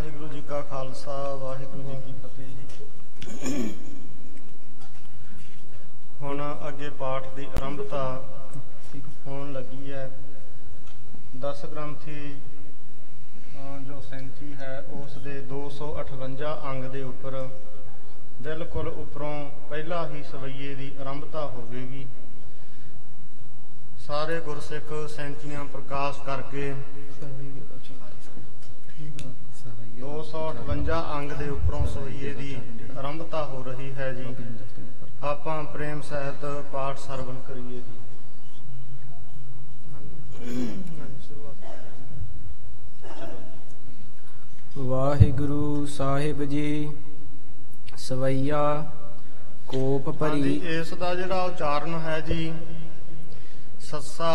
ਵਾਹਿਗੁਰੂ ਜੀ ਕਾ ਖਾਲਸਾ, ਵਾਹਿਗੁਰੂ ਜੀ ਕੀ ਫਤਿਹ ਜੀ। ਹੁਣ ਅੱਗੇ ਪਾਠ ਦੀ ਆਰੰਭਤਾ ਹੋਣ ਲੱਗੀ ਹੈ। 10 ਗ੍ਰੰਥੀ ਜੋ ਸੈਂਚੀ ਹੈ ਉਸ ਦੇ 258 ਅੰਗ ਦੇ ਉੱਪਰ ਬਿਲਕੁਲ ਉੱਪਰੋਂ ਪਹਿਲਾ ਹੀ ਸਵਈਏ ਦੀ ਆਰੰਭਤਾ ਹੋਵੇਗੀ। ਸਾਰੇ ਗੁਰਸਿੱਖ ਸੈਂਚੀਆਂ ਪ੍ਰਕਾਸ਼ ਕਰਕੇ 258 ਅੰਗ ਦੇ ਉੱਪਰੋਂ ਸਵਈਏ ਦੀ ਆਰੰਭਤਾ ਹੋ ਰਹੀ ਹੈ ਜੀ। ਆਪਾਂ ਪ੍ਰੇਮ ਸਹਿਤ ਪਾਠ ਸਰਵਣ ਕਰੀਏ ਜੀ। ਵਾਹਿਗੁਰੂ ਸਾਹਿਬ ਜੀ। ਸਵਈਆ ਕੋਪ ਭਰੀ। ਇਸ ਦਾ ਜਿਹੜਾ ਉਚਾਰਨ ਹੈ ਜੀ, ਸੱਸਾ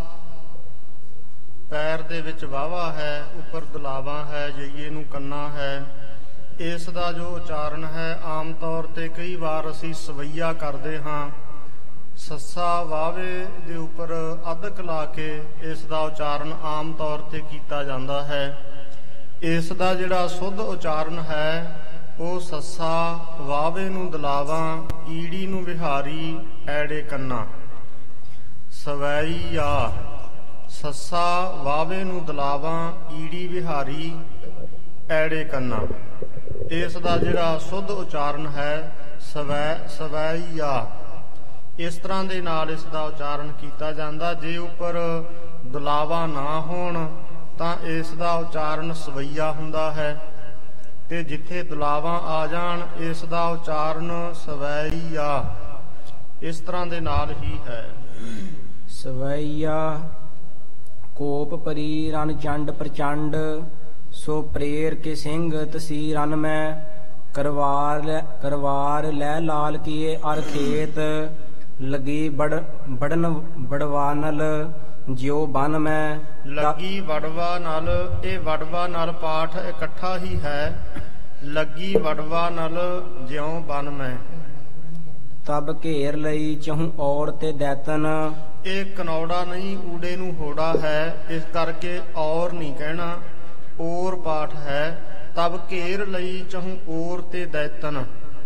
ਪੈਰ ਦੇ ਵਿੱਚ ਵਾਵਾ ਹੈ, ਉੱਪਰ ਦੁਲਾਵਾ ਹੈ, ਜਈਏ ਨੂੰ ਕੰਨਾ ਹੈ। ਇਸ ਦਾ ਜੋ ਉਚਾਰਨ ਹੈ, ਆਮ ਤੌਰ ਤੇ ਕਈ ਵਾਰ ਅਸੀਂ ਸਵਈਆ ਕਰਦੇ ਹਾਂ। ਸੱਸਾ ਵਾਵੇ ਦੇ ਉੱਪਰ ਅਧਕ ਲਾ ਕੇ ਇਸ ਦਾ ਉਚਾਰਨ ਆਮ ਤੌਰ ਤੇ ਕੀਤਾ ਜਾਂਦਾ ਹੈ। ਇਸ ਦਾ ਜਿਹੜਾ ਸ਼ੁੱਧ ਉਚਾਰਨ ਹੈ ਉਹ ਸੱਸਾ ਵਾਵੇ ਨੂੰ ਦੁਲਾਵਾ, ਈੜੀ ਨੂੰ ਵਿਹਾਰੀ, ਐੜੇ ਕੰਨਾ। ਸਵਈਆ ਸੱਸਾ ਵਾਵੇ ਨੂੰ ਦੁਲਾਵਾ, ਈੜੀ ਵਿਹਾਰੀ, ਐੜੇ ਕੰਨਾ। ਇਸ ਦਾ ਜਿਹੜਾ ਸ਼ੁੱਧ ਉਚਾਰਨ ਹੈ ਸਵਈਆ। ਇਸ ਤਰ੍ਹਾਂ ਦੇ ਨਾਲ ਇਸ ਦਾ ਉਚਾਰਨ ਕੀਤਾ ਜਾਂਦਾ। ਜੇ ਉੱਪਰ ਦੁਲਾਵਾ ਨਾ ਹੋਣ ਤਾਂ ਇਸ ਦਾ ਉਚਾਰਨ ਸਵਈਆ ਹੁੰਦਾ ਹੈ, ਤੇ ਜਿੱਥੇ ਦੁਲਾਵਾ ਆ ਜਾਣ ਇਸ ਦਾ ਉਚਾਰਨ ਸਵਈਆ। ਇਸ ਤਰ੍ਹਾਂ ਦੇ ਨਾਲ ਹੀ ਹੈ। ਸਵਈਆ ਕੋਪ ਭਰੀ ਰਨ ਚੰਡ ਪ੍ਰਚੰਡ, ਸੋ ਪ੍ਰੇਰ ਕੇ ਸਿੰਘ ਤਸੀ ਰਨ ਮੈਂ। ਕਰਵਾਰ ਲੈ ਲਾਲ ਕੀਏ ਅਰ ਖੇਤ, ਲਗੀ ਬੜਨ ਬੜਵਾ ਨਲ ਜਿਉ ਬਨ ਮੈਂ। ਲੱਗੀ ਵੜਵਾ ਨਲ, ਇਹ ਵੜਵਾ ਨਲ ਪਾਠ ਇਕੱਠਾ ਹੀ ਹੈ। ਲੱਗੀ ਵੜਵਾ ਨਲ ਜਿਉ ਬਨ ਮੈਂ। ਤਬ ਘੇਰ ਲਈ ਚਹੂ ਔਰ ਤੇ ਦੈਤਨ। ਇਹ ਕਨੌੜਾ ਨਹੀਂ, ਊੜੇ ਨੂੰ ਹੋੜਾ ਹੈ, ਇਸ ਕਰਕੇ ਔਰ ਨਹੀਂ ਕਹਿਣਾ, ਔਰ ਪਾਠ ਹੈ। ਤਬ ਘੇਰ ਲਈ ਚਹੂ ਔਰ ਤੇ ਦੈਤਨ।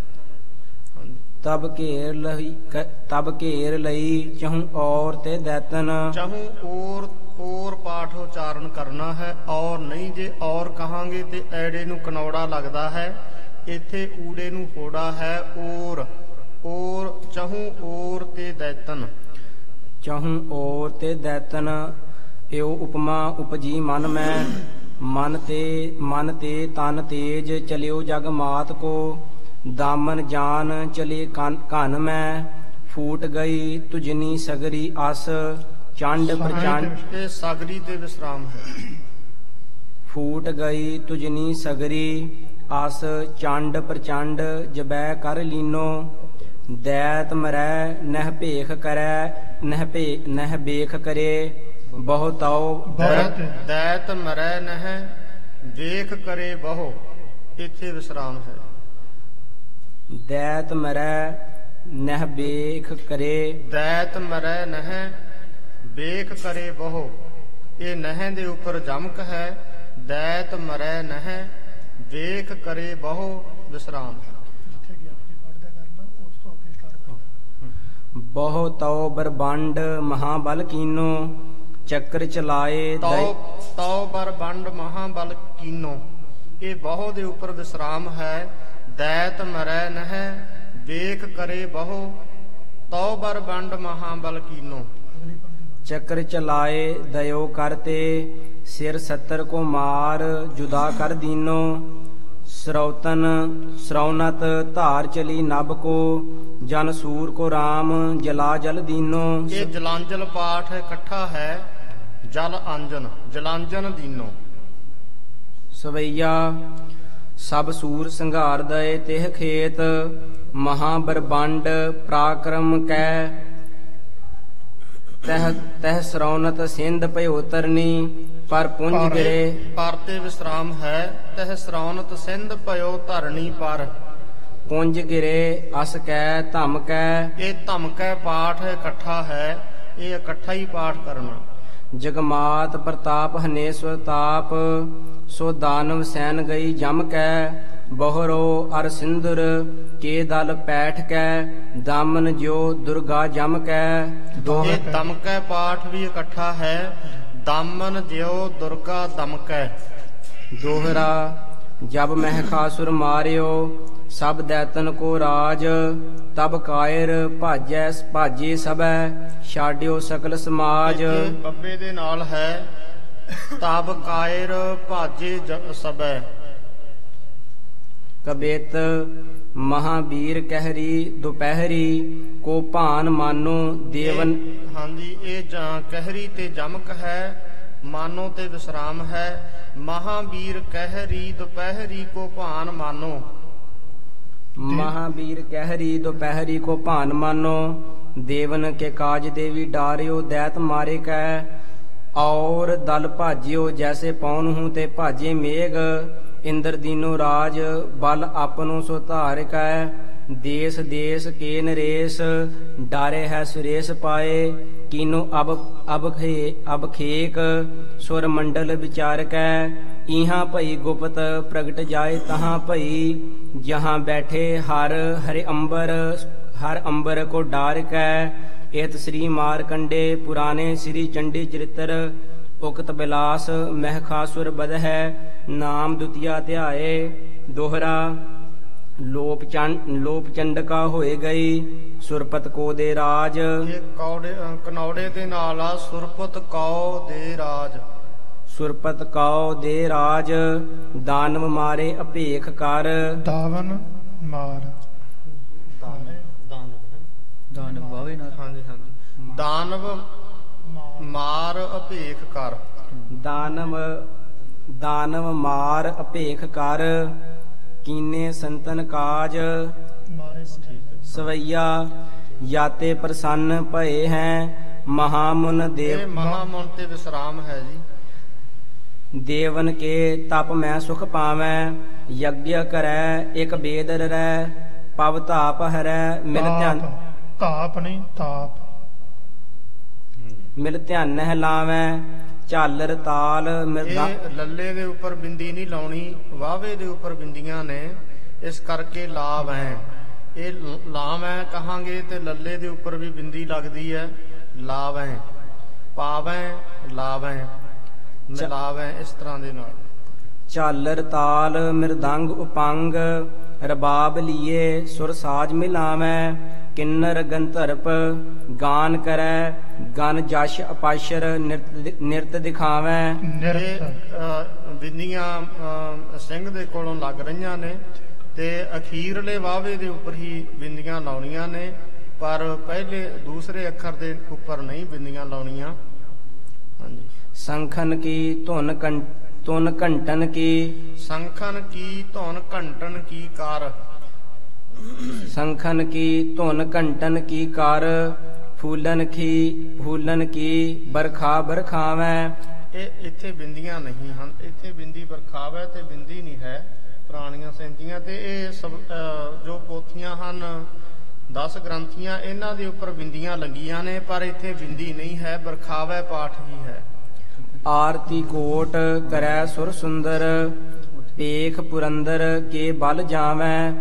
ਤਬ ਘੇਰ ਲਈ ਚਹੂ ਔਰ ਤੇ ਦੈਤਨ। ਚਹੂ ਔਰ ਪਾਠ ਉਚਾਰਨ ਕਰਨਾ ਹੈ, ਔਰ ਨਹੀਂ। ਜੇ ਔਰ ਕਹਾਂਗੇ ਤੇ ਐੜੇ ਨੂੰ ਕਨੌੜਾ ਲੱਗਦਾ ਹੈ। ਇੱਥੇ ਊੜੇ ਨੂੰ ਹੋੜਾ ਹੈ, ਔਰ। ਚਹੂ ਔਰ ਤੇ ਦੈਤਨ। ਚਹੂ ਔਰ ਤੇ ਦੈਤਨ ਇਉ ਉਪਮਾ ਉਪਜੀ ਮਨ ਮੈਂ। ਮਨ ਤੇ ਤਨ ਤੇਜ ਚਲਿਓ ਜਗ ਮਾਤ ਕੋ। ਦਾਮਨ ਜਾਨ ਚਲੇ ਘਨ ਮੈਂ। ਫੂਟ ਗਈ ਤੁਜਨੀ ਸਗਰੀ ਅਸ, ਚੰਡ ਪ੍ਰਚੰਡ। ਇਹ ਸਗਰੀ ਤੇ ਵਿਸਰਾਮ ਹੈ। ਫੂਟ ਗਈ ਤੁਜਨੀ ਸਗਰੀ ਅਸ, ਚੰਡ ਪ੍ਰਚੰਡ ਜਬੈ ਕਰ ਲੀਨੋ। ਦੈਤ ਮਰੈ ਨਹਿ ਭੇਖ ਕਰੈ, ਨਹਿ ਬੇਖ ਕਰੇ ਬਹੁ ਤਉ। ਦੈਤ ਮਰੈ ਨਹਿ ਵੇਖ ਕਰੇ ਬਹੁ, ਇੱਥੇ ਵਿਸਰਾਮ ਹੈ। ਦੈਤ ਮਰੈ ਨਹਿ ਬੇਖ ਕਰੇ। ਦੈਤ ਮਰੈ ਨਹਿ ਵੇਖ ਕਰੇ ਬਹੁ, ਇਹ ਨਹਿ ਦੇ ਉੱਪਰ ਜਮਕ ਹੈ। ਦੈਤ ਮਰੈ ਨਹਿ ਵੇਖ ਕਰੇ ਬਹੁ, ਵਿਸਰਾਮ। ਬਹੁ ਤਉ ਬਰਬੰਡ ਮਹਾਬਲ ਕੀਨੋ। ਚੱਕਰ ਚਲਾਏ ਤਉ ਬਰਬੰਡ ਮਹਾਬਲ ਕੀਨੋ, ਇਹ ਬਹੁ ਦੇ ਉੱਪਰ ਵਿਸਰਾਮ ਹੈ। ਦੈਤ ਮਰੈ ਨਹਿ ਵੇਖ ਕਰੇ ਬਹੁ, ਤਉ ਬਰਬੰਡ ਮਹਾਬਲ ਕੀਨੋ। ਚੱਕਰ ਚਲਾਏ ਦਇਓ ਕਰਤੇ, ਸਿਰ 70 ਕੋ ਮਾਰ ਜੁਦਾ ਕਰ ਦੀਨੋ। ਸਰਉਨਤ ਧਾਰ ਚਲੀ ਨਭ ਕੋ, ਜਨ ਸੂਰ ਕੋ ਰਾਮ ਜਲਾ ਜਲ ਦੀਨੋ। ਇਹ ਜਲਾਂਜਲ ਪਾਠ ਇਕੱਠਾ ਹੈ। ਜਲ ਅੰਜਨ, ਜਲਾਂਜਨ ਦੀਨੋ। ਸਵਈਆ ਸਭ ਸੂਰ ਸੰਘਾਰ ਦਏ ਤਿਹ ਖੇਤ, ਮਹਾਬਰਬੰਡ ਪਰਾਕਰਮ ਕੈ। ਤਹ ਸਰਉਨਤ ਸਿੰਧ ਭਇਓ ਤਰਨੀ, ਪਰ ਪੁੰਜ ਗਿਰੇ। ਪਰ ਤੇ ਵਿਸਰਾਮ ਹੈ। ਤਹ ਸਰਉਨਤ ਸਿੰਧ ਭਇਓ ਧਰਣੀ ਪਰ। ਪੁੰਜ ਗਿਰੇ ਅਸ ਕੈ ਧਮ ਕੈ। ਇਹ ਧਮਕੈ ਪਾਠ ਇਕੱਠਾ ਹੈ। ਇਹ ਇਕੱਠਾ ਹੀ ਪਾਠ ਕਰਨਾ। ਜਗਮਾਤ ਪ੍ਰਤਾਪ ਹਨੇਸਵਰ ਤਾਪ ਸੋ ਦਾਨਵ ਸੈਨ ਗਈ ਜਮ ਕੈ ਬਹੁਰੋ ਅਰ ਸਿੰਦਰ ਕੇ ਦਲ ਪੈਠ ਕੈ ਦਾਮਨ ਜਿਉ ਦੁਰਗਾ ਜਮ ਕੈ ਇਹ ਦਮਕੈ ਪਾਠ ਵੀ ਇਕੱਠਾ ਹੈ। ਦਾਮਨ ਜਿਉ ਦੁਰਗਾ ਦਮਕੈ। ਦੋਹਰਾ ਜਬ ਮਹਿਖਾਸੁਰ ਮਾਰਿਓ ਸਭ ਦੈਤਨ ਕੋ ਰਾਜ ਤਬ ਕਾਇਰ ਭਾਜੇ ਸਭੈ ਛਾਡਿਓ ਸਕਲ ਸਮਾਜ। ਬੱਬੇ ਦੇ ਨਾਲ ਹੈ ਤਬ ਕਾਇਰ ਭਾਜੇ ਸਭੈ। ਕਬੇਤ ਮਹਾਬੀਰ ਕਹਿਰੀ ਦੁਪਹਿਰੀ ਕੋ ਭਾਨ ਮਾਨੋ ਦੇਵਨ। ਹਾਂਜੀ, ਇਹ ਕਹਿਰੀ ਤੇ ਜਮਕ ਹੈ, ਮਾਨੋ ਤੇ ਵਿਸਰਾਮ ਹੈ। ਮਹਾਬੀਰ ਕਹਿਰੀ ਦੁਪਹਿਰੀ ਕੋ ਭਾਨ ਮਾਨੋ। ਮਹਾਬੀਰ ਕਹਿਰੀ ਦੁਪਹਿਰੀ ਕੋ ਭਾਨ ਮਾਨੋ ਦੇਵਨ ਕੇ ਕਾਜ ਦੇਵੀ ਡਾਰਿਓ ਦੈਤ ਮਾਰੇ ਕੈ ਔਰ ਦਲ ਭਾਜਿਓ ਜੈਸੇ ਪੌਣ ਹੂੰ ਤੇ ਭਾਜੇ ਮੇਘ ਇੰਦਰ ਦੀਨੋ ਰਾਜ ਬਲ ਆਪਨੋ ਸੋ ਧਾਰ ਕੈ ਦੇਸ ਦੇਸ ਕੇ ਨਰੇਸ਼ ਡਾਰੇ ਹੈ ਸੁਰੇਸ਼ ਪਾਏ ਕੀਨੋ ਅਬ ਖੇਕ ਸੁਰ ਮੰਡਲ ਵਿਚਾਰ ਕੈ ਇਹਾਂ ਭਈ ਗੁਪਤ ਪ੍ਰਗਟ ਜਾਏ ਤਹਾਂ ਭਈ ਜਹਾਂ ਬੈਠੇ ਹਰਿ ਅੰਬਰ ਕੋ ਡਾਰ ਕੈ। ਏਤ ਸ੍ਰੀ ਮਾਰਕੰਡੇ ਪੁਰਾਣੇ ਸ੍ਰੀ ਚੰਡੀ ਚਰਿਤ੍ਰ ਉਕਤ ਬਿਲਾਸ ਮਹਿਖਾਸੁਰ ਬਦ ਹੈ ਨਾਮ ਦੁਤੀਆ ਧਿਆਏ। ਦੋਹਰਾ ਲੋਪ ਚੰਡਕਾ ਹੋਏ ਗਈ ਸੁਰਪਤ ਕੋ ਦੇ ਰਾਜ। ਇਹ ਕਨੌੜੇ ਦੇ ਨਾਲ ਆ ਸੁਰਪਤ ਕੌ ਦੇ ਰਾਜ। ਸੁਰਪਤ ਕੌ ਦੇ ਰਾਜ ਦਾਨਵ ਮਾਰੇ ਅਭੇਖ ਕਰ। ਦਾਵਨ ਮਾਰ ਦਾਨਵ ਵਾਵੇ ਨਾਲ। ਹਾਂਜੀ ਹਾਂਜੀ, ਦਾਨਵ ਮਾਰ ਅਭੇਖ ਕਰ। ਦਾਨਵ ਮਾਰ ਅਭੇਖ ਕਰ ਕੀਨੇ ਸੰਤਨ ਕਾਜ ਸਵਈਆ ਜਾਤੇ ਪ੍ਰਸੰਨ ਭਏ ਹੈ ਮਹਾਮੁਨ ਦੇਵ। ਮਹਾਮੁਨ ਤੇ ਵਿਸਰਾਮ ਹੈ ਜੀ। ਦੇਵਨ ਕੇ ਤਪ ਮੈਂ ਸੁਖ ਪਾਵੈ ਯज्ञ ਕਰੈ ਇਕ ਬੇਦ ਰੈ ਪਵ ਤਾਪ ਹਰੈ ਮਿਲ ਧਿਆਨ। ਤਾਪ ਨਹੀਂ ਤਾਪ। ਮਿਲ ਧਿਆਨ ਲਾਵੈ ਝਾਲਰ ਤਾਲ ਮਿਰਦਾ। ਲੱਲੇ ਦੇ ਉੱਪਰ ਬਿੰਦੀ ਨਹੀਂ ਲਾਉਣੀ, ਵਾਵੇ ਦੇ ਉੱਪਰ ਬਿੰਦੀਆਂ ਨੇ, ਇਸ ਕਰਕੇ ਲਾਭ ਹੈ। ਇਹ ਲਾਮ ਹੈ ਕਹਾਂਗੇ ਤੇ ਲੱਲੇ ਦੇ ਉੱਪਰ ਵੀ ਬਿੰਦੀ ਲੱਗਦੀ ਹੈ। ਲਾਭ ਹੈ ਪਾਵੈ ਲਾਭ ਹੈ ਮਿਲਾਵ ਹੈ, ਇਸ ਤਰ੍ਹਾਂ ਦੇ ਨਾਲ। ਝਾਲਰ ਤਾਲ ਮਿਰਦੰਗ ਉਪੰਗ ਰਬਾਬ ਲੀਏ ਸੁਰ ਸਾਜ ਮਿਲਾਵੈ ਕਿੰਨਰ ਗੰਧਰਪ ਗਾਨ ਕਰੈ ਗਨ ਜਸ਼ ਅਪਾਸ਼ਰ ਨਿਰਤ ਦਿਖਾਵੈ। ਬਿੰਦੀਆਂ ਸਿੰਘ ਦੇ ਕੋਲੋਂ ਲੱਗ ਰਹੀਆਂ ਨੇ ਤੇ ਅਖੀਰਲੇ ਵਾਵੇ ਦੇ ਉੱਪਰ ਹੀ ਬਿੰਦੀਆਂ ਲਾਉਣੀਆਂ ਨੇ, ਪਰ ਪਹਿਲੇ ਦੂਸਰੇ ਅੱਖਰ ਦੇ ਉੱਪਰ ਨਹੀਂ ਬਿੰਦੀਆਂ ਲਾਉਣੀਆਂ। ਹਾਂਜੀ। ਸੰਖਨ ਕੀ ਧੁਨ ਘੰਟਨ ਕੀ। ਸੰਖਨ ਕੀ ਧੁਨ ਘੰਟਨ ਕੀ ਕਾਰ। ਸੰਖਨ ਕੀ ਧੁਨ ਘੰਟਨ ਕੀ ਕਾਰ ਫੂਲਨ ਕੀ ਬਰਖਾ ਬਰਖਾਵੈ। ਇਹ ਇੱਥੇ ਬਿੰਦੀਆਂ ਨਹੀਂ ਹਨ, ਇੱਥੇ ਬਿੰਦੀ ਬਰਖਾਵੈ ਤੇ ਬਿੰਦੀ ਨਹੀਂ ਹੈ ਪੁਰਾਣੀਆਂ ਸੈਂਚੀਆਂ ਤੇ। ਇਹ ਸਭ ਜੋ ਪੋਥੀਆਂ ਹਨ 10 ਗ੍ਰੰਥੀਆਂ, ਇਹਨਾਂ ਦੇ ਉੱਪਰ ਬਿੰਦੀਆਂ ਲੱਗੀਆਂ ਨੇ, ਪਰ ਇੱਥੇ ਬਿੰਦੀ ਨਹੀਂ ਹੈ, ਬਰਖਾਵੈ ਪਾਠ ਹੀ ਹੈ। ਆਰਤੀ ਕੋਟ ਕਰੈ ਸੁਰ ਸੁੰਦਰ ਪੇਖ ਪੁਰੰਦਰ ਕੇ ਬਲ ਜਾਵੈ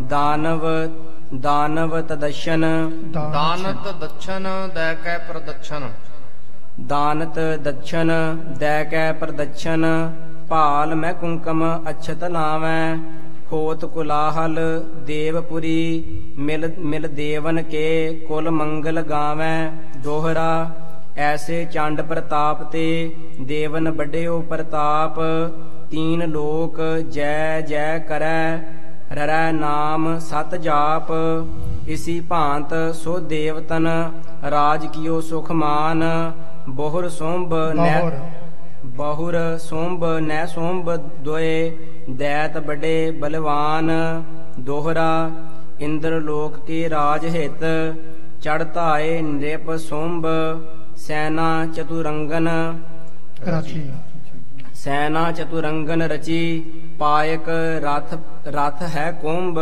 ਦਾਨਵ ਤਦਸ਼ਨ। ਦਾਨਤ ਦਛਨ ਦੈ ਕੈ ਪ੍ਰਦਛਨ। ਦਾਨਤ ਦਛਨ ਦੈ ਕੈ ਪ੍ਰਦਛਨ ਭਾਲ ਮੈਂ ਕੁੰਕਮ ਅਛਤ ਲਾਵੈ ਹੋਤ ਕੁਲਾਹਲ ਦੇਵਪੁਰੀ ਮਿਲ ਦੇਵਨ ਕੇ ਕੁਲ ਮੰਗਲ ਗਾਵੈ। ਦੋਹਰਾ ਐਸੇ ਚੰਡ ਪ੍ਰਤਾਪ ਤੇ ਦੇਵਨ ਵੱਡਿਓ ਪ੍ਰਤਾਪ ਤੀਨ ਲੋਕ ਜੈ ਜੈ ਕਰੈ ਰਰੈ ਨਾਮ ਸਤ ਜਾਪ। ਇਸੀ ਭਾਂਤ ਸੋ ਦੇਵਤਨ ਰਾਜ ਕੀਓ ਸੁਖ ਮਾਨ ਬਹੁਰ ਸੋਂਭ ਨੈ ਸੋਂਭ ਦੋਏ ਦੈਤ ਵੱਡੇ ਬਲਵਾਨ। ਦੋਹਰਾ ਇੰਦਰ ਲੋਕ ਕੇ ਰਾਜ ਹਿਤ ਚੜ੍ਹਤਾਏ ਨਿਰਪ ਸੋਂਭ ਸੈਨਾ ਚਤੁਰੰਗਨ ਰਚੀ ਪਾਇਕ ਰਥ ਹੈ ਕੁੰਭ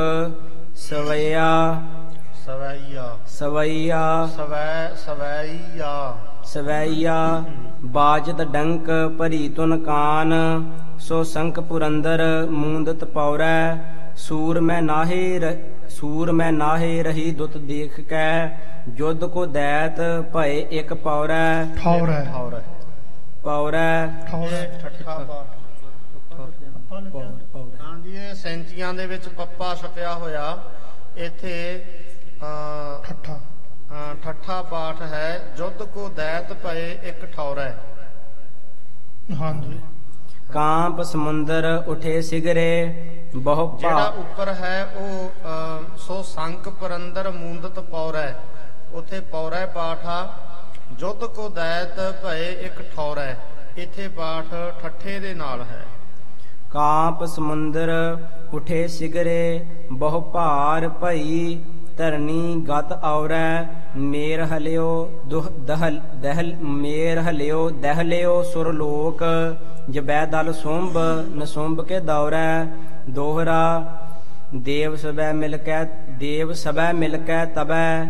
ਸਵਈਆ। ਸਵੈਈਆ ਬਾਜਤ ਡੰਕ ਭਰੀ ਤੁਨ ਕਾਨ ਸੋ ਸੰਕ ਪੁਰੰਦਰ ਮੂੰਦਤ ਪੌਰੈ ਸੂਰ ਮੈਂ ਨਾਹੇ ਰਹੀ ਦੁੱਤ ਦੇਖ ਕੈ ਜੁਧ ਕੋ ਦੈਤ ਭਏ ਇੱਕ ਪੌਰੈ ਠੌਰੈ ਪੌਰੈ ਠੌਰੈ ਠੱਠਾ ਪਾਠ ਹਾਂਜੀ ਇਹ ਸੈਂਚੀਆਂ ਦੇ ਵਿੱਚ ਪੱਪਾ ਛਪਿਆ ਹੋਇਆ ਇੱਥੇ ਠੱਠਾ ਠੱਠਾ ਪਾਠ ਹੈ ਜੁਧ ਕੋ ਦੈਤ ਭਏ ਇੱਕ ਠੌਰੈ ਹਾਂਜੀ ਕਾਂਪ ਸਮੁੰਦਰ ਉਠੇ ਸਿਗਰੇ ਬਹੁ ਜਿਹੜਾ ਭਾ ਉੱਪਰ ਹੈ ਉਹ ਸੋ ਸੰਕ ਪਰੰਦਰ ਮੂੰਦਤ ਪੌਰੈ ਉਥੇ ਪੌਰੈ ਪਾਠ ਆ ਜੁਧ ਕੋ ਦੈਤ ਭਏ ਇੱਕ ਠੌਰੈ ਇੱਥੇ ਪਾਠ ਠੱਠੇ ਦੇ ਨਾਲ ਹੈ ਕਾਂਪ ਸਮੁੰਦਰ ਉਠੇ ਸਿਗਰੇ ਬਹੁ ਭਾਰ ਭਈ ਧਰਨੀ ਗਤ ਔਰੈ ਮੇਰ ਹਲਿਓ ਦਹਲਿਓ ਸੁਰ ਲੋਕ ਜਬੈ ਦਲ ਸੁੰਭ ਨਸੁੰਭ ਕੇ ਦੌਰੈ ਦੋਹਰਾ ਦੇਵ ਸਭੈ ਮਿਲ ਕੈ ਤਬੈ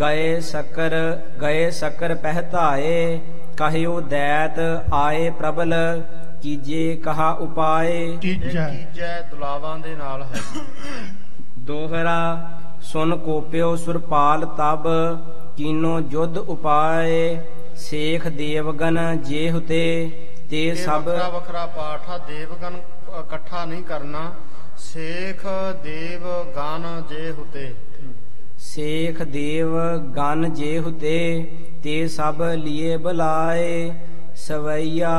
ਗਏ ਸ਼ਕਰ ਪਹਿਤਾਏ ਕਹਿਓ ਦੈਤ ਆਏ ਪ੍ਰਬਲ ਕੀਜੇ ਕਹਾ ਉਪਾਏ ਤੀਜੈ ਦੁਲਾਵਾਂ ਦੇ ਨਾਲ ਹੈ ਦੋਹਰਾ ਸੁਨ ਕੋਪਿਓ ਸੁਰਪਾਲ ਤਬ ਕੀਨੋ ਜੁਧ ਉਪਾਏ ਸੇਖ ਦੇਵਗਨ ਜੇ ਹੁਤੇ ਤੇ ਇਹ ਸਭ ਵੱਖਰਾ ਵੱਖਰਾ ਪਾਠ ਆ ਦੇਵਗਨ ਇਕੱਠਾ ਨਹੀਂ ਕਰਨਾ ਸੇਖ ਦੇਵ ਗਨ ਜੇ ਹੁਤੇ ਸੇਖ ਦੇਵ ਗਨ ਜੇ ਹੁਤੇ ਤੇ ਸਭ ਲੀਏ ਬੁਲਾਏ ਸਵਈਆ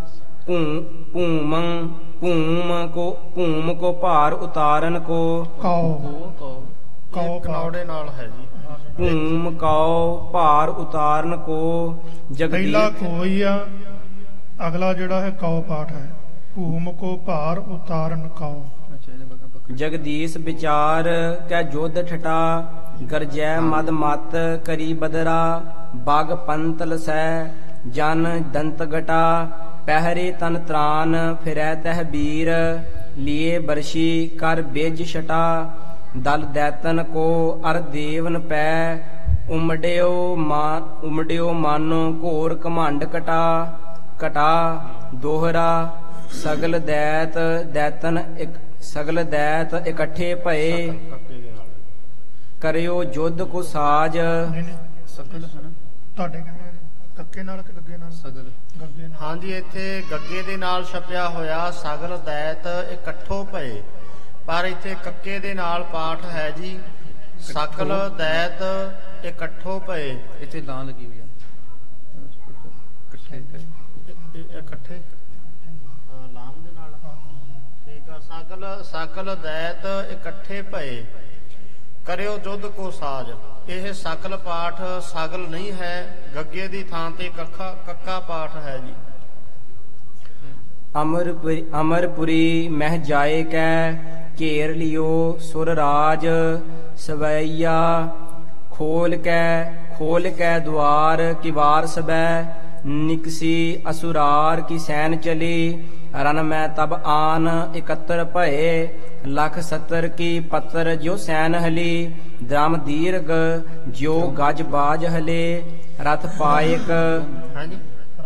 ਭੂਮ ਕੋ ਭਾਰ ਉਤਾਰਨ ਕੋ ਇਹ ਕਨੌੜੇ ਨਾਲ ਹੈ ਜੀ ਭੂਮ ਕਉ ਭਾਰ ਉਤਾਰਨ ਕੋ ਪਹਿਲਾ ਜਗਦੀਸ਼ ਕੋਈ ਆ ਅਗਲਾ ਜਿਹੜਾ ਹੈ ਕਉ ਪਾਠ ਹੈ ਭੂਮ ਕੋ ਭਾਰ ਉਤਾਰਨ ਕਉ ਜਗਦੀਸ਼ ਵਿਚਾਰ ਕੈ ਜੋਧ ਠਟਾ ਗਰਜੈ ਮਦ ਮਤ ਕਰੀ ਬਦਰਾ ਬਗ ਪੰਤ ਲਸੈ ਜਨ ਦੰਤ ਗਟਾ ਪਹਿਰੇ ਤਨ ਤਰਾਨ ਫਿਰੈ ਤਹ ਬੀਰ ਲੀਏ ਬਰਸ਼ੀ ਕਰ ਬੇਜ ਛਟਾ ਦਲ ਦੈਤਨ ਕੋ ਅਰ ਦੇਵਨ ਪੈ ਉਮੜਿਓ ਮਾਨੋ ਘੋਰ ਘਮੰਡ ਕਟਾ ਦੋਹਰਾ ਸਗਲ ਦੈਤ ਇਕੱਠੇ ਭਏ ਕਰਿਓ ਜੁਧ ਕੋ ਸਾਜ ਤੁਹਾਡੇ ਕਹਿੰਦੇ ਕੱਕੇ ਨਾਲ ਕਿ ਗੱਗੇ ਨਾਲ ਗੱਗੇ ਨਾਲ ਹਾਂਜੀ ਇੱਥੇ ਗੱਗੇ ਦੇ ਨਾਲ ਛਪਿਆ ਹੋਇਆ ਸਗਲ ਦੈਤ ਇਕੱਠੋ ਭਏ ਪਰ ਇੱਥੇ ਕੱਕੇ ਦੇ ਨਾਲ ਪਾਠ ਹੈ ਜੀ ਸਕਲ ਦੈਤ ਇਕੱਠੋ ਭਏ ਇੱਥੇ ਲਾਂ ਲੱਗੀ ਹੋਈ ਆ ਇਕੱਠੇ ਲਾਮ ਦੇ ਨਾਲ ਠੀਕ ਆ ਸਕਲ ਦੈਤ ਇਕੱਠੇ ਭਏ ਕਰਿਓ ਜੁਧ ਕੋ ਸਾਜ ਇਹ ਸਕਲ ਪਾਠ ਸਗਲ ਨਹੀਂ ਹੈ ਗੱਗੇ ਦੀ ਥਾਂ ਤੇ ਕੱਕਾ ਪਾਠ ਹੈ ਜੀ ਅਮਰਪੁਰੀ ਮਹਿ ਜਾਏ ਕੈ ਘੇਰ ਲਿਓ ਸੁਰ ਰਾਜ ਸਵਈਆ ਖੋਲ ਕੈ ਦੁਆਰ ਕਿਵਾਰ ਸਬੈ ਨਿਕਸੀ ਅਸੁਰਾਰ ਕੀ ਸੈਨ ਚਲੀ ਰਨ ਮੈਂ ਤਬ ਆਨ ਇਕੱਤਰ ਭਏ ਲਖ 70 ਕੀ ਪੱਤਰ ਜੋ ਸੈਨ ਹਲੀ ਦ੍ਰਮ ਦੀਰਘ ਜੋ ਗਜ ਬਾਜ ਹਲੇ ਰਥ ਪਾਇਕ ਹਾਂਜੀ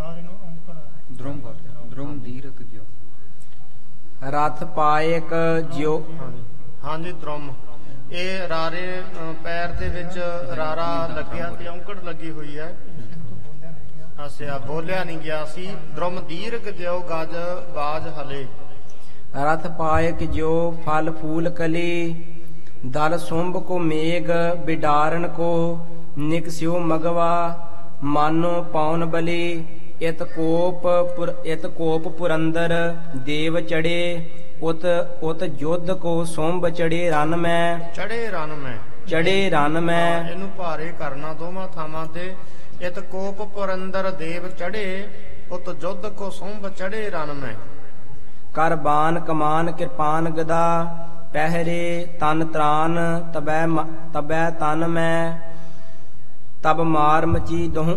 ਦ੍ਰੁਮ ਦੀਰਘ ਜਿਉ ਰਥ ਪਾਇਕ ਜਿਉ ਹਾਂਜੀ ਦ੍ਰੁਮ ਇਹ ਰਾਰੇ ਪੈਰ ਦੇ ਵਿੱਚ ਰਾਰਾ ਲੱਗਿਆ ਤੇ ਔਂਕੜ ਲੱਗੀ ਹੋਈ ਹੈ ਅਸਿਆ ਬੋਲਿਆ ਨਹੀਂ ਗਿਆ ਸੀ ਦ੍ਰੁਮ ਦੀਰਘ ਜਿਉ ਗਜ ਬਾਜ ਹਲੇ ਰਥ ਪਾਇਕ ਜੋ ਫਲ ਫੂਲ ਕਲੀ ਦਲ ਸੁੰਭ ਕੋ ਮੇਘ ਬਿਡਾਰਨ ਕੋ ਨਿਕਸਿਓ ਮਗਵਾ ਮਾਨੋ ਪੌਨ ਬਲੀ ਇਤ ਕੋਪ ਪੁਰੰਦਰ ਦੇਵ ਚੜੇ ਉਤ ਜੁਧ ਕੋ ਸੁੰਭ ਚੜੇ ਰਨ ਮੈਂ ਇਹਨੂੰ ਭਾਰੇ ਕਰਨਾ ਦੋਵਾਂ ਥਾਵਾਂ ਤੇ ਇਤ ਕੋਪ ਪੁਰੰਦਰ ਦੇਵ ਚੜੇ ਉਤ ਜੁਧ ਕੋ ਸੁੰਭ ਚੜੇ ਰਨ ਮੈਂ ਕਰ ਬਾਨ ਕਮਾਨ ਕਿਰਪਾਨ ਗਦਾ ਪਹਿਰੇ ਤਨ ਤਰਾਨ ਤਬੈ ਤਨ ਮੈਂ ਤਬ ਮਾਰ ਮਚੀ ਦਹੁ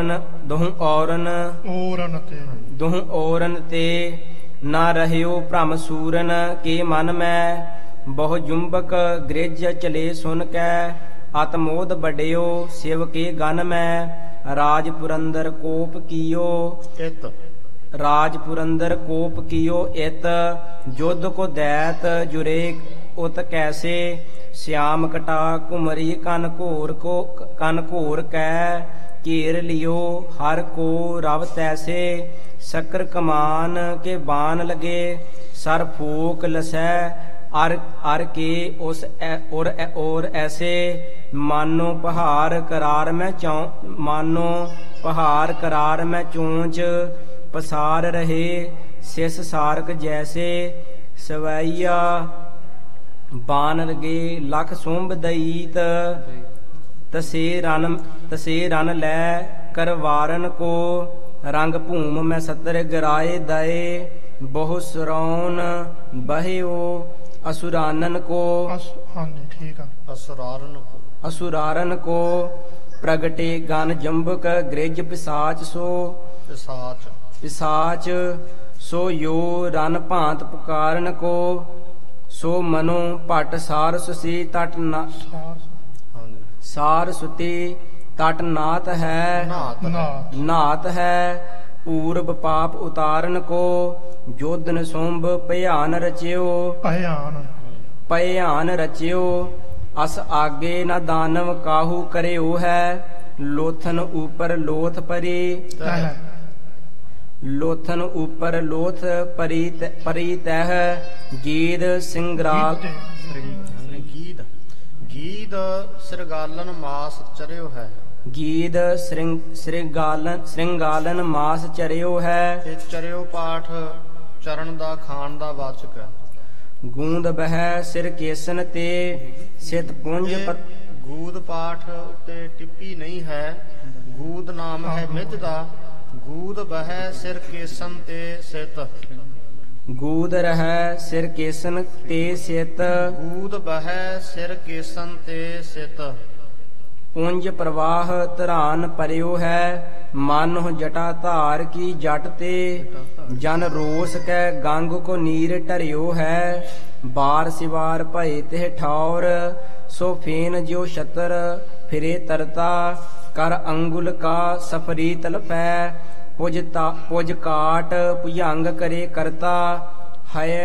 ਔਰਨ ਤੇ ਨਾ ਰਹਿਓ ਭ੍ਰਮ ਸੂਰਨ ਕੇ ਮਨ ਮੈਂ ਬਹੁ ਜੁੰਬਕ ਗ੍ਰਿਜ ਚਲੇ ਸੁਨ ਕੈ ਆਤਮੋਦ ਬੜਿਓ ਸਿਵ ਕੇ ਗਨ ਮੈਂ ਰਾਜ ਪੁਰੰਦਰ ਕੋਪ ਕੀਓ ਇਤ ਰਾਜ ਪੁਰੰਦਰ ਕੋਪ ਕੀਓ ਇਤ ਜੁਧ ਕੋ ਦੈਤ ਜੁਰੇ ਉਤ ਕੈਸੇ श्याम कटा कुमरी कन घोर कै घेर लियो हर को रव तैसे शक्र कमान के बान लगे सर फूक लसै अर के उस और ऐसे मानो पहाड़ करार में चोंच पसार रहे सिस सारक जैसे सवैया बान लगे लख सोंब दईत तसे रन लै करवारन को रंग भूम में सतर गिराए दए बहु सुरौन बहियो असुरानन को ਹਾਂਜੀ ਠੀਕ ਆ असुरारन को प्रगटे गन जंबक गृज पिसाच पिसाच सो यो रन भांत पुकारन को सो मनो पट सार सुसी तट सार सुती तट नात है नात है पूर्व पाप उतारन को जोधन सोंब भयान रचियो भयान रचियो अस आगे न दानव काहू करियो है लोथन ऊपर लोथ परी लोथन ऊपर लोथ परी तह गीद सिंगराल गीद श्रृंगालन मास चरियो है गीद श्रृंगालन मास चरियो है ਇਹ ਚਰਿਓ ਪਾਠ ਚਰਨ ਦਾ ਖਾਨ ਦਾ ਵਾਚਕ ਹੈ ਗੂੰਦ ਬਹਿ ਸਿਰ ਕੇਸਨ ਤੇ ਸਿਤ ਪੁੰਜ ਗੂਦ ਪਾਠ ਉੱਤੇ ਟਿੱਪੀ ਨਹੀਂ ਹੈ ਗੂਦ ਨਾਮ ਹੈ ਮਿੱਧ ਦਾ ਗੂਦ ਬਹਿ ਸਿਰ ਕੇਸਨ ਤੇ ਸਿਤ ਗੂਦ ਰਹਿ ਸਿਰ ਕੇਸਨ ਤੇ ਸਿਤ ਗੂਦ ਬਹਿ ਸਿਰ ਕੇਸਨ ਤੇ ਸਿਤ ਪੁੰਜ ਪ੍ਰਵਾਹ ਧਰਾਨ ਪਰਿਓ ਹੈ ਮਾਨੋ ਜਟਾ ਧਾਰ ਕੀ ਜਟ ਤੇ ਜਨ ਰੋਸ ਕੈ ਗੰਗ ਕੋ ਨੀਰ ਢਰਿਓ ਹੈ ਬਾਰ ਸਿਵਾਰ ਭਏ ਤੇ ਠੌਰ ਸੋ ਫੇਨ ਜਿਉ ਛਤਰ ਫਿਰੇ ਤਰਤਾ कर अंगुल का सफरी तलपै पुज काट भुजंग करे करता हय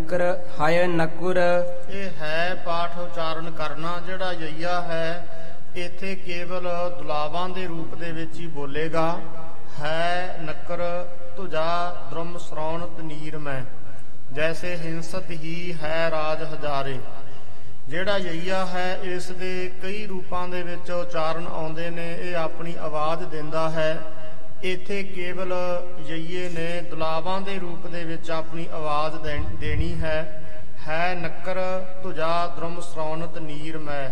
नकुर ਇਹ ਹੈ ਪਾਠ ਉਚਾਰਨ ਕਰਨਾ ਜਿਹੜਾ ਜਈਆ ਹੈ ਇੱਥੇ ਕੇਵਲ ਦੁਲਾਵਾਂ ਦੇ ਰੂਪ ਦੇ ਵਿੱਚ ਹੀ ਬੋਲੇਗਾ ਹੈ ਨਕਰ ਤੁਜਾ ਦ੍ਰਮ ਸ਼ਰੌਣ ਤਨੀਰ ਮੈਂ ਜੈਸੇ ਹਿੰਸਤ ਹੀ ਹੈ ਰਾਜ ਹਜ਼ਾਰੇ ਜਿਹੜਾ ਯਈਆ ਹੈ ਇਸ ਦੇ ਕਈ ਰੂਪਾਂ ਦੇ ਵਿੱਚ ਉਚਾਰਨ ਆਉਂਦੇ ਨੇ ਇਹ ਆਪਣੀ ਆਵਾਜ਼ ਦਿੰਦਾ ਹੈ ਇੱਥੇ ਕੇਵਲ ਯਈਏ ਨੇ ਦੁਲਾਵਾਂ ਦੇ ਰੂਪ ਦੇ ਵਿੱਚ ਆਪਣੀ ਆਵਾਜ਼ ਦੇਣੀ ਹੈ ਨਕਰ ਤੁਜਾ ਦ੍ਰਮ ਸ਼ਰੌਣਤ ਨੀਰ ਮੈਂ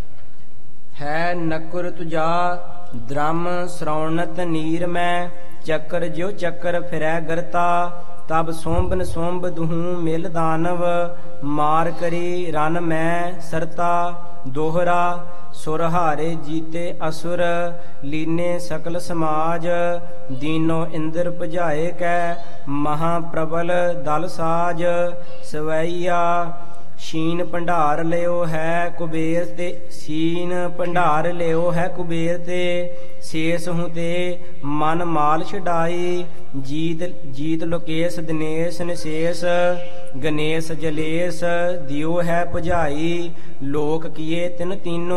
ਹੈ ਨਕੁਰ ਤੁਜਾ ਦ੍ਰਮ ਸ਼ਰੌਣਤ ਨੀਰ ਮੈਂ ਚੱਕਰ ਜਿਉ ਚੱਕਰ ਫਿਰੈ ਗਰਤਾ तब सोम्बन सोम्ब दुहू मिल दानव मार करी रन मैं सरता दोहरा सुरहारे जीते असुर लीने सकल समाज दीनो इंद्र भजाए कै महाप्रबल दल साज सवैया शीन भंडार लियो है कुबेर ते सीन भंडार लियो है कुबेर ते शेष हूँ ते मन माल छडाई जीत लोकेश दिनेश निशेष गणेश जलेश दियो है पुजाई लोक किए तिन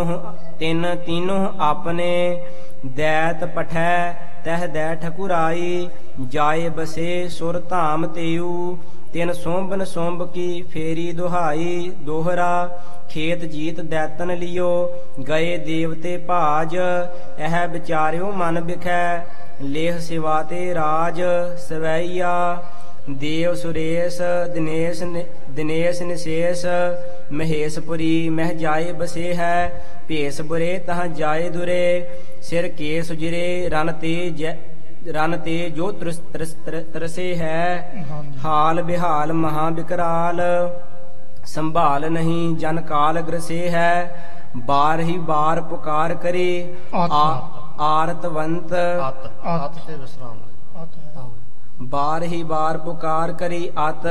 तीनों अपने दैत पठै तह दै ठकुराई जाए बसे सुर धाम तेऊ तिन सोंबन सोंब की फेरी दुहाई दोहरा खेत जीत दैतन लियो गए देवते भाज एह विचार्यो मन बिखै लेह सिवा ते राज सवैया देव सुरेश दिनेश निशेष महेशपुरी मह जाए बसे है भेस बुरे तह जाए दुरे सिर के सुजरे रन ते जो तरसे है हाल बिहाल महा बिकराल संभाल नहीं जन काल ग्रसे है बार ही बार पुकार करे आरतवंत बार ही बार पुकार करी अत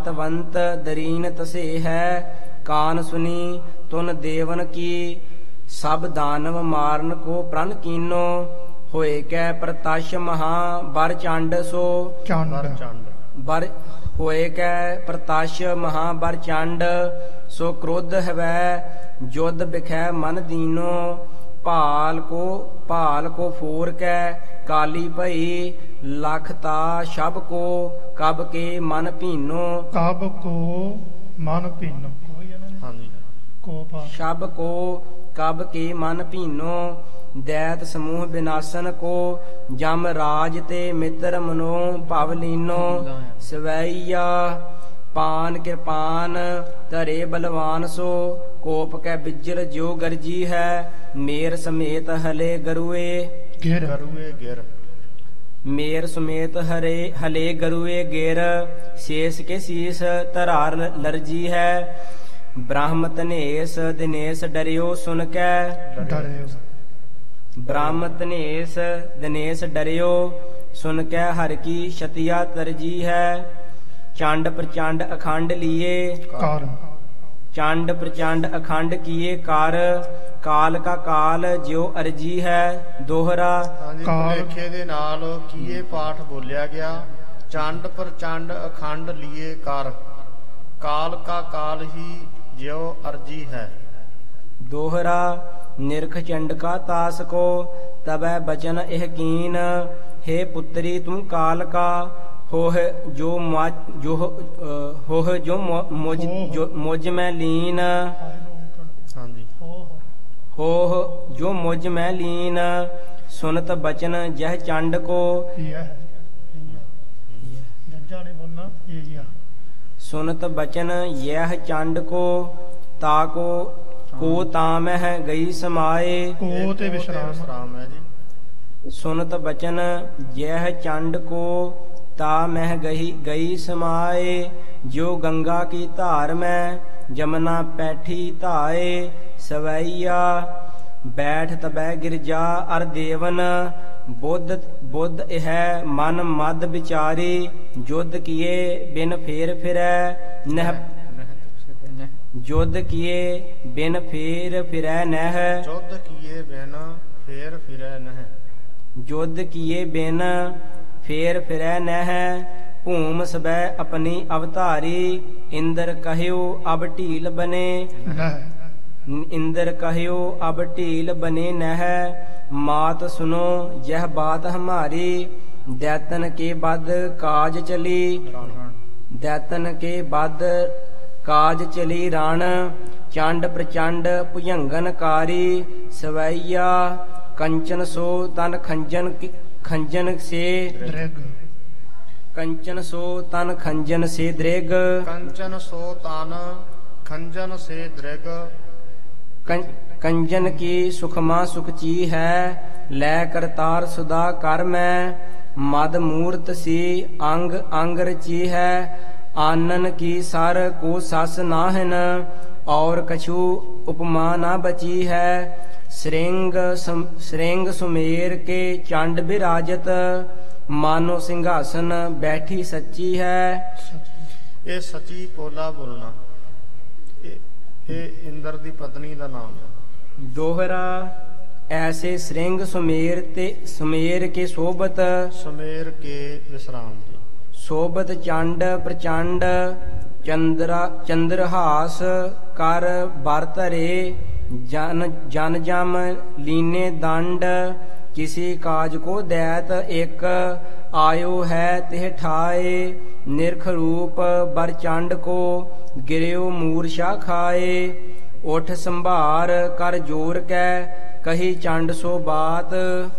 आरतवंत दरीन तसे है कान सुनी तुन देवन की ਸਭ ਦਾਨਵ ਮਾਰਨ ਕੋ ਪ੍ਰਣ ਕੀਨੋ ਹੋਏ ਕੈ ਪ੍ਰਤਸ਼ ਮਹਾ ਬਰ ਚੰਡ ਸੋ ਵਰ ਚੰਡ ਚੰਡ ਬਰ ਹੋਏ ਕੈ ਪ੍ਰਤਸ਼ ਮਹਾ ਬਰ ਚੰਡ ਸੋ ਕ੍ਰੋਧ ਹਵੈ ਜੁਧ ਬਿਖੈ ਮਨ ਦੀਨੋ ਭਾਲ ਕੋ ਫੋਰ ਕੈ ਕਾਲੀ ਭਈ ਲਖ ਤਾ ਸ਼ਬ ਕੋ ਕਬ ਕੇ ਮਨ ਭੀਨੋ ਕਬ ਕੋ ਮਨ ਭਿੰਨ ਹਾਂਜੀ ਕੋ ਪਾਠ ਸ਼ਬ ਕੋ ਕਬ ਕੇ ਮਨ ਭੀਨੋ ਦੈਤ ਸਮੂਹ ਬਿਨਾਸਨ ਕੋ ਜਮ ਰਾਜ ਤੇ ਮਿੱਤਰ ਮਨੋ ਭਵ ਲੀਨੋ ਸਵੈਇਆ ਪਾਨ ਕਿਰਪਾਨ ਧਰੇ ਬਲਵਾਨ ਸੋ ਕੋਪ ਕੈ ਬਿਜਰ ਜੋ ਗਰਜੀ ਹੈ ਮੇਰ ਸਮੇਤ ਹਲੇ ਗਰੂਏ ਗਿਰ ਕਰੂਏ ਗਿਰ ਮੇਰ ਸਮੇਤ ਹਲੇ ਗਰੂਏ ਗਿਰ ਸ਼ੇਸ ਕੇ ਸੀਸ ਧਰਾਰ ਲਰਜੀ ਹੈ ਬ੍ਰਾਹਮ ਤਨੇਸ ਦਿਨੇਸ਼ ਡਰਿਓ ਸੁਨ ਕੈ ਡਰਿਓ ਬ੍ਰਾਹਮ ਤਨੇਸ ਦਿਨੇਸ਼ ਡਰਿਓ ਸੁਨ ਕੈ ਹਰ ਕੀ ਛਤਿਆ ਤਰਜੀ ਹੈ ਚੰਡ ਪ੍ਰਚੰਡ ਅਖੰਡ ਲੀਏ ਕਰ ਚੰਡ ਪ੍ਰਚੰਡ ਅਖੰਡ ਕੀਏ ਕਰ ਕਾਲ ਕਾ ਕਾਲ ਜਿਉ ਅਰਜੀ ਹੈ ਦੋਹਰਾ ਹਾਂਜੀ ਕਾਲ- ਭੁਲੇਖੇ ਦੇ ਨਾਲ ਕੀ ਇਹ ਪਾਠ ਬੋਲਿਆ ਗਿਆ ਚੰਡ ਪ੍ਰਚੰਡ ਅਖੰਡ ਲੀਏ ਕਰ ਕਾਲ ਕਾ ਕਾਲ ਹੀ ਜਿਉ ਅਰਜੀ ਹੈ ਦੋਹਰਾ ਨਿਰਖ ਚੰਡ ਕਾ ਤਾਸ ਕੋ ਤਬੈ ਬਚਨ ਇਹ ਕੀਨ हे ਪੁੱਤਰੀ ਤੂੰ ਕਾਲ ਕਾ ਹੋਹ ਜੋ ਮੁਝ ਮੈਂ ਲੀਨ ਹਾਂਜੀ ਹੋਹ ਜੋ ਮੁਝ ਮੈਂ ਲੀਨ ਸੁਨਤ ਬਚਨ ਜਹ ਚੰਡ ਕੋ ਇਹ ਹੈ ਜੱਜਾ ਨਹੀਂ ਬੋਲਣਾ ਇਹ ਹੀ ਆ ਸੁਨਤ ਬਚਨ ਯਹ ਚੰਡ ਕੋ ਕੋ ਤਾਮਹਿ ਗਈ ਸਮਾਏ ਕੋ ਤੇ ਵਿਸ਼ਰਾਮ ਵਿਸ਼ਰਾਮ ਹੈ ਜੀ ਸੁਨਤ ਬਚਨ ਯਹ ਚੰਡ ਕੋ ਤਾ ਮਹਿ ਗਈ ਸਮਾਏ ਜੋ ਗੰਗਾ ਕੀ ਧਾਰ ਮੈਂ ਜਮਨਾ ਪੈਠੀ ਧਾਏ ਸਵੈਇਆ ਬੈਠ ਤਬੈ ਗਿਰਜਾ ਅਰ ਦੇਵਨ ਬੁੱਧ ਇਹ ਮਨ ਮਦ ਵਿਚਾਰੀ ਜੁਧ ਕੀਏ ਬਿਨ ਫੇਰ ਫਿਰੈ ਨਹਿ ਜੁਧ ਕੀਏ ਬਿਨ ਫੇਰ ਫਿਰੈ ਨਹਿ ਚੁੱਧ ਕੀਏ ਬਿਨ ਫੇਰ ਫਿਰੈ ਨਹਿ ਜੁਧ ਕੀਏ ਬਿਨ ਫੇਰ ਫਿਰੈ ਨਹਿ ਭੂਮ ਸਬੈ ਆਪਣੀ ਅਵਤਾਰੀ ਇੰਦਰ ਕਹਿਓ ਅਬ ਢੀਲ ਬਨੇ ਨਹਿ ਇੰਦਰ ਕਹਿਓ ਅਬ ਢੀਲ ਬਨੇ ਨਹਿ ਮਾਤ ਸੁਨੋ ਜਹ ਬਾਤ ਹਮਾਰੀ ਦੈਤਨ ਕੇ ਬਦ ਕਾਜ ਚਲੀ ਦੈਤਨ ਕੇ ਬਦ ਕਾਜ ਚਲੀ ਰਣ ਚੰਡ ਪ੍ਰਚੰਡ ਭੁਜੰਗਨ ਕਾਰੀ ਸਵੈਇਆ ਕੰਚਨ ਸੋ ਤਨ ਖੰਜਨ ਸੇ ਦ੍ਰਿਗ ਕੰਚਨ ਸੋ ਤਨ ਖੰਜਨ ਸੇ ਦ੍ਰਿਗ ਕੰਚਨ ਸੋ ਤਨ ਖੰਜਨ ਸੇ ਦ੍ਰਿਗ ਕੰਜਨ ਕੀ ਸੁਖਮਾ ਸੁਖਚੀ ਹੈ ਲੈ ਕਰਤਾਰ ਸੁਦਾ ਕਰ ਮੈਂ ਮਦ ਮੂਰਤ ਸੀ ਅੰਗ ਅੰਗ ਰਚੀ ਹੈ ਆਨਨ ਕੀ ਸਰ ਕੋ ਸਸ ਨਾਹਨ ਔਰ ਕਛੂ ਉਪਮਾ ਨਾ ਬਚੀ ਹੈ ਸ੍ਰਿੰਗ ਸੁਮੇਰ ਕੇ ਚੰਡ ਬਿਰਾਜਤ ਮਾਨੋ ਸਿੰਘਾਸਨ ਬੈਠੀ ਸੱਚੀ ਹੈ ਇਹ ਸੱਚੀ ਪੋਲਾ ਬੋਲਣਾ ਇਹ ਇੰਦਰ ਦੀ ਪਤਨੀ ਦਾ ਨਾਮ ਹੈ ਦੋਹਰਾ ਐਸੇ ਸ੍ਰਿੰਗ ਸੁਮੇਰ ਕੇ ਸੋਬਤ ਸਮੇਰ ਕੇ ਵਿਸਰਾਮ ਜੀ ਸੋਬਤ ਚੰਡ ਪ੍ਰਚੰਡ ਚੰਦਰਹਾਸ ਕਰ ਬਰ ਧਰੇ ਜਨ ਜਮ ਲੀਨੇ ਦੰਡ ਕਿਸੀ ਕਾਜ ਕੋ ਦੈਤ ਇੱਕ ਆਇਓ ਹੈ ਤਿਹ ਠਾਏ ਨਿਰਖ ਰੂਪ ਬਰ ਚੰਡ ਕੋ ਗਿਰਿਓ ਮੂਰਛਾ ਖਾਏ ਉਠ ਸੰਭਾਰ ਕਰ ਜੋਰ ਕੈ ਕਹੀ ਚੰਡ ਸੋ ਬਾਤ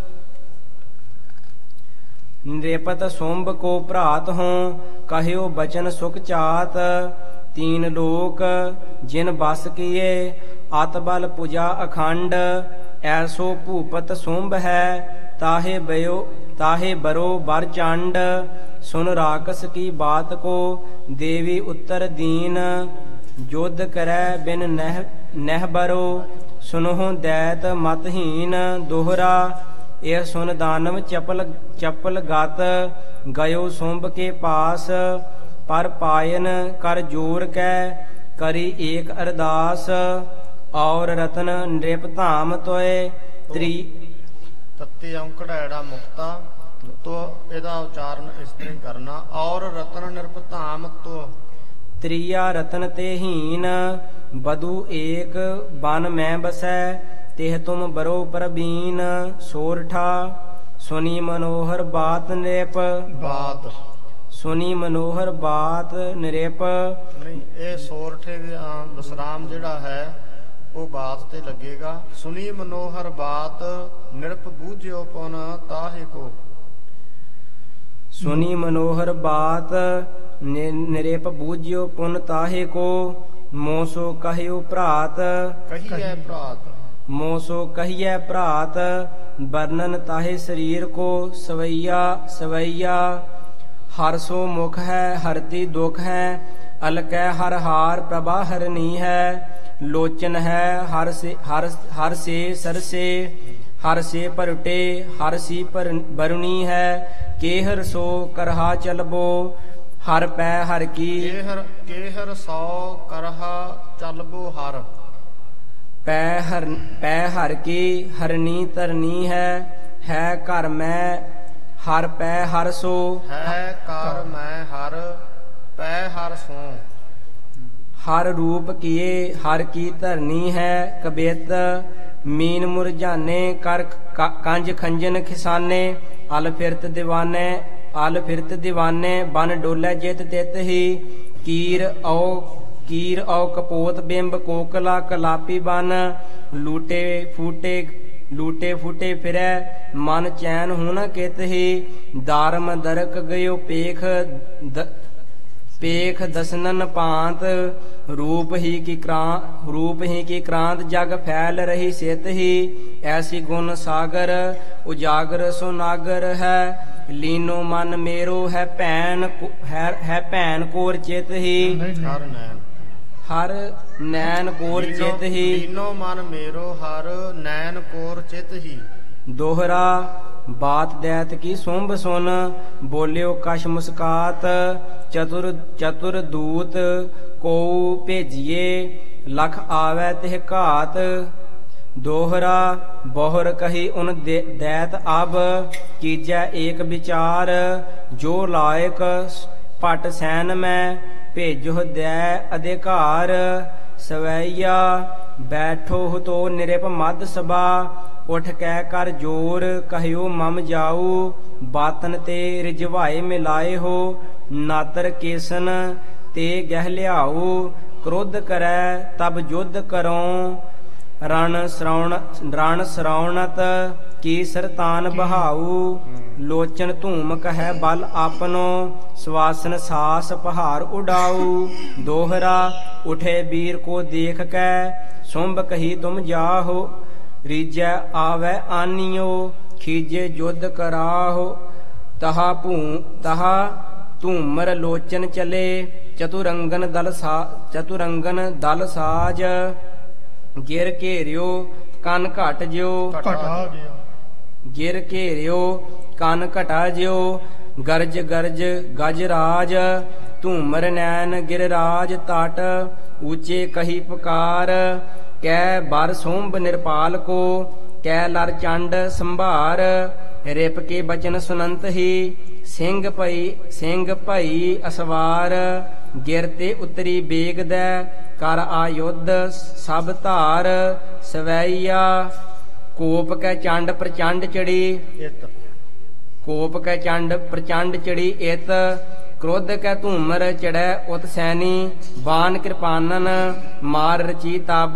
ਨਿਰਪਤ ਸੁੰਭ ਕੋ ਭਰਾਤ ਹੋਂ ਕਹਿਓ ਬਚਨ ਸੁਖ ਚਾਤ ਤੀਨ ਲੋਕ ਜਿਨ ਬਸ ਕੀਏ ਅਤ ਬਲ ਪੂਜਾ ਅਖੰਡ ਐਸੋ ਭੂਪਤ ਸੁੰਭ ਹੈ ਤਾਹੇ ਬਰੋ ਬਰ ਚੰਡ ਸੁਨ ਰਾਕਸ ਕੀ ਬਾਤ ਕੋ ਦੇਵੀ ਉੱਤਰ ਦੀਨ ਜੁਧ ਕਰੈ ਬਿਨ ਨਹਿ ਬਰੋ ਸੁਨਹੁ ਦੈਤ ਮਤਹੀਨ ਦੋਹਰਾ ਇਹ ਸੁਨ ਦਾਨਵ ਚਪਲ ਗਤ ਗਇਓ ਸੁੰਭ ਕੇ ਪਾਸ ਪਰ ਪਾਇਨ ਕਰ ਜੋਰ ਕੈ ਕਰੀ ਏਕ ਅਰਦਾਸ ਔਰ ਰਤਨ ਨ੍ਰਿਪ ਧਾਮ ਤੋਏ ਤ੍ਰੀ ਤੱਤੇ ਔਂਕੜ ਐੜਾ ਮੁਕਤਾ ਤੋ ਇਹਦਾ ਉਚਾਰਨ ਇਸ ਤਰ੍ਹਾਂ ਹੀ ਕਰਨਾ। ਔਰ ਰਤਨ ਨਿਰਭਧਾਮ ਤੋ ਤ੍ਰਿਆ ਰਤਨ ਤੇ ਹੀਨ ਬਦੂ ਏਕ ਬਨ ਮੈਂ ਬਸੈ ਤਿਹ ਤੁਮ ਬਰੋ ਪ੍ਰਬੀਨ ਸੋਰਠਾ ਸੁਨੀ ਮਨੋਹਰ ਬਾਤ ਨ੍ਰਿਪ ਬਾਤ ਸੁਨੀ ਮਨੋਹਰ ਬਾਤ ਨ੍ਰਿਪ ਨਹੀਂ, ਇਹ ਸੋਰਠੇ ਵਿਸਰਾਮ ਜਿਹੜਾ ਹੈ ਉਹ ਬਾਤ ਤੇ ਲੱਗੇਗਾ। ਸੁਨੀ ਮਨੋਹਰ ਬਾਤ ਨਿਰਪ ਬੂਝਿਓ ਪੁਨ ਤਾਹੇ ਕੋ ਸੁਨੀ ਮਨੋਹਰ ਬਾਤ ਨ੍ਰਿਪ ਬੂਝਿਓ ਪੁਨ ਤਾਹੇ ਕੋ ਮੋਸੋ ਕਹਿਓ ਭਰਾਤ ਕਹੀਐ ਭਰਾਤ ਮੋਸੋ ਕਹੀਐ ਭਰਾਤ ਵਰਨਨ ਤਾਹੇ ਸਰੀਰ ਕੋ ਸਵਈਆ ਹਰ ਸੋ ਮੁਖ ਹੈ ਹਰਤੀ ਦੁਖ ਹੈ ਅਲਕੈ ਹਰ ਹਾਰ ਪ੍ਰਭਾ ਹਰਨੀ ਹੈ ਲੋਚਨ ਹੈ ਹਰ ਸੇ ਸਰਸੇ ਹਰ ਸੇ ਪਰਟੇ ਹਰ ਸੀ ਬਰੁਣੀ ਹੈ ਕੇਹਰ ਸੋ ਕਰਹਾ ਚਲਬੋ ਹਰ ਪੈ ਹਰ ਕੀ ਕੇਹਰ ਸੌ ਕਰਹਾ ਚਲਬੋ ਹਰ ਪੈ ਹਰ ਕੀ ਹਰਨੀ ਧਰਨੀ ਹੈ ਘਰ ਮੈਂ ਹਰ ਪੈ ਹਰ ਸੋ ਹੈ ਕਰ ਮੈਂ ਹਰ ਪੈ ਹਰ ਸੋ ਹਰ ਰੂਪ ਕੀਏ ਹਰ ਕੀ ਧਰਨੀ ਹੈ ਕਬਿਤ ਮੀਨ ਮੁਰਝਾਨੇ ਕਰ ਕੰਜ ਖੰਜਨ ਖਿਸਾਨੇ ਅਲ ਫਿਰਤ ਦੀਵਾਨੇ ਬਨ ਡੋਲੇ ਜਿਤ ਤਿਤ ਹੀ ਕੀਰ ਔ ਕਪੋਤ ਬਿੰਬ ਕੋਕਲਾ ਕਲਾਪੀ ਬਨ ਲੂਟੇ ਫੂਟੇ ਫਿਰੈ ਮਨ ਚੈਨ ਹੁਨ ਕਿਤ ਹੀ ਦਾਰਮ ਦਰਕ ਗਇਓ ਪੇਖ ਦਸਨਨ ਪਾਂਤ ਰੂਪ ਹੀ ਕੀ ਕ੍ਰਾਂਤ ਜਗ ਫੈਲ ਰਹੀ ਸਿਤ ਹੀ ਐਸੀ ਗੁਣ ਸਾਗਰ ਉਜਾਗਰ ਸੁਨਾਗਰ ਹੈ ਲੀਨੋ ਮਨ ਮੇਰੋ ਹੈ ਭੈਣ ਕੋਰ ਚਿਤ ਹੀ ਹਰ ਨੈਣ ਕੋਰ ਚਿਤ ਹੀ ਲੀਨੋ ਮਨ ਮੇਰੋ ਹਰ ਨੈਣ ਕੋਰ ਚਿਤ ਹੀ ਦੋਹਰਾ ਬਾਤ ਦੈਤ ਕੀ ਸੁੰਭ ਸੁਨ ਬੋਲਿਓ ਕਛ ਮੁਸਕਾਤ ਚਤੁਰ ਦੂਤ ਕੋ ਭੇਜੀਏ ਲਖ ਆਵੈ ਤਿਹ ਘਾਤ ਦੋਹਰਾ ਬਹੁਰ ਕਹੀ ਉਨ ਦੈਤ ਅਬ ਕੀਜੈ ਏਕ ਵਿਚਾਰ ਜੋ ਲਾਇਕ ਪਟ ਸੈਨ ਮੈਂ ਭੇਜੋ ਦੈ ਅਧਿਕਾਰ ਸਵੈਇਆ ਬੈਠੋ ਤੋ ਨਿਰਪ ਮਦ ਸਭਾ ਉਠ ਕੈ ਕਰ ਜੋਰ ਕਹਿਓ ਮਮ ਜਾਊ ਬਾਤਨ ਤੇ ਰਿਜਵਾਏ ਮਿਲਾਏ ਹੋ ਨਾਤਰ ਕੇਸਨ ਤੇ ਗਹਿ ਲਿਆਓ ਕ੍ਰੋਧ ਕਰੈ ਤਬ ਜੁਧ ਕਰੋ ਰਣ ਸਰਾਉਣਤ ਕੀ ਸਰਤਾਨ ਬਹਾਊ ਲੋਚਨ ਧੂਮ ਕਹੈ ਬਲ ਆਪਨੋ ਸਵਾਸਨ ਸਾਸ ਪਹਾੜ ਉਡਾਊ ਦੋਹਰਾ ਉਠੇ ਵੀਰ ਕੋ ਦੇਖ ਕੈ ਸੁੰਭ ਕਹੀ ਤੁਮ ਜਾਹੋ ਰੀਜੈ ਆਵੈ ਆਨੀਓ ਖੀਜੇ ਜੁਧ ਕਰਾਹੋ ਤਹਾ ਧੂਮਰ ਲੋਚਨ ਚਲੇ ਚਤੁਰੰਗਨ ਦਲ ਸਾਜ ਗਿਰ ਘੇਰਿਓ ਕੰਨ ਘਟ ਜਿਓ ਗਿਰ ਘੇਰਿਓ ਕੰਨ ਘਟਾ ਜਿਓ ਗਰਜ ਗਜ ਰਾਜ ਧੂਮਰ ਨੈਣ ਗਿਰਰਾਜ ਤਟ ਊਚੇ ਕਹੀ ਪੁਕਾਰ ਕੈ ਬਰ ਸੋਂਭ ਨਿਰਪਾਲ ਕੋ ਕੈ ਲਰ ਚੰਡ ਸੰਭਾਰ ਰਿਪ ਕੇ ਬਚਨ ਸੁਨੰਤ ਹੀ ਸਿੰਘ ਭਈ ਅਸਵਾਰ ਗਿਰ ਤੇ ਉਤਰੀ ਬੇਗਦੈ ਕਰ ਆਯੁੱਧ ਸਭ ਧਾਰ ਸਵੈਇਆ ਕੋਪ ਕੈ ਚੰਡ ਪ੍ਰਚੰਡ ਚੜੀ ਇਤ ਕ੍ਰੋਧ ਕੈ ਧੂਮਰ ਚੜੈ ਉਤ ਸੈਨੀ ਬਾਨ ਕਿਰਪਾਨਨ ਮਾਰ ਰਚੀ ਤਬ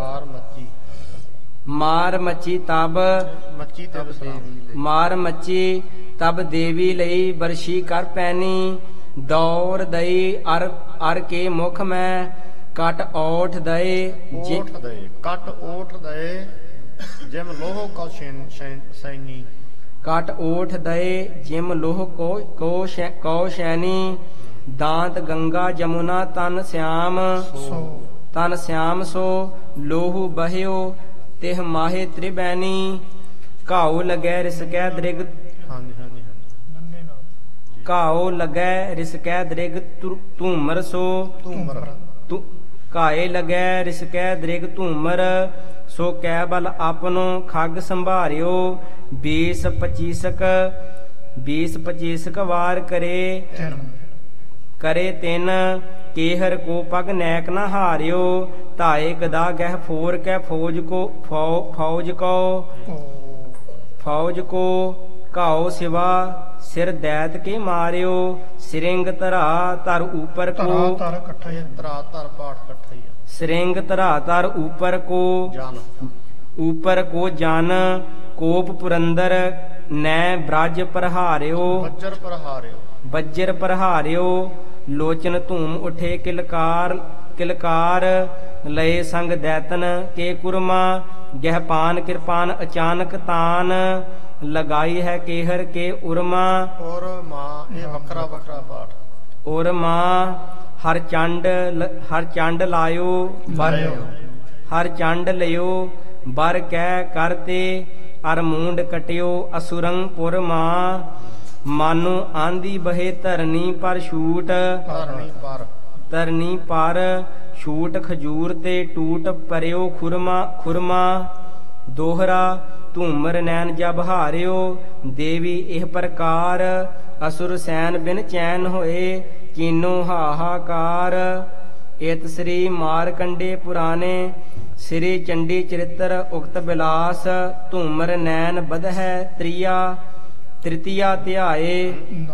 ਮਾਰ ਮੱਚੀ ਤਬ ਦੇਵੀ ਲਈ ਬਰਸ਼ੀ ਕਰ ਪੈਨੀ ਦੌਰ ਦਈ ਅਰ ਕੇ ਮੁਖ ਮੈਂ ਕਟ ਓਠ ਦਏ ਜਿਮ ਲੋਹ ਸੈਨੀ ਕਟ ਓਠ ਦਏ ਜਿਮ ਲੋਹ ਕੋ ਸ਼ੈਨੀ ਦਾਂਤ ਗੰਗਾ ਜਮੁਨਾ ਤਨ ਸਿਆਮ ਸੋ ਲੋਹੂ ਬਹਿਓ ਤਿਹ ਮਾਹੇ ਤ੍ਰਿਬੈਨੀ ਘਾਉ ਲਗੈ ਰਿਸਕੈ ਦ੍ਰਿਗ ਘਾਉ ਲਗੈ ਰਿਸਕੈ ਦ੍ਰਿਗ ਧੂਮਰ ਸੋ ਘਾਏ ਲਗੈ ਰਿਸਕੈ ਦ੍ਰਿਗ ਧੂਮਰ ਸੋ ਕੈ ਬਲ ਆਪਨੋ ਖੱਗ ਸੰਭਾਰਿਓ 20-25 ਵਾਰ ਕਰੇ ਤਿਨ ਕੇਹਰ ਕੋ ਪਗ ਨੈਕ ਨਾ ਹਾਰਿਓ ਧਾਏ ਗਦਾ ਗਹਿ ਫੋਰ ਕੈ ਫੌਜ ਕੋ ਘਾਓ ਸਿਵਾ ਸਿਰ ਦੈਤ ਕੇ ਮਾਰਿਓ ਸਿਰਿੰਗ ਧਰਾ ਧਰ ਉਪਰ ਕੋ ਧਰ ਇਕੱਠਾ ਹੀ ਤਰਾ ਧਰ ਪਾਠ ਇਕੱਠਾ ਹੀ ਆ ਸਿਰਿੰਗ ਧਰਾ ਧਰ ਉਪਰ ਕੋ ਜਨ ਕੋਪ ਪੁਰੰਦਰ ਨੈ ਬ੍ਰਜ ਪ੍ਰਹਾਰਿਓ ਬੱਜਰ ਪ੍ਰਹਾਰਿਓ ਲੋਚਨ ਧੂਮ ਉਠੇ ਕਿਲਕਾਰ ਲਏ ਸੰਗ ਦੈਤਨ ਕੇ ਕੁਰਮਾ ਗਹਿਪਾਨ ਕਿਰਪਾਨ ਅਚਾਨਕ ਤਾਨ ਲਗਾਈ ਹੈ ਕੇਹਰ ਕੇ ਉਰਮਾ ਔਰ ਮਾਂ ਇਹ ਵੱਖਰਾ ਪਾਠ ਉਰਮਾ ਹਰ ਚੰਡ ਲਾਇਓ ਹਰ ਚੰਡ ਲਿਓ ਬਰ ਕਹਿ ਕਰਤੇ ਅਰ ਮੂੰਡ ਕਟਿਓ ਅਸੁਰੰ ਪੁਰ ਮਾਂ ਮਾਨੂ ਆਂਦੀ ਬਹੇ ਧਰਨੀ ਪਰ ਛੂਟ ਖਜੂਰ ਤੇ ਟੂਟ ਪਰਿਓ ਖੁਰਮਾ ਦੋਹਰਾ ਧੂਮਰ ਨੈਣ ਜਬ ਹਾਰਿਓ ਦੇਵੀ ਇਹ ਪ੍ਰਕਾਰ ਅਸੁਰ ਸੈਨ ਬਿਨ ਚੈਨ ਹੋਏ ਕੀਨੋ ਹਾਹਾਕਾਰ ਏਤ ਸ੍ਰੀ ਮਾਰਕੰਡੇ ਪੁਰਾਣੇ ਸ੍ਰੀ ਚੰਡੀ ਚਰਿਤ੍ਰ ਉਕਤ ਬਿਲਾਸ ਧੂਮਰ ਨੈਣ ਬਧੈ ਤ੍ਰਿਤੀਆ ਧਿਆਏ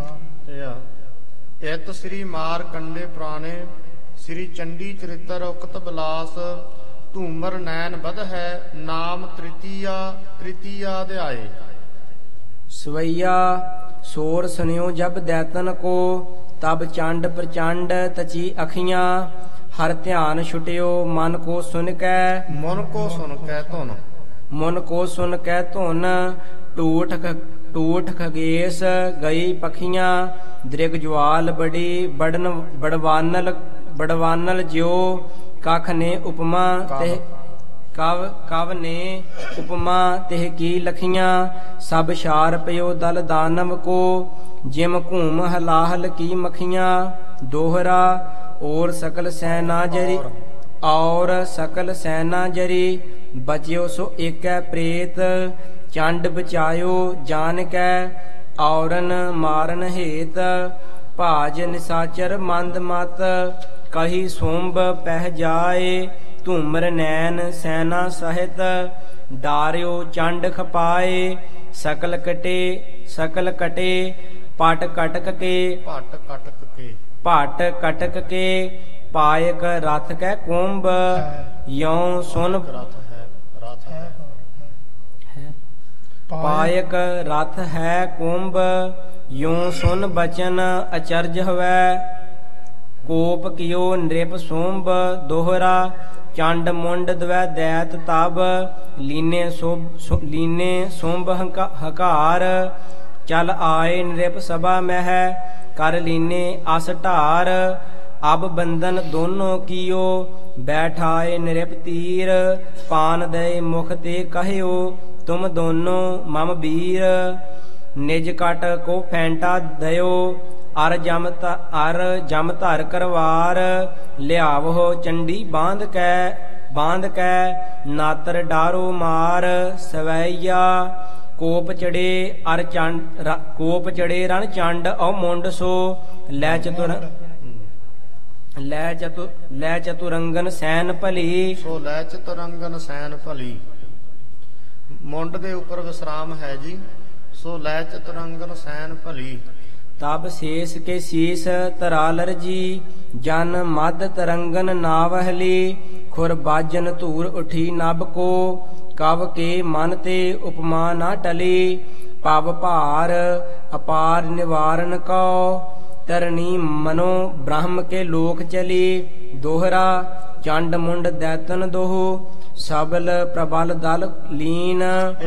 ਇਤ ਸ੍ਰੀ ਮਾਰਕੰਡੇ ਪੁਰਾਣੇ ਸ੍ਰੀ ਚੰਡੀ ਚਰਿਤ੍ਰ ਉਕਤ ਬਿਲਾਸ ਧੂਮਰ ਨੈਣ ਬਧ ਹੈ ਨਾਮ ਤ੍ਰਿਤੀਆ ਅਧਿਆਏ ਸਵਈਆ ਸੋਰ ਸੁਨਿਓ ਜਬ ਦੈਤਨ ਕੋ ਤਬ ਚੰਡ ਪ੍ਰਚੰਡ ਤਚੀ ਅਖੀਆਂ ਹਰ ਧਿਆਨ ਛੁਟਿਓ ਮਨ ਕੋ ਸੁਨ ਕੈ ਧੁਨ ਟੂਠ ਖਗੇਸ ਗਈ ਪਖੀਆਂ ਦ੍ਰਿਗ ਜਵਾਲ ਬੜੀ ਬੜਵਾਨਲ ਜਿਉ ਕਖ ਨੇ ਉਪਮਾ ਤੇ ਕਵ ਨੇ ਉਪਮਾ ਤਿਹ ਕੀ ਲਖੀਆਂ ਸਭ ਸ਼ਾਰ ਪਿਓ ਦਲ ਦਾਨਵ ਕੋ ਜਿਮ ਘੂਮ ਹਲਾਹਲ ਕੀ ਮਖੀਆਂ ਦੋਹਰਾ ਔਰ ਸਕਲ ਸੈਨਾ ਜਰੀ ਬਚਿਓ ਸੋ ਏਕੈ ਪ੍ਰੇਤ ਚੰਡ ਬਚਾਇਓ ਜਾਨ ਕੈ ਔਰਨ ਮਾਰਨ ਹੇਤ ਭਾਜ ਨਿਸਾਚਰ ਮੰਦ ਮਤ ਕਹੀ ਸੋਂਬ ਪਹਿ ਜਾਏ ਧੂਮਰ ਨੈਣ ਸੈਨਾ ਸਹਿਤ ਡਾਰਿਓ ਚੰਡ ਖਪਾਏ ਸਕਲ ਕਟੇ ਪਟ ਕਟਕ ਕੇ ਪਾਇਕ ਰਥ ਕੈ ਕੁੰਭ ਯਉ ਸੁਨ ਪਾਇਕ ਰਥ ਹੈ ਕੁੰਭ ਯਉ ਸੁਨ ਬਚਨ ਅਚਰਜ ਹਵੈ ਕੋਪ ਕਿਓ ਨ੍ਰਿਪ ਸੋਂਬ ਦੋਹਰਾ ਚੰਡ ਮੁੰਡ ਦਵੈ ਦੈਤ ਤਬ ਲੀਨੇ ਸੋਂਬ ਹਕਾਰ ਚਲ ਆਏ ਨ੍ਰਿਪ ਸਭਾ ਮਹਿ ਕਰ ਲੀਨੇ ਅਸ ਢਾਰ ਅਬ ਬੰਧਨ ਦੋਨੋਂ ਕੀਓ ਬੈਠਾਏ ਨ੍ਰਿਪ ਤੀਰ ਪਾਨ ਦੇ ਮੁਖ ਤੇ ਕਹਿਓ ਤੁਮ ਦੋਨੋਂ ਮਮ ਵੀਰ ਨਿਜ ਕਟ ਕੋ ਫੈਂਟਾ ਦਇਓ ਅਰ ਜਮ ਧਰ ਕਰਵਾਰ ਲਿਆਵੋ ਚੰਡੀ ਬਾਂਧ ਕੈ ਨਾਤਰ ਡਾਰੋ ਮਾਰ ਸਵੈਇਆ ਕੋਪ ਚੜੇ ਰਣ ਚੰਡ ਔ ਮੁੰਡ ਸੋ ਲੈ ਚਤੁਰੰਗਨ ਸੈਨ ਭਲੀ ਮੁੰਡ ਦੇ ਉੱਪਰ ਵਿਸਰਾਮ ਹੈ ਜੀ ਸੋ ਲੈ ਚਤੁਰੰਗਨ ਸੈਨ ਭਲੀ ਤਬ ਸ਼ੇਸ ਕੇ ਸੀਸ ਤਰਾਲਰ ਜੀ ਜਨ ਮਦ ਤਰੰਗਨ ਨਾਵਹਲੀ ਖੁਰ ਬਾਜਨ ਧੂਰ ਉਠੀ ਨਭ ਕੋ ਕਵ ਕੇ ਮਨ ਤੇ ਉਪਮਾ ਨਾ ਟਲੀ ਪਵ ਭਾਰ ਅਪਾਰ ਨਿਵਾਰਨ ਕਉ ਤਰਨੀ ਮਨੋ ਬ੍ਰਹਮ ਕੇ ਲੋਕ ਚਲੀ ਦੋਹਰਾ ਚੰਡ ਮੁੰਡ ਦੈਤਨ ਦੋਹ ਸਬਲ ਪ੍ਰਬਲ ਦਲ ਲੀਨ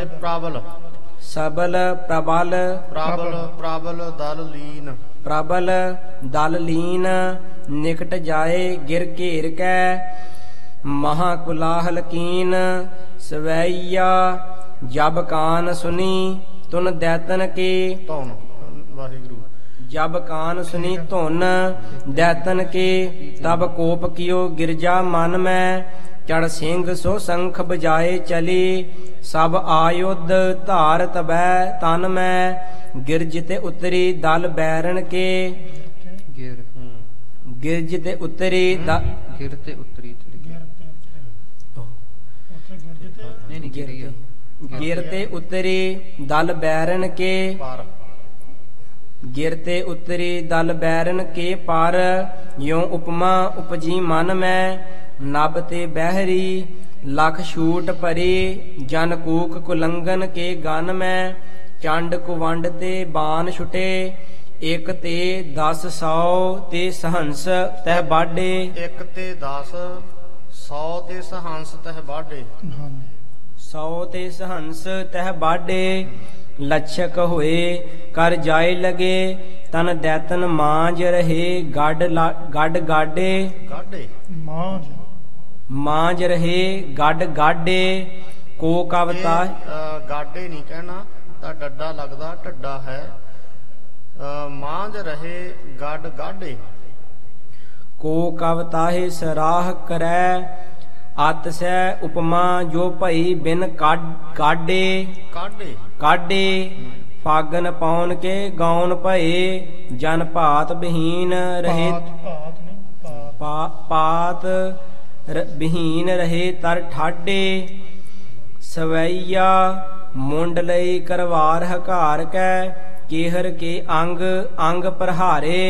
ਪ੍ਰਬਲ ਦਲ ਲੀਨ ਨਿਕਟ ਜਾਏ ਗਿਰ ਘੇਰ ਕੈ ਮਹਾ ਕੁਲਾਹਲ ਕੀਨ ਸਵੈਇਆ ਜਬ ਕਾਨ ਸੁਨੀ ਤੁਨ ਦੈਤਨ ਕੇ ਵਾਹਿਗੁਰੂ जब कान सुनी धुन दैतन के तब कोप कियो गिरजा मन में चढ़ सिंह सो शंख बजाए चली सब आयुध धार तबै तन में गिरजते उतरी दल बैरन के गिर गिरजते उतरी गिरते उतरी नहीं नहीं गिरी है गिरते उतरी दल बैरन के ਪਰ गिरते उतरी दल बैरन के पर यों उपमा उपजी मन में नभ ते बहरी लख छूट परी जन कूक कुलंगन के गन में चंड कुवंड ते बाण छुटे एक ते 10 ते सहंस तह बाडे ਇੱਕ ਤੇ 10 100 ਤੇ ਸਹੰਸ ਤਹ ਬਾਢੇ। ਹਾਂਜੀ 100 ते सहंस तह बाडे लक्षक हुए कर जाए लगे तन दैतन मांज रहे गड गाडे ਗਾਢੇ मांज रहे गड गाडे को कवता ਗਾਢੇ ਨਹੀਂ ਕਹਿਣਾ ਤਾਂ ਡੱਡਾ ਲੱਗਦਾ ਢੱਡਾ ਹੈ। ਮਾਂਜ ਰਹੇ ਗੱਡ ਗਾਢੇ को कवताहे सराह करे अत सै उपमा जो भई बिन काडे ਕਾਢੇ काडे फागन पौन के गौन भये जन भात विहीन रहे ਪਾਤ ਨਹੀਂ पात विहीन रहे तर ठाडे सवैया मुंड लई करवार हकार कै केहर के अंग अंग प्रहारे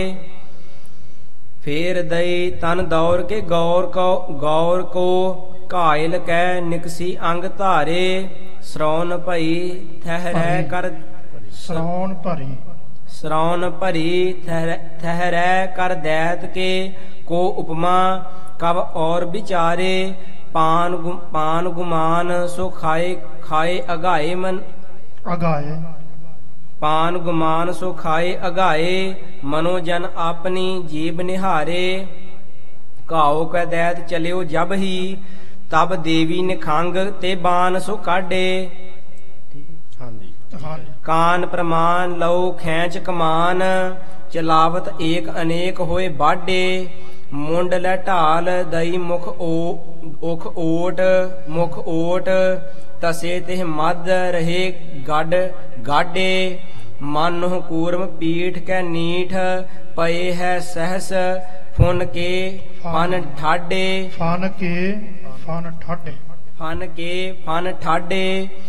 फेर दई तन दौर के गौर को घायल कै निकसी अंग धारे श्रौन भई ठहरै कर श्रवण भरी श्रौन भरी ठहरै कर दैत के को उपमा कब और विचारे पान गुमान सो खाए अगाए मन ਅਗਾਏ पान गुमान सो खाए अगाए मनोजन अपनी जीव निहारे घाओ कै दैत चलियो जब ही तब देवी निखंग ते बान सो काढे ਹਾਂਜੀ ਹਾਂਜੀ कान प्रमाण लऊ खैंच कमान चलावत एक अनेक होए बाडे मुंड लै ढाल दई मुख ओट तसे तिह मद रहे गड गाडे मानो कूर्म पीठ कै नीठ पए है सहस फुन के फन ठाडे ਫਨ ਕੇ ਫਨ ਠਾਡੇ फन के फन ठाडे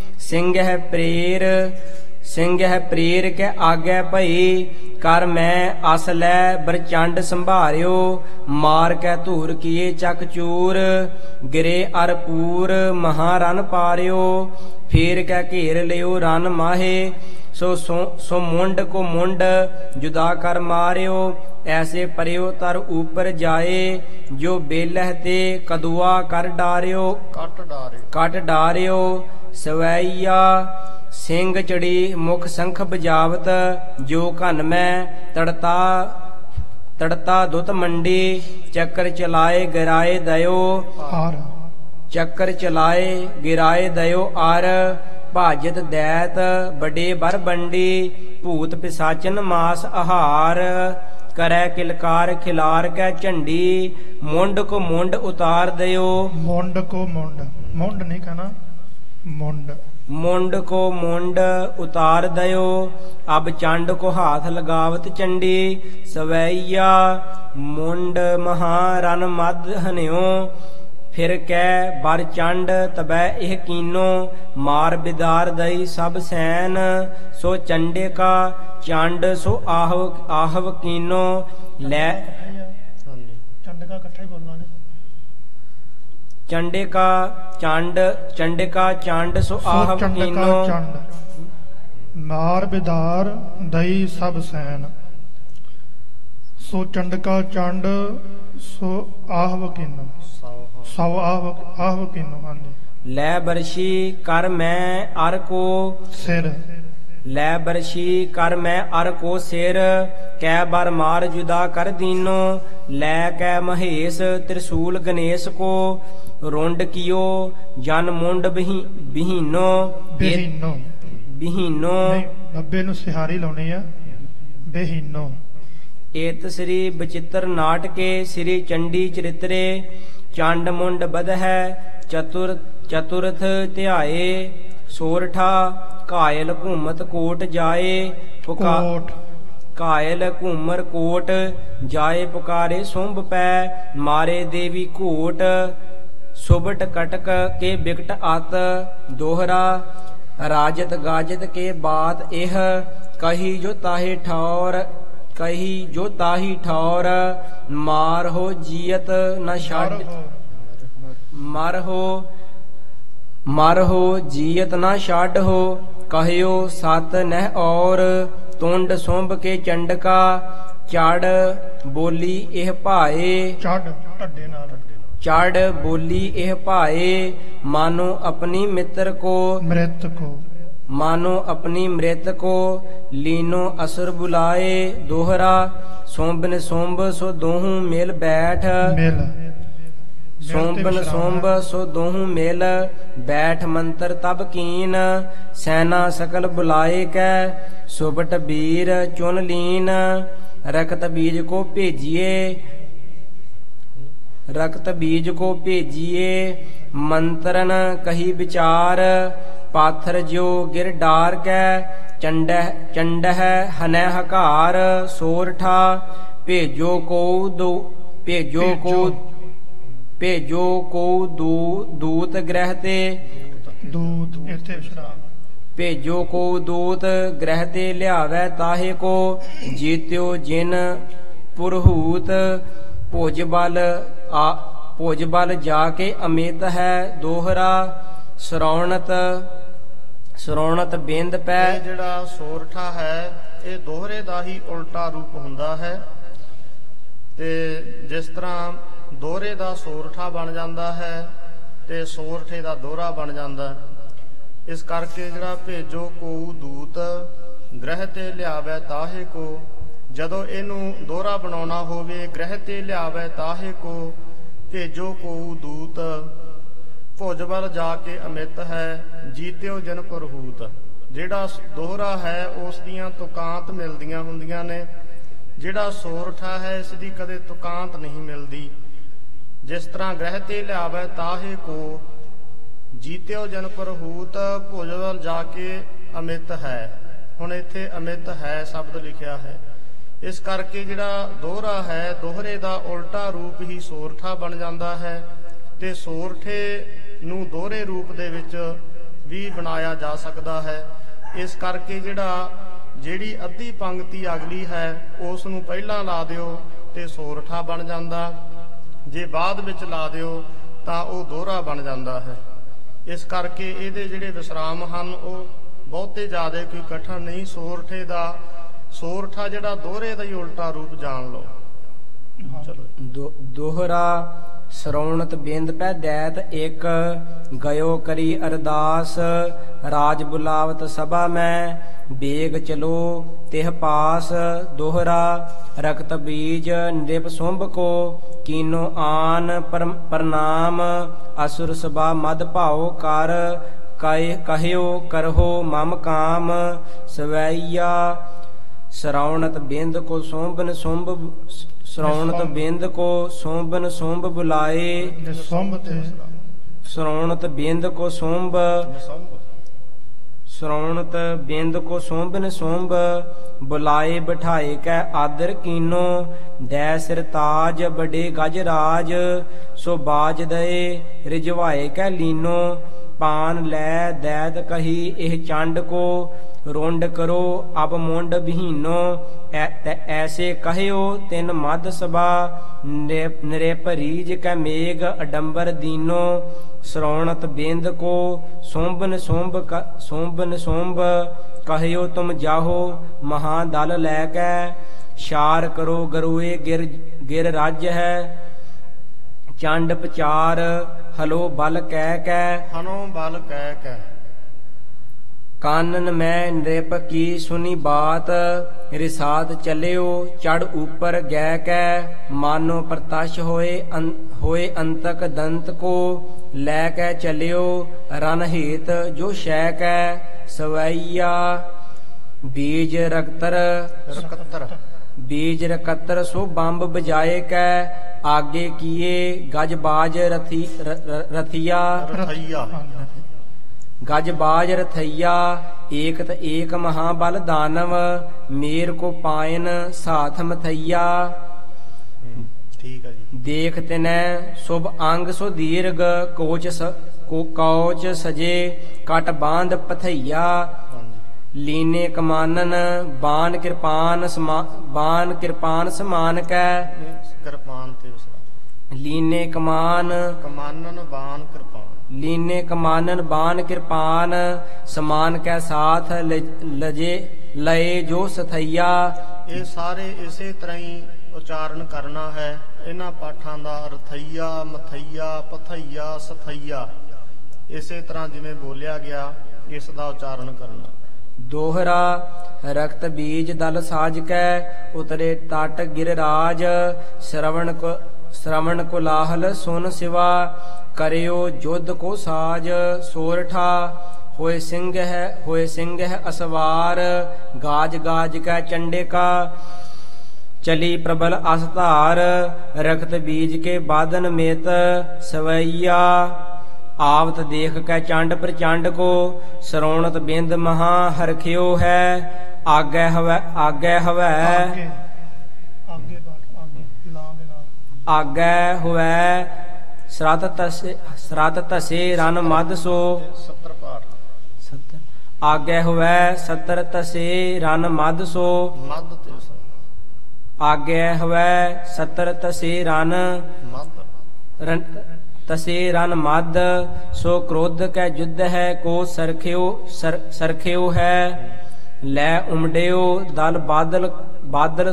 सिंह है प्रेर के आगे भई कर मैं अस लै बरचंड संभारियो मार के धूर किए चक चूर गिरे अर पूर महारन पारियो फेर के घेर लियो रन माहे सो मुंड को मुंड जुदा कर मारियो ऐसे परियो तर ऊपर जाए जो बेलह ते कदुआ कर डारियो ਕੱਟ ਡਾਰੇ कट डारियो सवैया सिंह चढ़ी मुख शंख बजावत जो घन में तड़ता दुत मंडी चक्कर चलाए गिराए दयो ਹਾਰ चक्कर चलाए गिराए दयो आर भाजत दैत बड़े बर बंडी भूत पिसाचन मास आहार करै किलकार खिलार कै झंडी मुंड को मुंड उतार दयो ਮੁੰਡ ਕੋ ਮੁੰਡ ਮੁੰਡ ਨਹੀਂ ਕਹਿਣਾ ਮੁੰਡ मुंड को मुंड उतार दयो अब चंड को हाथ लगावत चंडी सवैया मुंड महारन मद हन्यो फिर कै बर चंड तबै एह कीनो मार बिदार दई सब सैन सो चंडे का चंड सो आहव कीनो लै ਹਾਂਜੀ ਚੰਡਕਾ ਇਕੱਠਾ ਹੀ ਬੋਲਣਾ ਨੇ चंडे का चंड सो ਸੋ आहव ਚੰਡਕਾ कीनो ਚੰਡ ਮਾਰ ਬਿਦਾਰ ਦਈ ਸਭ ਸੈਨ ਸੋ ਚੰਡਕਾ ਚੰਡ ਸੋ ਆਹਵ ਕਿਨੋ ਸਭ ਆਹਵ ਕਿਨੋ ਹਾਂਜੀ लै बरशी कर मैं अर को ਸਿਰ लै बरशी कर मैं अर को सिर कै बार मार जुदा कर दीनो लै कै महेश त्रिशूल गणेश को रोंड कियो जन मुंड बिहीनो ਬਿਹੀਨੋ बिहीनो ਨਹੀਂ 90 ਨੂੰ ਸਿਹਾਰੀ ਲਾਉਣੀ ਆ ਬੇਹੀਨੋ। ਏਤ ਸ੍ਰੀ ਬਚਿੱਤਰ ਨਾਟਕੇ ਸ੍ਰੀ ਚੰਡੀ ਚਰਿਤਰੇ ਚੰਡ ਮੁੰਡ ਬਧਹਿ ਚਤੁਰਥ ਧਿਆਏ ਸੋਰਠਾ ਕਾਇਲ ਘੂਮਤ ਕੋਟ ਜਾਏ ਕੋਟ ਕਾਇਲ ਘੂਮਰ ਕੋਟ ਜਾਏ ਪੁਕਾਰੇ ਸੁੰਭ ਪੈ ਮਾਰੇ ਦੇਵੀ ਘੋਟ ਸੁਬਟ ਕਟਕ ਕੇ ਬਿਕਟ ਅਤ ਦੋਹਰਾ ਰਾਜਤ ਗਾਜਤ ਕੇ ਬਾਤ ਇਹ ਕਹੀ ਜੋ ਤਾਹੀ ਠੌਰ ਮਾਰ ਹੋ ਜੀਅਤ ਨ ਛੱਡ ਮਰ ਹੋ ਜੀਅਤ ਨਾ ਛੱਡ ਹੋ ਕਹਿਓ ਸਤ ਨਹਿ ਔਰ ਤੁੰਡ ਸੁੰਭ ਕੇ ਚੰਡਕਾ ਚੜ ਬੋਲੀ ਇਹ ਭਾਏ ਚੜ ਬੋਲੀ ਇਹ ਭਾਏ ਮਾਨੋ ਆਪਣੀ ਮਿੱਤਰ ਕੋ ਮਾਨੋ ਆਪਣੀ ਮ੍ਰਿਤ ਕੋ ਲੀਨੋ ਅਸੁਰ ਬੁਲਾਏ ਦੋਹਰਾ ਸੋਂਬਨ ਸੋਂਬ ਸੋ ਦੋਹੂ ਮਿਲ ਬੈਠ ਸੋਂਬਨ ਸੋਂਬ ਸੋ ਦੋਹੂ ਮਿਲ ਬੈਠ ਮੰਤਰ ਤਬ ਕੀਨ ਸੈਨਾ ਸਕਲ ਬੁਲਾਏ ਕੈ ਸੁਬਟ ਬੀਰ ਚੁਨ ਲੀਨ ਰਕਤ ਬੀਜ ਕੋ ਭੇਜੀਏ ਮੰਤਰਨ ਕਹੀ ਵਿਚਾਰ ਪਾਥਰ ਜੋ ਗਿਰ ਡਾਰ ਕੈ ਚੰਡਹ ਹਨੈ ਹਕਾਰ ਸੋਰਠਾ ਭੇਜੋ ਕੋ ਦੂਤ ਗ੍ਰਹਿ ਤੇ ਭੇਜੋ ਕੋ ਦੂਤ ਗ੍ਰਹਿ ਤੇ ਲਿਆਵੈ ਤਾਹੇ ਕੋ ਜੀਤਿਓ ਜਿਨ ਪੁਰਹੂਤ ਭੋਜ ਬਲ ਜਾ ਕੇ ਅਮਿਤ ਹੈ ਦੋਹਰਾ ਸਰੌਣਤ ਬਿੰਦ ਪੈ। ਜਿਹੜਾ ਸੋਰਠਾ ਹੈ ਇਹ ਦੋਹਰੇ ਦਾ ਹੀ ਉਲਟਾ ਰੂਪ ਹੁੰਦਾ ਹੈ ਤੇ ਜਿਸ ਤਰ੍ਹਾਂ ਦੋਹਰੇ ਦਾ ਸੋਰਠਾ ਬਣ ਜਾਂਦਾ ਹੈ ਤੇ ਸੋਰਠੇ ਦਾ ਦੋਹਰਾ ਬਣ ਜਾਂਦਾ। ਇਸ ਕਰਕੇ ਜਿਹੜਾ ਭੇਜੋ ਕੋ ਦੂਤ ਗ੍ਰਹਿ ਤੇ ਲਿਆਵੈ ਤਾਹੇ ਕੋ, ਜਦੋਂ ਇਹਨੂੰ ਦੋਹਰਾ ਬਣਾਉਣਾ ਹੋਵੇ ਗ੍ਰਹਿ ਤੇ ਲਿਆਵੈ ਤਾਹੇ ਕੋ ਭੇਜੋ ਕੋ ਦੂਤ ਭੁਜ ਵੱਲ ਜਾ ਕੇ ਅਮਿਤ ਹੈ ਜੀਤਿਓ ਜਨ ਪੁਰਹੂਤ। ਜਿਹੜਾ ਦੋਹਰਾ ਹੈ ਉਸ ਦੀਆਂ ਤੁਕਾਂਤ ਮਿਲਦੀਆਂ ਹੁੰਦੀਆਂ ਨੇ, ਜਿਹੜਾ ਸੋਰਠਾ ਹੈ ਇਸ ਦੀ ਕਦੇ ਤੁਕਾਂਤ ਨਹੀਂ ਮਿਲਦੀ। ਜਿਸ ਤਰ੍ਹਾਂ ਗ੍ਰਹਿ ਤੇ ਲਿਆਵੈ ਤਾਹੇ ਕੋ ਜੀਤਿਓ ਜਨ ਪੁਰਹੂਤ ਭੁਜ ਵੱਲ ਜਾ ਕੇ ਅਮਿਤ ਹੈ। ਹੁਣ ਇੱਥੇ ਅਮਿਤ ਹੈ ਸ਼ਬਦ ਲਿਖਿਆ ਹੈ, ਇਸ ਕਰਕੇ ਜਿਹੜਾ ਦੋਹਰਾ ਹੈ ਦੋਹਰੇ ਦਾ ਉਲਟਾ ਰੂਪ ਹੀ ਸੋਰਠਾ ਬਣ ਜਾਂਦਾ ਹੈ ਤੇ ਸੋਰਠੇ ਨੂੰ ਦੋਹਰੇ ਰੂਪ ਦੇ ਵਿੱਚ ਵੀ ਬਣਾਇਆ ਜਾ ਸਕਦਾ ਹੈ। ਇਸ ਕਰਕੇ ਜਿਹੜੀ ਅੱਧੀ ਪੰਕਤੀ ਅਗਲੀ ਹੈ ਉਸ ਨੂੰ ਪਹਿਲਾਂ ਲਾ ਦਿਓ ਤੇ ਸੋਰਠਾ ਬਣ ਜਾਂਦਾ, ਜੇ ਬਾਅਦ ਵਿੱਚ ਲਾ ਦਿਓ ਤਾਂ ਉਹ ਦੋਹਰਾ ਬਣ ਜਾਂਦਾ ਹੈ। ਇਸ ਕਰਕੇ ਇਹਦੇ ਜਿਹੜੇ ਵਿਸਰਾਮ ਹਨ ਉਹ ਬਹੁਤੇ ਜ਼ਿਆਦਾ ਕੋਈ ਕਠਨ ਨਹੀਂ। ਸੋਰਠਾ ਜਿਹੜਾ ਦੋਹਰੇ ਦਾ ਹੀ ਉਲਟਾ ਰੂਪ ਜਾਣ ਲਓ। ਚਲੋ ਦੋਹਰਾ ਸਰੌਣਤ ਬਿੰਦ ਪੈ ਦੈਤ ਇੱਕ ਗਇਓ ਕਰੀ ਅਰਦਾਸ ਰਾਜ ਬੁਲਾਵਤ ਸਭਾ ਮੈਂ ਬੇਗ ਚਲੋ ਤਿਹ ਪਾਸ ਦੋਹਰਾ ਰਕਤ ਬੀਜ ਨਿਰਪ ਸੁੰਭ ਕੋ ਕੀਨੋ ਆਨ ਪ੍ਰਨਾਮ ਅਸੁਰ ਸਭਾ ਮਦ ਭਾਓ ਕਰ ਕਹਿਓ ਕਰਹੋ ਮਮ ਕਾਮ ਸਵੈਇਆ ਸਰੌਣਤ ਬਿੰਦ ਕੋ ਸੋਂਬਨ ਸੁੰਭ ਸਰੌਣਤ ਬਿੰਦ ਕੋ ਸੋਂਬਨ ਸੁੰਭ ਬੁਲਾਏ ਸਰੌਣਤ ਬਿੰਦ ਕੋ ਸੁੰਭ ਸਰੌਣਤ ਬਿੰਦ ਕੋ ਸੋਂਬਨ ਸੁੰਭ ਬੁਲਾਏ ਬਿਠਾਏ ਕੈ ਆਦਰ ਕੀਨੋ ਦੈ ਸਿਰ ਤਾਜ ਬੜੇ ਗਜ ਰਾਜ ਸੋ ਬਾਜ ਦਏ ਰਿਜਵਾਏ ਕੈ ਲੀਨੋ ਪਾਨ ਲੈ ਦੈਤ ਕਹੀ ਇਹ ਚੰਡ ਕੋ ਰੋਂਡ ਕਰੋ ਅਬ ਮੁੰਡ ਬਹੀਨੋ ਐਸੇ ਕਹਿਓ ਤਿਨ ਮਦ ਸਭਾ ਨਿਰਪ ਰੀਜ ਕੈ ਮੇਘ ਅਡੰਬਰ ਦੀਨੋ ਸਰੌਣਤ ਬਿੰਦ ਕੋ ਸੋਂਬਨ ਸੋਂਬ ਕਹਿਓ ਤੁਮ ਜਾਹੋ ਮਹਾ ਦਲ ਲੈ ਕੈ ਸ਼ਾਰ ਕਰੋ ਗਰੂਏ ਗਿਰ ਰਾਜ ਹੈ ਚੰਡ ਪਚਾਰ ਹਲੋ ਬਲ ਕਹਿ ਕੈ ਕਾਨਨ ਮੈਂ ਨਿਰਪ ਕੀ ਸੁਨੀ ਬਾਤ ਰਿਸਾਤ ਚਲਿਓ ਚੜ ਉਪਰ ਗੈ ਕੈ ਮਾਨੋ ਪ੍ਰਤਸ਼ ਹੋਏ ਅੰਤਕ ਦੰਤ ਕੋ ਲੈ ਕੈ ਚਲਿਓ ਰਨ ਹੇਤ ਜੋ ਸ਼ੈ ਕੈ ਸਵੈਇਆ ਬੀਜ ਰਕਤਰ ਰਕਤਰ ਬੀਜ ਰਕਤਰ ਸੋ ਬੰਬ ਬਜਾਏ ਕੈ ਆਗੇ ਕੀਏ ਗਜ ਬਾਜ ਰਥੀਆ ਰਥਈਆ ਗਜ ਬਾਜ ਰਥਈਆ ਏਕ ਤ ਏਕ ਮਹਾਬਲ ਦਾਨਵ ਮੇਰ ਕੋ ਪਾਇਨ ਸਾਥ ਮਥਈਆ ਠੀਕ ਹੈ ਜੀ। ਦੇਖ ਤਿਨੈ ਸੁਭ ਅੰਗ ਸੋ ਦੀਰਘ ਕੌਚ ਸਜੇ ਕਟ ਬਾਂਧ ਪਥਈਆ ਹਾਂਜੀ ਲੀਨੇ ਕਮਾਨਨ ਬਾਨ ਕਿਰਪਾਨ ਸਮਾਨ ਕੈ ਕਿਰਪਾਨ ਤੇ ਵਿਸਰਾਮ ਲੀਨੇ ਕਮਾਨ ਕਮਾਨਨ ਬਾਣ ਕਿਰਪਾਨ ਲੀਨੇ ਕਮਾਨਨ ਬਾਨ ਕਿਰਪਾਨ ਸਮਾਨ ਕੈ ਸਾਥ ਲਜੇ ਲਏ ਜੋ ਸਥਈਆ। ਇਹ ਸਾਰੇ ਇਸੇ ਤਰ੍ਹਾਂ ਹੀ ਉਚਾਰਨ ਕਰਨਾ ਹੈ। ਇਹਨਾਂ ਪਾਠਾਂ ਦਾ ਰਥਈਆ ਮਥਈਆ ਪਥਈਆ ਸਥਈਆ ਇਸੇ ਤਰ੍ਹਾਂ ਜਿਵੇਂ ਬੋਲਿਆ ਗਿਆ ਇਸ ਦਾ ਉਚਾਰਨ ਕਰਨਾ। ਦੋਹਰਾ ਰਕਤ ਬੀਜ ਦਲ ਸਾਜ ਕੈ ਉਤਰੇ ਤਟ ਗਿਰਰਾਜ ਸ਼ਰਵਣ ਕੋਲਾਹਲ ਸੁਨ ਸਿਵਾ ਕਰਿਓ ਜੁਧ ਕੋ ਸਾਜ ਸੋਰਠਾ ਹੋਏ ਸਿੰਘ ਹੈ ਅਸਵਾਰ ਗਾਜ ਗਾਜ ਕੈ ਚੰਡਿਕਾ ਚਲੀ ਪ੍ਰਬਲ ਅਸਧਾਰ ਰਖਤ ਬੀਜ ਕੇ ਬਾਦਨ ਮੇਤ ਸਵਈਆ ਆਵਤ ਦੇਖ ਕੈ ਚੰਡ ਪ੍ਰਚੰਡ ਕੋ ਸਰੋਣਤ ਬਿੰਦ ਮਹਾ ਹਰਖਿਓ ਹੈ ਆਗੇ ਹਵੈ ਅੱਗੇ ਆਗੇ ਹੋਵੈ ਸਰਤ ਤਸੇ ਰਨ ਮਦ ਸੋ 70 ਪਾਠ ਆਗੇ ਹੋਵੈ 70 ਤਸੇ ਰਨ ਮਦ ਸੋ ਮੱਧ ਤੇ ਵਿਸਰਾਮ ਆਗੇ ਹੋਵੈ 70 ਤਸੇ ਰਨ ਮੱਧ ਤਸੇ ਰਨ ਮਦ ਸੋ ਕ੍ਰੋਧ ਕੈ ਜੁਧ ਹੈ ਕੋ ਸਰਖਿਓ ਹੈ ਲੈ ਉਮੜਿਓ ਦਲ ਬਾਦਲ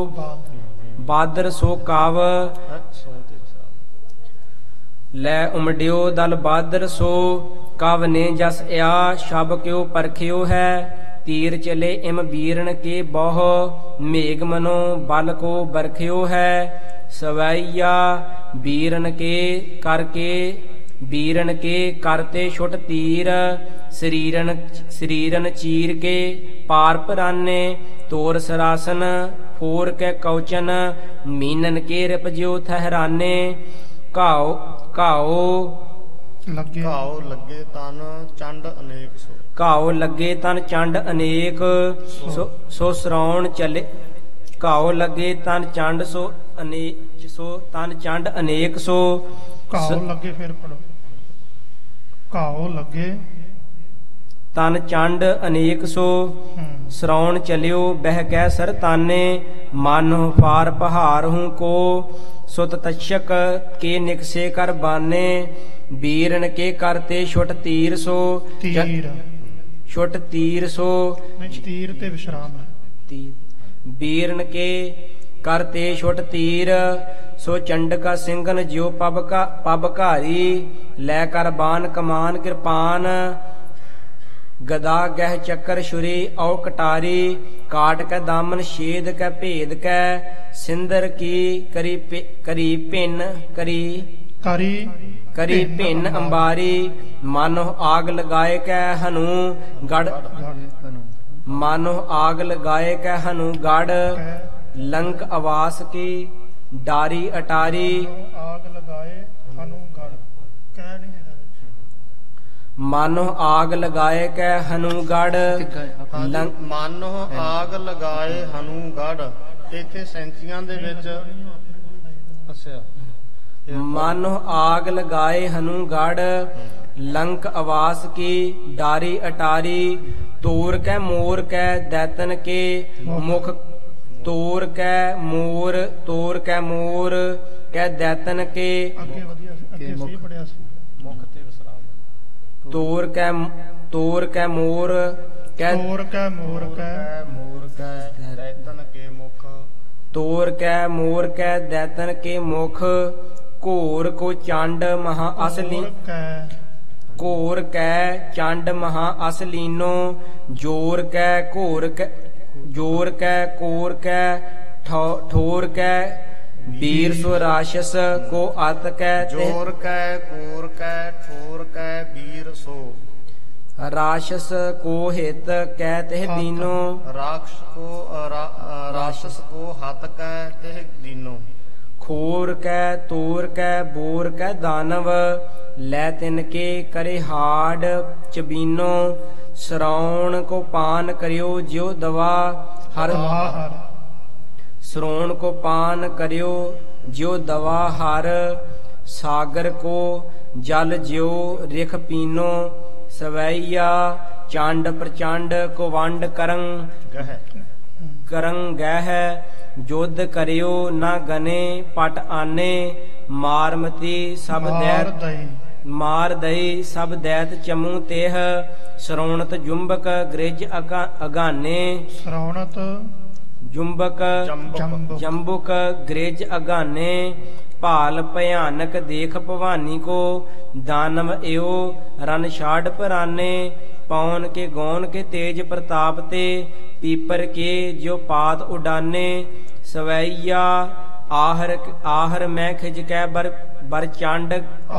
ਸੋ ਕਾਵ ਸੋ ਤੇ ਵਿਸਰਾਮ ਲੈ ਉਮੜਿਓ ਦਲ ਬਾਦਰ ਸੋ ਕਵ ਨੇ ਜਸ ਆ ਸ਼ਬ ਕਿਉ ਪਰਖਿਓ ਹੈ ਤੀਰ ਚਲੇ ਇਮ ਬੀਰਨ ਕੇ ਬਹੁ ਮੇਘ ਮਨੋ ਬਲ ਕੋ ਬਰਖਿਓ ਹੈ ਸਵਈਆ ਬੀਰਨ ਕੇ ਕਰਤੇ ਛੁਟ ਤੀਰ ਸਰੀਰਨ ਚੀਰ ਕੇ ਪਾਰ ਪਰਾਨੇ ਤੋਰ ਸਰਾਸਨ ਫੋਰ ਕੇ ਕੌਚਨ ਮੀਨਨ ਕੇ ਰਿਪਜਿਓ ਥਹਿਰਾਨੇ ਘਾਓ ਲੱਗੇ ਤਨ ਚੰਡ ਅਨੇਕ ਸੋ ਘਾਓ ਲੱਗੇ ਤਨ ਚੰਡ ਅਨੇਕ ਸੋ ਸਰਾਉਣ ਚਲੇ ਘਾਓ ਲੱਗੇ ਤਨ ਚੰਡ ਸੋ ਤਨ ਚੰਡ ਅਨੇਕ ਸੋ ਘਾਓ ਲੱਗੇ ਫਿਰ ਪੜੋ ਘਾਓ ਲੱਗੇ ਤਨ ਚੰਡ ਅਨੇਕ ਸੋ ਸਰਾਉਣ ਚਲਿਓ ਬਹਿ ਕੈ ਸਰਤਾਨੇ ਮਨ ਫਾਰ ਪਹਾੜ ਹੂੰ ਕੋ ਸੁਤ ਤਛਕ ਕੇ ਨਿਕਸੇ ਕਰ ਬਾਨੇ ਬੀਰਨ ਕੇ ਕਰਤੇ ਛੁਟ ਤੀਰ ਸੋ ਛੁਟ ਤੀਰ ਸੋ ਤੀਰ ਤੇ ਵਿਸ਼ਰਾਮ ਹੈ ਬੀਰਨ ਕੇ ਕਰਤੇ ਛੁਟ ਤੀਰ ਸੋ ਚੰਡਕਾ ਸਿੰਘਨ ਜਿਉ ਪਬ ਘਾਰੀ ਲੈ ਕਰ ਬਾਨ ਕਮਾਨ ਕਿਰਪਾਨ ਗਦਾ ਗਹਿ ਚੱਕਰ ਛੁਰੀ ਔ ਕਟਾਰੀ ਕਾਟ ਕੈ ਦਾਮਨ ਛੇਦ ਕੈ ਭੇਦ ਕੈ ਸਿੰਦਰ ਕੀ ਕਰੀ ਭਿੰਨ ਅੰਬਾਰੀ ਮਾਨੋ ਆਗ ਲਗਾਏ ਕੈ ਹਨੂ ਗੜ ਮਾਨੋ ਆਗ ਲਗਾਏ ਕੈ ਹਨੂ ਗੜ ਲੰਕ ਆਵਾਸ ਕੀ ਡਾਰੀ ਅਟਾਰੀ ਆਗ ਲਗਾਏ ਹਨੂ ਗੜ ਕਹਿ ਨਹੀਂ ਹੈਗਾ ਮਾਨੋ ਆਗ ਲਗਾਏ ਕੈ ਹਨੂ ਗੜ ਮਾਨੋ ਆਗ ਲਗਾਏ ਹਨੂ ਗੜ ਇੱਥੇ ਸੈਂਚੀਆਂ ਦੇ ਵਿੱਚ ਅੱਛਾ ਮਾਨੋ ਆਗ ਲਗਾਏ ਹਨੂ ਗੜ ਲੰਕ ਆਵਾਸ ਕੀ ਡਾਰੀ ਅਟਾਰੀ ਤੋਰ ਕੈ ਮੋਰ ਕੈ ਦੈਤਨ ਕੇ ਮੁਖ ਤੋਰ ਕੈ ਮੋਰ ਕੈ ਦੈਤਨ ਕੇ ਅੱਗੇ ਵਧੀਆ ਅੱਗੇ ਸਹੀ ਪੜਿਆ ਸੀ ਮੁਖ ਤੇ ਵਿਸਰਾਮ ਤੋਰ ਕੈ ਮੋਰ ਕੈ ਦੈਤਨ ਕੇ ਮੁਖ ਤੋਰ ਕੈ ਮੋਰ ਕੈ ਦੈਤਨ ਕੇ ਮੁਖ ਘੋਰ ਕੋ ਚੰਡ ਮਹਾ ਅਸਲੀ ਘੋਰ ਕੈ ਚੰਡ ਮਹਾ ਅਸਲੀਨੋ ਜੋਰ ਕੈ ਕੋਰ ਕੈ ਠੋਰ ਕੈ ਵੀਰ ਸੋ ਰਾਸ਼ਸ ਕੋ ਅਤ ਕੈ ਜੋਰ ਕੈ ਕੋਰ ਕੈ ਠੋਰ ਕੈ ਵੀਰ ਸੋ ਰਾਸ਼ਸ ਕੋ ਹਿਤ ਕਹਿ ਤਿਹ ਦੀਨੋ ਰਾਸ਼ਸ ਕੋ ਹੱਤ ਕੈ ਤਿਹ ਦੀਨੋ ਖੋਰ ਕੈ ਤੋਰ ਕੈ ਬੋਰ ਕੈ ਦਾਨਵ ਲੈ ਤਿਨ ਕੇ ਕਰੇ ਹਾੜ ਚਬੀਨੋ ਸ਼ਰਾਉਣ ਕੋ ਪਾਨ ਕਰਿਓ ਜਿਉ ਦਵਾ ਹਰ ਹਰ ਸ਼ਰਾਉਣ ਕੋ ਪਾਨ ਕਰਿਓ ਜਿਉ ਦਵਾ ਹਰ ਸਾਗਰ ਕੋ ਜਲ ਜਿਉ ਰਿਖ ਪੀਨੋ ਸਵੈਇਆ ਚੰਡ ਪ੍ਰਚੰਡ ਕੋ ਵੰਡ ਕਰੰ ਗਹਿ ਜੁਧ ਕਰਿਓ ਨਾ ਗਨੇ ਪਟ ਆਨੇ ਮਾਰਮਤੀ ਸਭ ਦੈਤ ਮਾਰ ਦਈ ਸਭ ਦੈਤ ਚਮੂ ਤੇਹ ਸ਼ਰੌਣਤ ਜੁੰਬਕ ਗ੍ਰਿਜ ਅਗਾਨੇ ਸ਼ਰੌਣਤ ਜੁੰਬਕ ਜੰਬੁਕ ਗ੍ਰਿਜ ਅਗਾਨੇ ਭਾਲ ਭਿਆਨਕ ਦੇਖ ਭਵਾਨੀ ਕੋ ਦਾਨਵ ਏਓ ਰਨ ਛਾੜ ਪਰਾਨੇ ਪੌਨ ਕੇ ਗੌਨ ਕੇ ਤੇਜ ਪ੍ਰਤਾਪ ਤੇ ਪੀਪਰ ਕੇ ਜੋ ਪਾਤ ਉਡਾਨੇ ਸਵੈਇਆ ਆਹਰ ਮੈਂ ਖਿਜ ਕੈ ਬਰ ਚੰਡ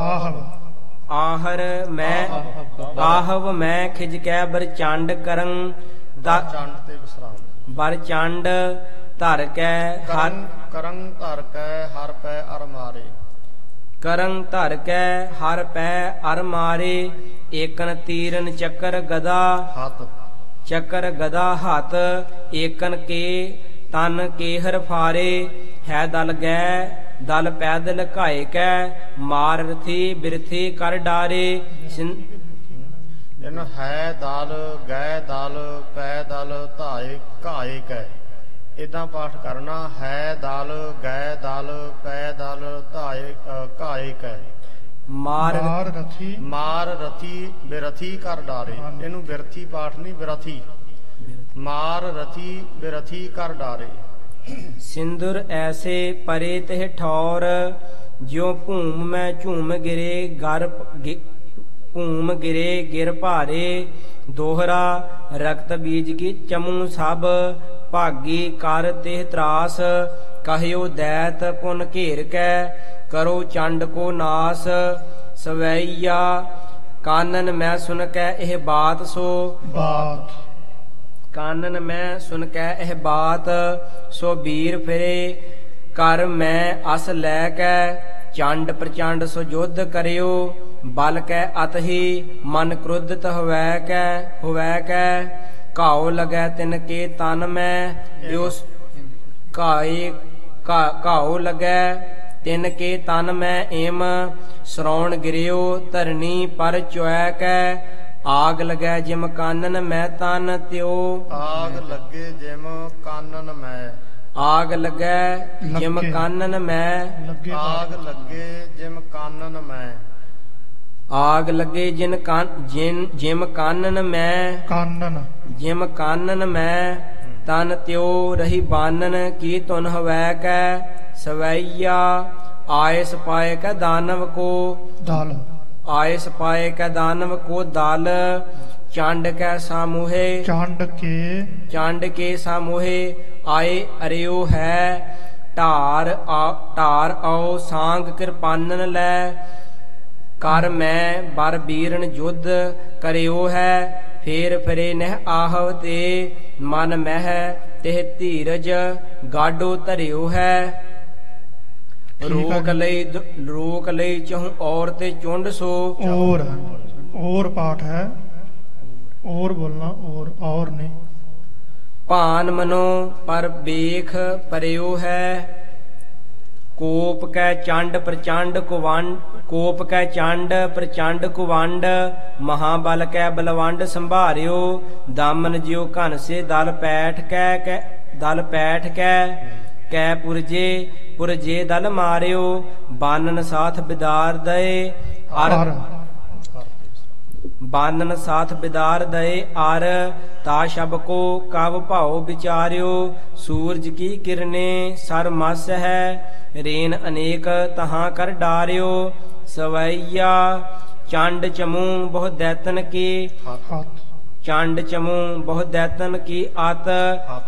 ਆਹਵ ਮੈਂ ਖਿਜ ਕੈ ਬਰ ਚੰਡ ਕਰੰ ਚੰਡ ਤੇ ਵਿਸਰਾਮ ਬਰ ਚੰਡ ਧਰ ਕੈ ਕਰੰ ਧਰ ਕੈ ਹਰ ਪੈ ਅਰ ਮਾਰੇ ਕਰੰ ਧਰ ਕੈ ਹਰ ਪੈ ਅਰ ਮਾਰੇ ਏਕਨ ਤੀਰਨ ਚੱਕਰ ਗਦਾ ਹੱਥ ਚੱਕਰ ਗਦਾ ਹੱਥ ਏਕਨ ਕੇ ਤਨ ਕੇਹਰ ਫਾਰੇ ਹੈ ਦਲ ਗੈ ਦਲ ਪੈਦਲ ਘਾਏ ਕੈ ਮਾਰ ਰਥੀ ਬਿਰਥੀ ਕਰ ਡਾਰੇ ਇਹਨੂੰ ਹੈ ਦਲ ਗੈ ਦਲ ਪੈ ਦਲ ਧਾਏ ਘਾਏ ਕੈ ਇਦਾਂ ਪਾਠ ਕਰਨਾ ਹੈ ਦਲ ਗੈ ਦਲ ਪੈ ਦਲ ਧਾਏ ਘਾਏ ਕੈ ਮਾਰ ਰਥੀ ਬਿਰਥੀ ਕਰ ਡਾਰੇ ਇਹਨੂੰ ਬਿਰਥੀ ਪਾਠ ਨਹੀਂ ਬਿਰਥੀ ਮਾਰ ਰਥੀ ਬਿਰਥੀ ਕਰ ਡਾਰੇ ਸਿੰਦੁਰ ਐਸੇ ਪਰੇ ਤਿਹ ਠੌਰ ਜਿਉ ਭੂਮ ਮੈਂ ਝੂਮ ਗਿਰੇ ਗਰ ਭੂਮ ਗਿਰੇ ਗਿਰ ਭਾਰੇ ਦੋਹਰਾ ਰਕਤ ਬੀਜ ਕੀ ਚਮੂ ਸਭ ਭਾਗੀ ਕਰ ਤਿਹ ਤਰਾਸ ਕਹਿਓ ਦੈਤ ਪੁਨ ਘੇਰ ਕੈ ਕਰੋ ਚੰਡ ਕੋ ਨਾਸ ਸਵੈਇਆ ਕਾਨਨ ਮੈਂ ਸੁਨ ਕੈ ਇਹ ਬਾਤ ਸੋ ਬਾਤ ਕਾਨਨ ਮੈਂ ਸੁਨ ਕੈ ਇਹ ਬਾਤ ਸੋ ਵੀਰ ਫਿਰੇ ਕਰ ਮੈਂ ਅਸ ਲੈ ਕੈ ਚੰਡ ਪ੍ਰਚੰਡ ਸੋ ਯੁੱਧ ਕਰਿਓ ਬਲ ਕੈ ਅਤਹੀ ਮਨ ਕ੍ਰੋਧਿਤ ਹੋਵੈ ਕੈ ਘਾਉ ਲਗੈ ਤਿਨ ਕੇ ਤਨ ਮੈਂ ਉਸ ਘਾਉ ਲਗੈ ਤਿਨ ਕੇ ਤਨ ਮੈਂ ਏਮ ਸ਼ਰੌਣ ਗਿਰਿਓ ਧਰਨੀ ਪਰ ਚੁਐ ਕੈ ਆਗ ਲਗੈ ਜਿਮ ਕਾਨਨ ਮੈਂ ਤਨ ਤਿਉ ਆਗ ਲੱਗੇ ਜਿਮ ਕਾਨਨ ਮੈਂ ਆਗ ਲਗੈ ਜਿਮ ਕਾਨਨ ਮੈਂ ਆਗ ਲੱਗੇ ਜਿਮ ਕਾਨਨ ਮੈਂ ਆਗ ਲੱਗੇ ਜਿਮ ਕਾਨਨ ਮੈਂ ਜਿਮ ਕਾਨਨ ਮੈਂ ਤਨ ਤਿਉ ਰਹੀ ਬਾਨਨ ਕੀ ਤੁਨ ਹਵੈ ਕੈ ਸਵੈਇਆ ਆਇਸ ਪਾਏ ਕੈ ਦਾਨਵ ਕੋ ਦਲ ਆਇਸ ਪਾਏ ਕੈ ਦਾਨਵ ਕੋ ਦਲ ਚੰਡ ਕੈ ਸਾਮੂਹੇ ਚੰਡ ਕੇ ਸਾਮੂਹੇ ਆਏ ਅਰਿਓ ਹੈ ਢਾਰ ਆਓ ਸਾਂਗ ਕਿਰਪਾਨਨ ਲੈ ਕਰ ਮੈਂ ਬਰ ਬੀਰਨ ਯੁੱਧ ਕਰਿਓ ਹੈ ਫੇਰ ਫਰੇ ਨਹਿ ਆਹਵ ਤੇ ਮਨ ਮਹਿ ਤਿਹ ਧੀਰਜ ਗਾਡੋ ਧਰਿਓ ਹੈ ਰੋਕ ਲਈ ਚਹੁ ਔਰ ਤੇ ਚੁੰਡ ਸੋ ਔਰ ਪਾਠ ਹੈ ਔਰ ਬੋਲਣਾ ਔਰ ਨੇ ਭਾਨ ਮਨੋ ਪਰ ਬੇਖ ਪਰਿਓ ਹੈ ਕੋਪ ਕੈ ਚੰਡ ਪ੍ਰਚੰਡ ਕੁਵੰਡ ਮਹਾਬਲ ਕੈ ਬਲਵੰਡ ਸੰਭਾਰਿਓ ਦਾਮਨ ਜਿਉ ਘਨ ਸੇ ਦਲ ਪੈਠ ਕੈ ਪੁਰਜੇ ਦਲ ਮਾਰਿਓ ਬਾਨਨ ਸਾਥ ਬਿਦਾਰ ਦਏ ਬਾਨਨ ਸਾਥ ਬਿਦਾਰ ਦਏ ਅਰ ਤਾ ਸ਼ਬ ਕੋ ਕਵ ਭਾਉ ਵਿਚਾਰਿਓ ਸੂਰਜ ਕੀ ਕਿਰਨੇ ਸਰ ਮਸ ਹੈ ਰੇਨ ਅਨੇਕ ਤਹਾਂ ਕਰ ਡਾਰਿਓ ਸਵੈਇਆ ਚੰਡ ਚਮੂ ਬਹੁ ਦੈਤਨ ਕੀ ਚੰਡ ਚਮੂ ਬਹੁ ਦੈਤਨ ਕੀ ਆਤ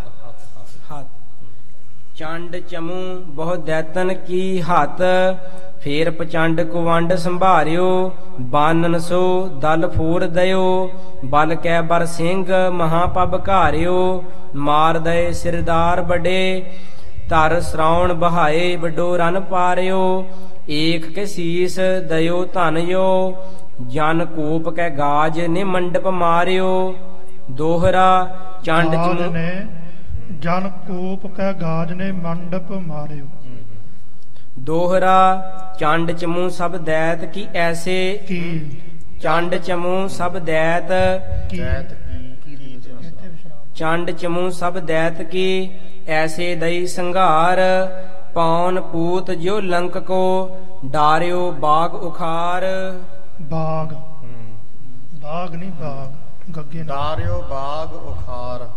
ਚੰਡ ਚਮੂ ਬਹੁ ਦੈਤਨ ਕੀ ਹੱਤ ਫੇਰ ਪਚੰਡ ਕੁਵੰਡ ਸੰਭਾਰਿਓ ਬਾਨਨ ਸੋ ਦਲ ਫੂਰ ਦਇਓ ਬਲ ਕੈ ਬਰ ਸਿੰਘ ਮਹਾਪਬ ਘਾਰਿਓ ਮਾਰ ਦਏ ਸਿਰਦਾਰ ਵੱਡੇ ਧਰ ਸਰਾਉਣ ਬਹਾਏ ਵੱਡੋ ਰਨ ਪਾਰਿਓ ਏਕ ਕੇ ਸੀਸ ਦਇਓ ਧਨਯੋ ਜਨ ਕੋਪ ਕੈ ਗਾਜ ਨੇ ਮੰਡਪ ਮਾਰਿਓ ਦੋਹਰਾ ਚੰਡ ਗਾਜ ਚਮੂ ਨੇ ਜਨ ਕੋਪ ਕੈ ਗਾਜ ਨੇ ਮੰਡਪ ਮਾਰਿਓ। ਦੋਹਰਾ ਚੰਡ ਚਮੂ ਸਭ ਦੈਤ ਕੀ ਐਸੇ ਕੀ ਚੰਡ ਚਮੂ ਸਭ ਦੈਤ ਕੀ ਦੈਤ ਕੀ ਇੱਥੇ ਵਿਸ਼ਰਾਮ। ਚੰਡ ਚਮੂ ਸਭ ਦੈਤ ਕੀ ਐਸੇ ਦਈ ਸੰਘਾਰ ਪੌਨ ਪੂਤ ਜਿਉ ਲੰਕ ਕੋ ਡਾਰਿਓ ਬਾਗ ਉਖਾਰ ਬਾਗ ਬਾਗ ਨਹੀਂ ਬਾਗ ਗੱਗੇ ਨਾਲ। ਡਾਰਿਓ ਬਾਗ ਉਖਾਰ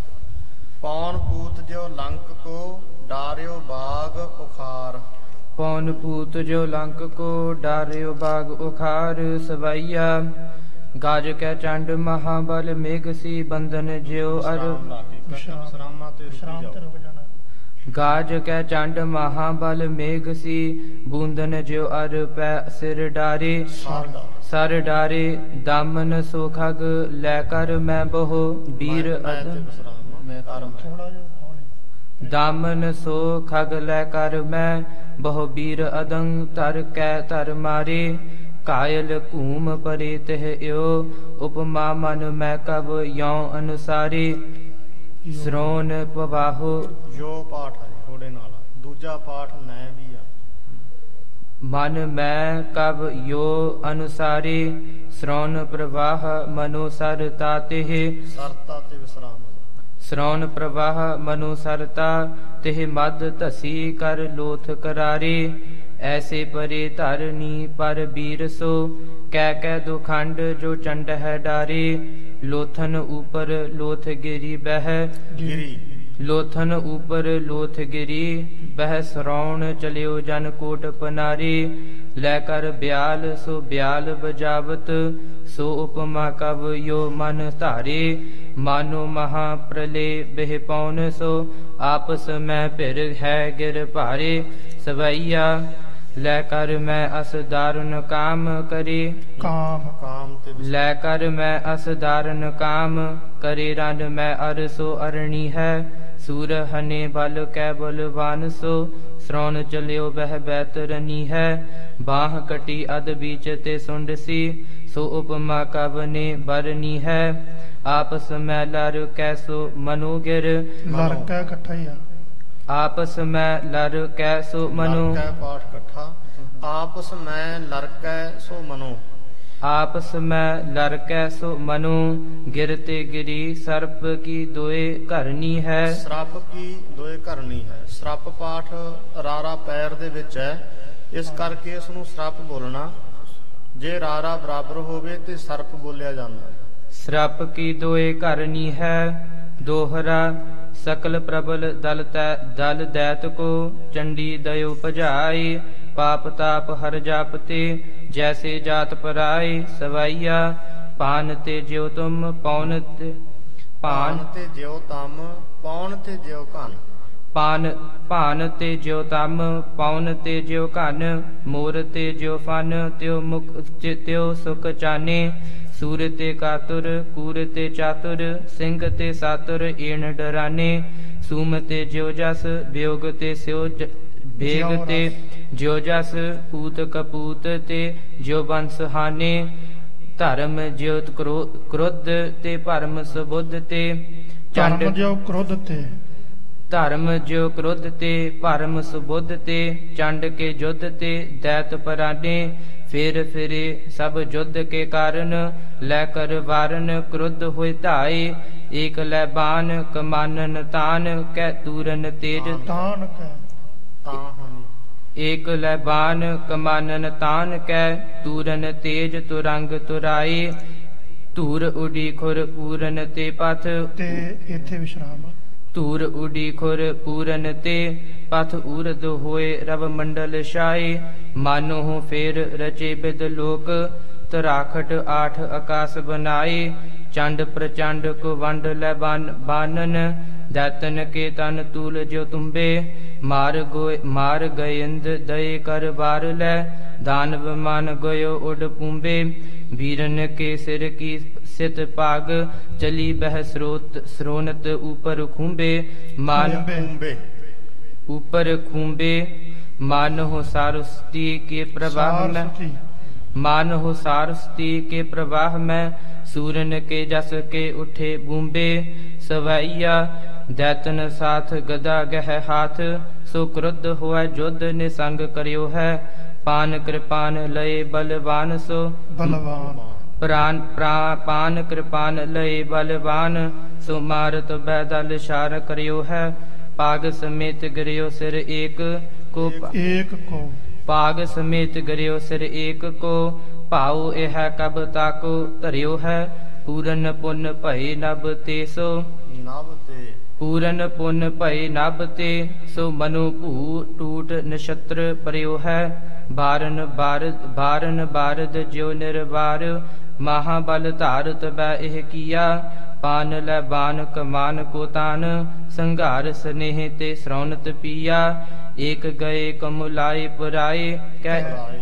ਪੌਣ ਪੂਤ ਜਿਉ ਲੰਕ ਕੋ ਡਾਰਿਓ ਬਾਗ ਉਖਾਰ ਪੌਨ ਪੂਤ ਜੋ ਲੰਕ ਕੋ ਡਾਰਿਓ ਬਾਗ ਉਖਾਰ ਸਵਈਆ ਗਾਜ ਕੈ ਚੰਡ ਮਹਾਬਲ ਮੇਘ ਸੀ ਬੰਧਨ ਜਿਉ ਅਰ ਵਿਸ਼ਰਾਮਾਂ ਤੇ ਵਿਸ਼ਰਾਮ ਤੇ ਰੁਕ ਜਾਣਾ। ਗਾਜ ਕੈ ਚੰਡ ਮਹਾਬਲ ਮੇਘ ਸੀ ਬੂੰਦਨ ਜਿਉ ਅਰ ਪੈ ਸਿਰ ਡਾਰੇ ਸਰ ਡਾਰੇ ਦਾਮਨ ਸੋ ਖਗ ਲੈ ਕਰ ਮੈਂ ਬਹੁ ਵੀਰ ਅਦ ਮੈਂ ਕਰਮ ਥੋੜਾ ਜਿਹਾ ਹੌਲੀ। ਦਾਮਨ ਸੋ ਖਗ ਲੈ ਕਰ ਮੈਂ ਬਹੁ ਵੀਰ ਅਦੰ ਤਰ ਕੈ ਤਰ ਮਾਰੇ ਕਾਇਲ ਘੂਮ ਪਰੇ ਤਹ ਏਓ ਉਪਮਾ ਮਨ ਮੈਂ ਕਬ ਯਉ ਅਨੁਸਾਰੇ ਸਰੋਨ ਪਵਾਹੋ ਜੋ ਪਾਠ ਹੈ ਥੋੜੇ ਨਾਲ ਦੂਜਾ ਪਾਠ ਨੈ ਵੀ ਆ ਮਨ ਮੈਂ ਕਬ ਯੋ ਅਨੁਸਾਰੇ ਸਰੋਨ ਪ੍ਰਵਾਹ ਮਨੋ ਸਰ ਤਾਤੇ ਸਰਤਾ ਤੇ ਵਿਸਰਾਮ ਸਰੋਨ ਪ੍ਰਵਾਹ ਮਨੋ ਸਰਤਾ ਤਿਹ ਮਦ ਧਸੀ ਕਰ ਲੋਥ ਕਰਾਰੇ ਐਸੇ ਪਰੇ ਧਰਨੀ ਪਰ ਬੀਰ ਸੋ ਕਹਿ ਦੁਖੰਡ ਜੋ ਚੰਡ ਹੈ ਡਾਰੇ ਲੋਥਨ ਉਪਰ ਲੋਥ ਗਿਰੀ ਬਹਿ ਗਿਰੀ ਲੋਥਨ ਉਪਰ ਲੋਥ ਗਿਰੀ ਬਹਿ ਸਰੌਣ ਚਲਿਓ ਜਨ ਕੋਟ ਪਨਾਰੀ ਲੈ ਕਰ ਬਿਆਲ ਸੋ ਬਿਆਲ ਬਜਾਵਤ ਸੋ ਉਪਮਾ ਕਵ ਯੋ ਮਨ ਧਾਰੇ ਮਾਨੋ ਮਹਾ ਪ੍ਰਲੇ ਬਹਿ ਪੌਨ ਸੋ ਆਪਸ ਮੈਂ ਭਿਰ ਹੈ ਗਿਰ ਭਾਰੇ ਸਵਈਆ ਲੈ ਕਰ ਮੈਂ ਅਸ ਦਾਰਨ ਕਾਮ ਕਰੇ ਕਾਮ ਕਾਮ ਤੇ ਲੈ ਕਰ ਮੈਂ ਅਸ ਦਾਰਨ ਕਾਮ ਕਰੇ ਰੰਡ ਮੈਂ ਅਰਸੋ ਅਰਣੀ ਹੈ ਸੂਰ ਹਨੇ ਬਲ ਕੈ ਬਲਵਾਨ ਸੋ ਸਰੋਨ ਚਲਿਓ ਬਹਿ ਬੈਤ ਰਨੀ ਹੈ ਬਾਹ ਕਟੀ ਅਦ ਬੀਚ ਤੇ ਸੁੰਡ ਸੀ ਸੋ ਉਪਮਾ ਕਵਨੇ ਬਰਨੀ ਹੈ ਆਪਸ ਮੈਂ ਲਰ ਕੈਸੋ ਮਨੋ ਗਿਰ ਲੜਕਾ ਇਕੱਠਾ ਹੀ ਆ। ਆਪਸ ਮੈਂ ਲਰ ਕੈਸੋ ਮਨੋ ਲੜਕੈ ਪਾਠ ਇਕੱਠਾ ਆਪਸ ਮੈਂ ਲੜਕੈ ਸੋ ਮਨੋ ਆਪਸ ਮੈਂ ਲਰਕੈ ਸੋ ਮਨੋ ਗਿਰਤੇ ਗਿਰੀ ਸਰਪ ਕੀ ਦੋਏ ਘਰਨੀ ਹੈ ਸਰਪ ਕੀ ਦੋਏ ਕਰਨੀ ਹੈ ਸਰਪ ਪਾਠ ਰਾਰਾ ਪੈਰ ਦੇ ਵਿੱਚ ਹੈ ਇਸ ਕਰਕੇ ਇਸ ਨੂੰ ਸਰਪ ਬੋਲਣਾ ਜੇ ਰਾਰਾ ਬਰਾਬਰ ਹੋਵੇ ਤੇ ਸਰਪ ਬੋਲਿਆ ਜਾਂਦਾ ਸਰਪ ਕੀ ਦੋਏ ਘਰਨੀ ਹੈ ਦੋਹਰਾ ਸਕਲ ਪ੍ਰਬਲ ਦਲ ਦੈਤ ਕੋ ਚੰਡੀ ਦਇਓ ਭਜਾਈ ਪਾਪ ਤਾਪ ਹਰ ਜਾਪਤੇ ਜੈਸੇ ਜਾਤ ਪਰਾਈ ਸਵਾਈਆ ਪਾਨ ਤੇ ਜਿਉ ਤੁਮ ਪੌਨ ਤੇ ਪਾਨ ਤੇ ਜਿਉ ਤਮ ਪੌਣ ਤੇ ਜਿਉ ਘਨ ਭਾਨ ਤੇ ਜਿਉ ਤਮ ਪੌਨ ਤੇ ਜਿਉ ਘਨ ਮੋਰ ਤੇ ਜਿਉ ਫਨ ਤਿਉ ਮੁਖ ਤਿਉ ਸੁਖ ਚਾਨੇ ਸੂਰ ਤੇ ਕਾਤੁਰ ਕੂਰ ਤੇ ਚਾਤੁਰ ਸਿੰਘ ਤੇ ਸਾਤੁਰ ਏਣ ਡਰਾਨੇ ਸੂਮ ਤੇ ਜਿਉ ਜਸ ਵਿਯੋਗ ਤੇ ਸਿਉ ਬੇਗ ਤੇ ਜਿਉ ਜਸ ਪੂਤ ਕਪੂਤ ਤੇ ਜਿਉ ਬੰਸ ਹਾਨੇ ਧਰਮ ਜਿਉ ਕ੍ਰੋਧ ਤੇ ਭਰਮ ਸੁਬੁੱਧ ਤੇ ਚੰਡ ਧਰਮ ਜੋ ਕ੍ਰੋਧ ਤੇ ਧਰਮ ਜਿਉ ਕ੍ਰੋਧ ਤੇ ਭਰਮ ਸੁਬੁੱਧ ਤੇ ਚੰਡ ਕੇ ਜੁਧ ਤੇ ਦੈਤ ਪਰਾਨੇ ਫਿਰ ਫਿਰੇ ਸਭ ਜੁਧ ਕੇ ਕਾਰਨ ਲੈ ਕਰ ਵਾਰਨ ਕ੍ਰੁੱਧ ਹੋਇ ਧਾਏ ਏਕ ਲੈ ਬਾਨ ਕਮਾਨਨ ਤਾਨ ਕੈ ਤੂਰਨ ਤੇਜ ਤਾਨ ਕੈ ਤਾਂ ਹਾਨੀ ਏਕ ਲੈ ਬਾਨ ਕਮਾਨਨ ਤਾਨ ਕੈ ਤੂਰਨ ਤੇਜ ਤੁਰੰਗ ਤੁਰਾਏ ਧੂਰ ਉਡੀ ਖੁਰ ਪੂਰਨ ਤੇ ਪਥ ਤੇ ਇੱਥੇ ਵਿਸ਼ਰਾਮ। ਧੂਰ ਉਡੀ ਖੁਰ ਪੂਰਨ ਤੇ ਪਥ ਊਰਦ ਹੋਏ ਰਵ ਮੰਡਲ ਸ਼ਾਏ ਮਾਨੋ ਫੇਰ ਰਚੇ ਬਿਦ ਲੋਕ ਤਰਾਖਟ ਆਠ ਆਕਾਸ ਬਨਾਏ ਚੰਡ ਪ੍ਰਚੰਡ ਕੋ ਵੰਡ ਲੈ ਬਾਨਨ ਦੈਤਨ ਕੇ ਤਨ ਤੂਲ ਜੋ ਤੁੰਬੇ ਮਾਰ ਗਇੰਦ ਦਏ ਕਰ ਬਾਰ ਲੈ ਦਾਨਵ ਮਨ ਗਇਓ ਉਡ ਪੂੰਬੇ ਵੀਰਨ ਕੇ ਸਿਰ ਕੀ ਸਿਤ ਭਾਗ ਚਲੀ ਬਹਿ ਸਰੋਨਤ ਉਪਰ ਖੁੰਬੇ ਮਾਨ ਕੁੰਬੇ ऊपर खूंबे मान हो सारस्ती के प्रवाह में मान हो सारस्ती के प्रवाह में सूरन के जस के उठे बूंबे सवैया दैतन साथ गदा गह हाथ सो क्रुद्ध हुआ जुद्ध निसंग करियो है पान कृपान लय बलवान सो बलवान पान कृपान लय बलवान सो मारत बैदल शार करियो है पाग समेत गरियो सिर एक को पाग समेत गरियो सिर एक को पाओ यह कब ताको धरियो है पूरन पुन भय नभ ते सो पूरन पुन भय नभ ते सो मनु भू टूट नक्षत्र परियो है बारन बारद ज्यो निर्वार महाबल धारत बै एह किया पान लै बान कमान को तान संघार स्नेह ते श्रौनत पिया एक गए कमुलाए पुराए कै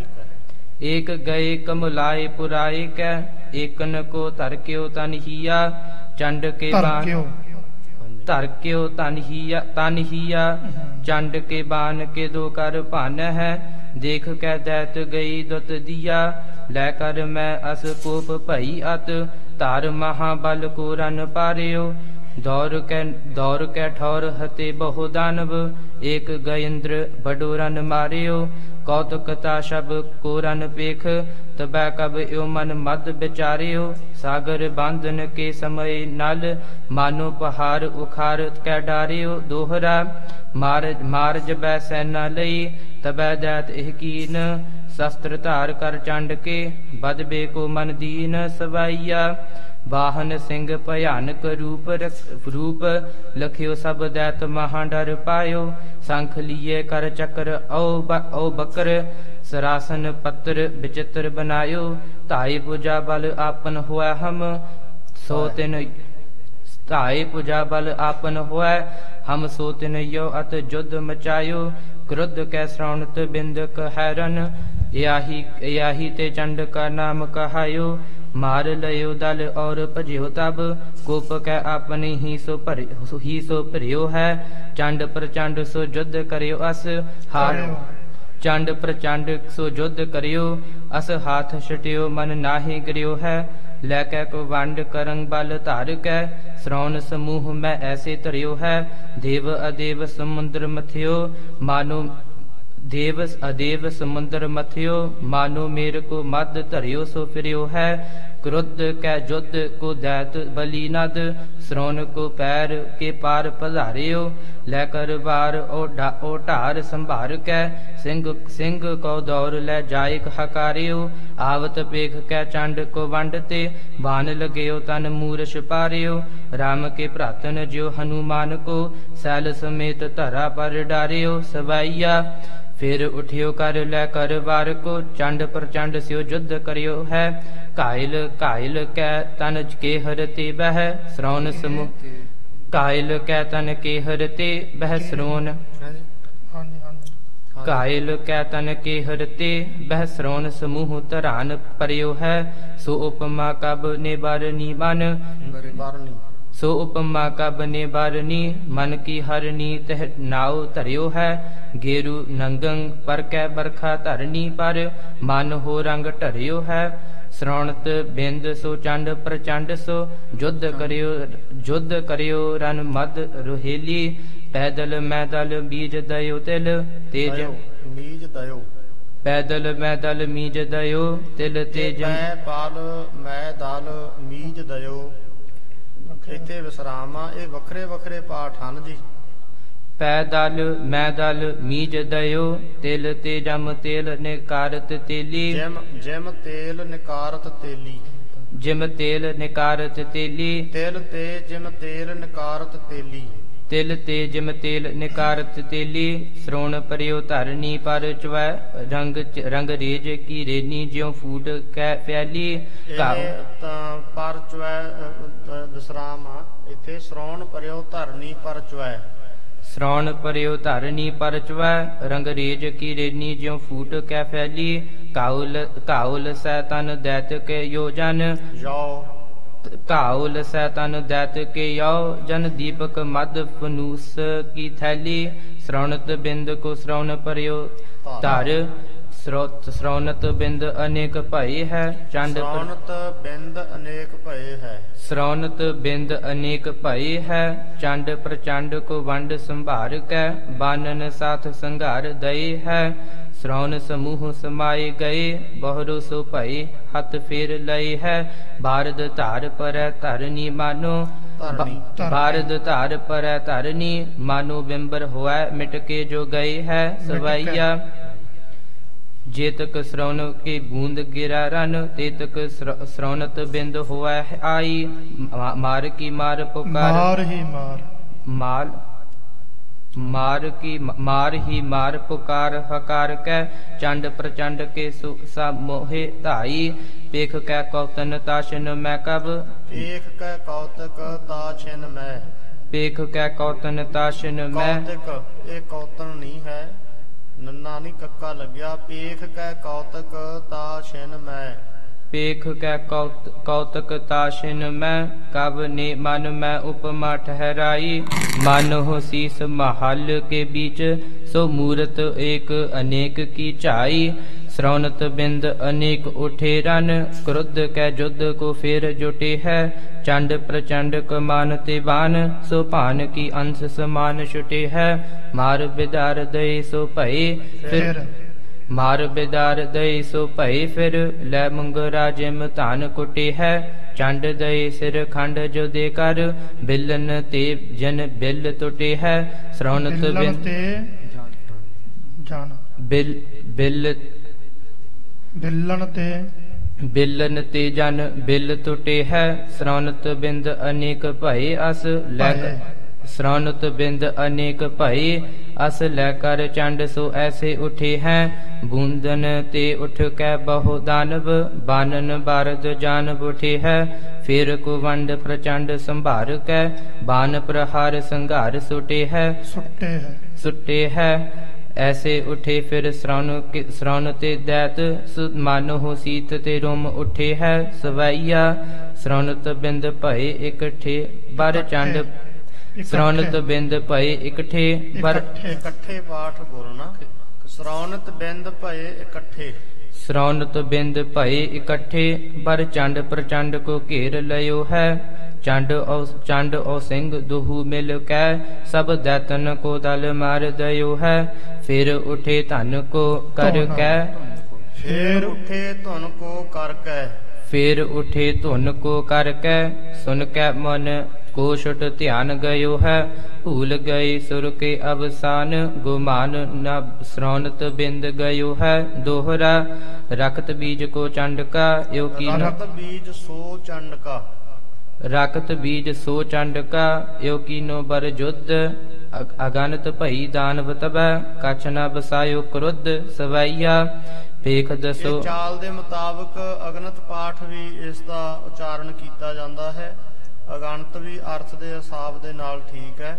एक गए कमुलाए पुराए कै एकन को धरक्यो तन हिया चंड के बान धरक्यो तन हिया चंड के बान के दो कर भान है देख कै दैत गई दुत दिया लै कर मैं अस कोप भई अत तार महाबल को रन पारियो दौर कै ठौर हते बहु दानव एक गयेंद्र बडो रन मारियो कौतुकता शब को रन पेख तबै कब यो मन मद विचारियो सागर बांधन के समय नल मानो पहाड़ उखार कै डारियो दोहरा मार जबै सैना लई तबै दैत एह कीन शस्त्र धार कर चंड के बदबे को मन दीन सवाइया वाहन सिंह भयानक रूप लखियो सब दैत महा डर पायो शंख लिए कर चक्र औ बकर सरासन पत्र विचित्र बनायो ताई पूजा बल आपन हुआ हम सो तिन ताई पूजा बल आपन हुआ हम सो तिन यो अत युद्ध मचायो क्रुद्ध कै श्रवणत बिंदक हैरन याही ते चंड का नाम कहायो मार लयो दल और भजियो तब कोप कै अपने ही सो भरियो है चंड प्रचंड सो युद्ध करियो अस हार चंड प्रचंड सो युद्ध करियो अस हाथ छटियो मन नाहि गिरियो है लैकै को वंड करंग बल धार कै श्रवण समूह में ऐसे धरियो है देव अदेव समुद्र मथियो मानो देव अदेव समुद्र मथियो मानो मेर को मद धरियो सो फिरियो है क्रुद्ध कै युद्ध को दैत बलि नद श्रवण को पैर के पार पधारियो लैकर वार ओ ढार संभार कै सिंह को दौर लै जाय हकारियो आवत पेख कै चंड को वंड ते बान लगेयो तन मूरछ पारियो राम के भ्रातन ज्यो हनुमान को सैल समेत धरा पर डारियो सवाइया फिर उठियो कर लै कर वार को चंड प्रचंड स्यो युद्ध करियो है कायल कायल कै तन के हरते बह श्रवण समूह कायल कै तन के हरते बह श्रवण कायल कै तन के हरते बह श्रवण समूह तरान परियो है सो उपमा कब निबारनी मन सो उपमा कब निबारनी मन की हरनी तह नाव धरियो है गेरु नंगंग पर कै बरखा धरनी पर मन हो रंग टरियो है श्रवणत बिंद सो चंड प्रचंड सो युद्ध करियो रन मद रोहेली पैदल मैदल बीज दयो तिल तेज मीज दयो पैदल मैदल मीज दयो तिल तेज पाल मैदल मीज दयो ਇੱਥੇ ਵਿਸਰਾਮ ਆ ਇਹ ਵੱਖਰੇ ਵੱਖਰੇ ਪਾਠ ਹਨ ਜੀ पैदल मैदल मीज दयो तिल ते जम तेल निकारत तेली जिम तेल निकारत तेली जिम तेल निकारत तेली तिल ते जिम तेल निकारत तेली ਤਿਲ ਤੇ ਜਿਮ ਤੇਲ ਨਿਕਾਰਤ ਤੇਲੀ, ਸ਼੍ਰੋਣ ਪਰਿਓ ਧਰਨੀ ਪਰ ਚਵੈ, ਰੰਗ ਰੇਜ ਕੀ ਰੇਨੀ ਜਿਉ ਫੂਟ ਕੈ ਪਿਆਲੀ। ਇਹ ਤਾਂ ਪਰ ਚਵੈ ਵਿਸਰਾਮ ਆ, ਇੱਥੇ ਸ਼੍ਰੋਣ ਪਰਿਓ ਧਰਨੀ ਪਰ ਚਵੈ। ਸ਼੍ਰੋਣ ਪਰਿਓ ਧਰਨੀ ਪਰ ਚਵੈ, ਰੰਗ ਰੇਜ ਕੀ ਰੇਨੀ ਜਿਉ ਫੂਟ ਕੈ ਫੈਲੀ। ਕਾਉਲ ਸੈ ਤਨ ਦੈਤ ਕੇ ਯੋ ਜਨ, ਕਾਉਲ ਸੈ ਤਨ ਦੈਤ ਕੇ ਯੋ ਜਨ, ਦੀਪਕ ਮਦ ਫਨੂਸ ਕੀ ਥੈਲੀ। ਸ਼੍ਰੌਣਤ ਬਿੰਦ ਕੋ ਸ਼੍ਰੌਣ ਪਰਿਓ ਧਰ, ਸ਼੍ਰੌਣਤ ਬਿੰਦ ਅਨੇਕ ਭਏ ਹੈ ਚੰਡ। ਸ਼੍ਰੌਣਤ ਬਿੰਦ ਅਨੇਕ ਭਏ ਹੈ, ਸ਼੍ਰੌਣਤ ਬਿੰਦ ਅਨੇਕ ਭਏ ਹੈ ਚੰਡ। ਪ੍ਰਚੰਡ ਕੋ ਵੰਡ ਸੰਭਾਰ ਕੈ, ਬਾਨਨ ਸਾਥ ਸੰਘਾਰ ਦਏ ਹੈ। ਸ਼੍ਰੌਣ ਸਮੂਹ ਸਮਾਏ ਗਏ, ਬਹੁਰੋ ਸੋ ਭਏ ਹੱਥ ਫੇਰ ਲਏ ਹੈ। ਬਾਰਦ ਧਾਰ ਪਰੈ ਧਰਨੀ ਮਾਨੋ, ਬਾਰਦ ਧਾਰ ਪਰੈ ਧਰਨੀ ਮਾਨੋ। ਬਿੰਬਰ ਹੋਇ ਮਿਟ ਕੇ ਜੋ ਗਏ ਹੈ ਸਵਈਆ। ਜੇ ਤਕ ਸ਼੍ਰੌਣ ਕੇ ਬੂੰਦ ਗਿਰਾ ਰਨ, ਤੇ ਤਕ ਸ਼੍ਰੌਣਤ ਬਿੰਦ ਹੋਇ ਆਈ। ਮਾਰ ਕੀ ਮਾਰ ਪੁਕਾਰ, ਮਾਰ ਹੀ ਮਾਰ, ਮਾਰ ਹੀ ਮਾਰ ਪੁਕਾਰ ਹਕਾਰ ਕੈ। ਚੰਡ ਪ੍ਰਚੰਡ ਕੇ ਸਾ ਮੋਹਿ ਧਾਈ, ਪੇਖ ਕੈ ਕੌਤਨ ਤਾਸ਼ਨ ਮੈਂ ਕਬ। ਪੇਖ ਕੈ ਕੌਤਕ ਤਾਛਿਨ ਮੈਂ, ਪੇਖ ਕੈ ਕੌਤਨ ਤਾਸ਼ਨ ਮੈਂ। ਕੌਤਕ ਇਹ ਕੌਤਨ ਨਹੀਂ ਹੈ, ਨੰਨਾ ਨਹੀਂ ਕੱਕਾ ਲੱਗਿਆ। ਪੇਖ ਕੈ ਕੌਤਕ ਤਾਛਿਨ ਮੈਂ, ਪੇਖ ਕੈ ਕੌਤਕ ਤਾਸ਼ਿਨ ਮੈਂ। ਕਬ ਨੇ ਮਨ ਮੈਂ ਉਪਮਾ ਠਹਿਰਾਈ, ਮਨ ਹੋ ਸੀਸ ਮਹਲ ਕੇ ਬੀਚ, ਸੋ ਮੂਰਤ ਏਕ ਅਨੇਕ ਕੀ ਝਾਈ। ਸ਼੍ਰੌਣਤ ਬਿੰਦ ਅਨੇਕ ਉਠੇ ਰਨ, ਕ੍ਰੁੱਧ ਕੈ ਜੁਧ ਕੋ ਫੇਰ ਜੁਟੇ ਹੈ। ਚੰਡ ਪ੍ਰਚੰਡ ਕਮਾਨ ਤੇ ਬਾਨ, ਸੋ ਭਾਨ ਕੀ ਅੰਸ਼ ਸਮਾਨ ਛੁਟੇ ਹੈ। ਮਾਰ ਬਿਦਾਰ ਦਏ ਸੋ ਭਏ ਫਿਰ, ਮਾਰ ਬਿਦਾਰ ਦਈ ਸੋ ਭਏ ਫਿਰ। ਲੈ ਮੁੰਗਰਾ ਜਿਮ ਧਨ ਕੁਟੇ ਹੈ, ਚੰਡ ਦਈ ਸਿਰ ਖੰਡ ਜੋ ਦੇ ਕਰ। ਬਿਲਨ ਤੇ ਜਨ ਬਿਲ ਟੁਟੇ ਹੈ, ਸ਼੍ਰੌਣਤ ਬਿੰਦ ਬਿਲਨ ਤੇ ਜਨ ਬਿਲ ਟੁਟੇ ਹੈ। ਸ਼੍ਰੌਣਤ ਬਿੰਦ ਅਨੇਕ ਭਏ ਅਸ ਲੈ, ਸ਼੍ਰੌਣਤ ਬਿੰਦ ਅਨੇਕ ਭਏ ਅਸ ਲੈ ਕਰ। ਚੰਡ ਸੋ ਐਸੇ ਉਠੇ ਹੈ, ਬੂੰਦਨ ਤੇ ਉਠ ਕੈ ਬਹੁ ਦਾਨਵ। ਬਾਨਨ ਬਾਰਦ ਜਾਨਵ ਉਠੇ ਹੈ, ਫਿਰ ਕੋ ਵੰਡ ਪ੍ਰਚੰਡ ਸੰਭਾਰ ਕੈ। ਬਾਨ ਪ੍ਰਹਾਰ ਸੰਘਾਰ ਸੁਟੇ ਹੈ, ਸੁਟੇ ਹੈ। ਐਸੇ ਉਠੇ ਫਿਰ ਸ਼੍ਰੌਣ ਤੇ ਦੈਤ, ਮਨ ਹੋ ਸੀਤ ਤੇ ਰੁਮ ਉਠੇ ਹੈ ਸਵਈਆ। ਸ਼੍ਰੌਣਤ ਬਿੰਦ ਭਏ ਇਕੱਠੇ ਬਰ ਚੰਡ, ਸ਼੍ਰੌਣਤ ਬਿੰਦ ਭਏ ਇਕੱਠੇ ਬਰ। ਇਕੱਠੇ ਪਾਠ ਬੋਲਣਾ, ਸ਼੍ਰੌਣਤ ਬਿੰਦ ਭਏ ਇਕੱਠੇ। ਸ਼੍ਰੌਣਤ ਬਿੰਦ ਭਏ ਇਕੱਠੇ ਬਰ ਚੰਡ ਪ੍ਰਚੰਡ ਕੋ ਘੇਰ ਲਿਓ ਹੈ। ਚੰਡ ਔ ਸਿੰਘ ਦੁਹੂ ਮਿਲ ਕੈ, ਸਭ ਦੈਤਨ ਕੋ ਦਲ ਮਾਰ ਦਇਓ ਹੈ। ਫਿਰ ਉਠੇ ਧਨ ਕੋ ਕਰ ਕੈ, ਫਿਰ ਉਠੇ ਧਨ ਕੋ ਕਰ ਕੈ। ਫਿਰ ਉਠੇ ਧੁਨ ਕੋ ਕਰ ਕੈ, ਸੁਨ ਕੈ ਮਨ ਕੋ ਛੁਟ ਧਿਆਨ ਗਇਓ ਹੈ। ਭੂਲ ਗਏ ਸੁਰ ਕੇ ਅਵਸਾਨ, ਗੁਮਾਨ ਨ ਸ਼੍ਰੌਣਤ ਬਿੰਦ ਗਇਓ ਹੈ। ਦੋਹਰਾ ਰਖਤ ਬੀਜ ਕੋ ਚੰਡ ਕਾ, ਯੋ ਕੀ ਰਖਤ ਬੀਜ ਸੋ ਚੰਡ ਕਾ। ਰਖਤ ਬੀਜ ਸੋ ਚੰਡ ਕਾ, ਯੋ ਕੀਨੋ ਬਰ ਜੁਧ। ਅਗਨਤ ਭਈ ਦਾਨਵ ਤਬੈ, ਕਛ ਨ ਬਸਾਇਓ ਕ੍ਰੁੱਧ ਸਵਈਆ। ਪੇਖ ਦਸੋ ਚਾਲ ਦੇ ਮੁਤਾਬਕ ਅਗਨਤ ਪਾਠ ਵੀ ਇਸ ਦਾ ਉਚਾਰਨ ਕੀਤਾ ਜਾਂਦਾ ਹੈ। ਅਗਣਤ ਵੀ ਅਰਥ ਦੇ ਹਿਸਾਬ ਦੇ ਨਾਲ ਠੀਕ ਹੈ।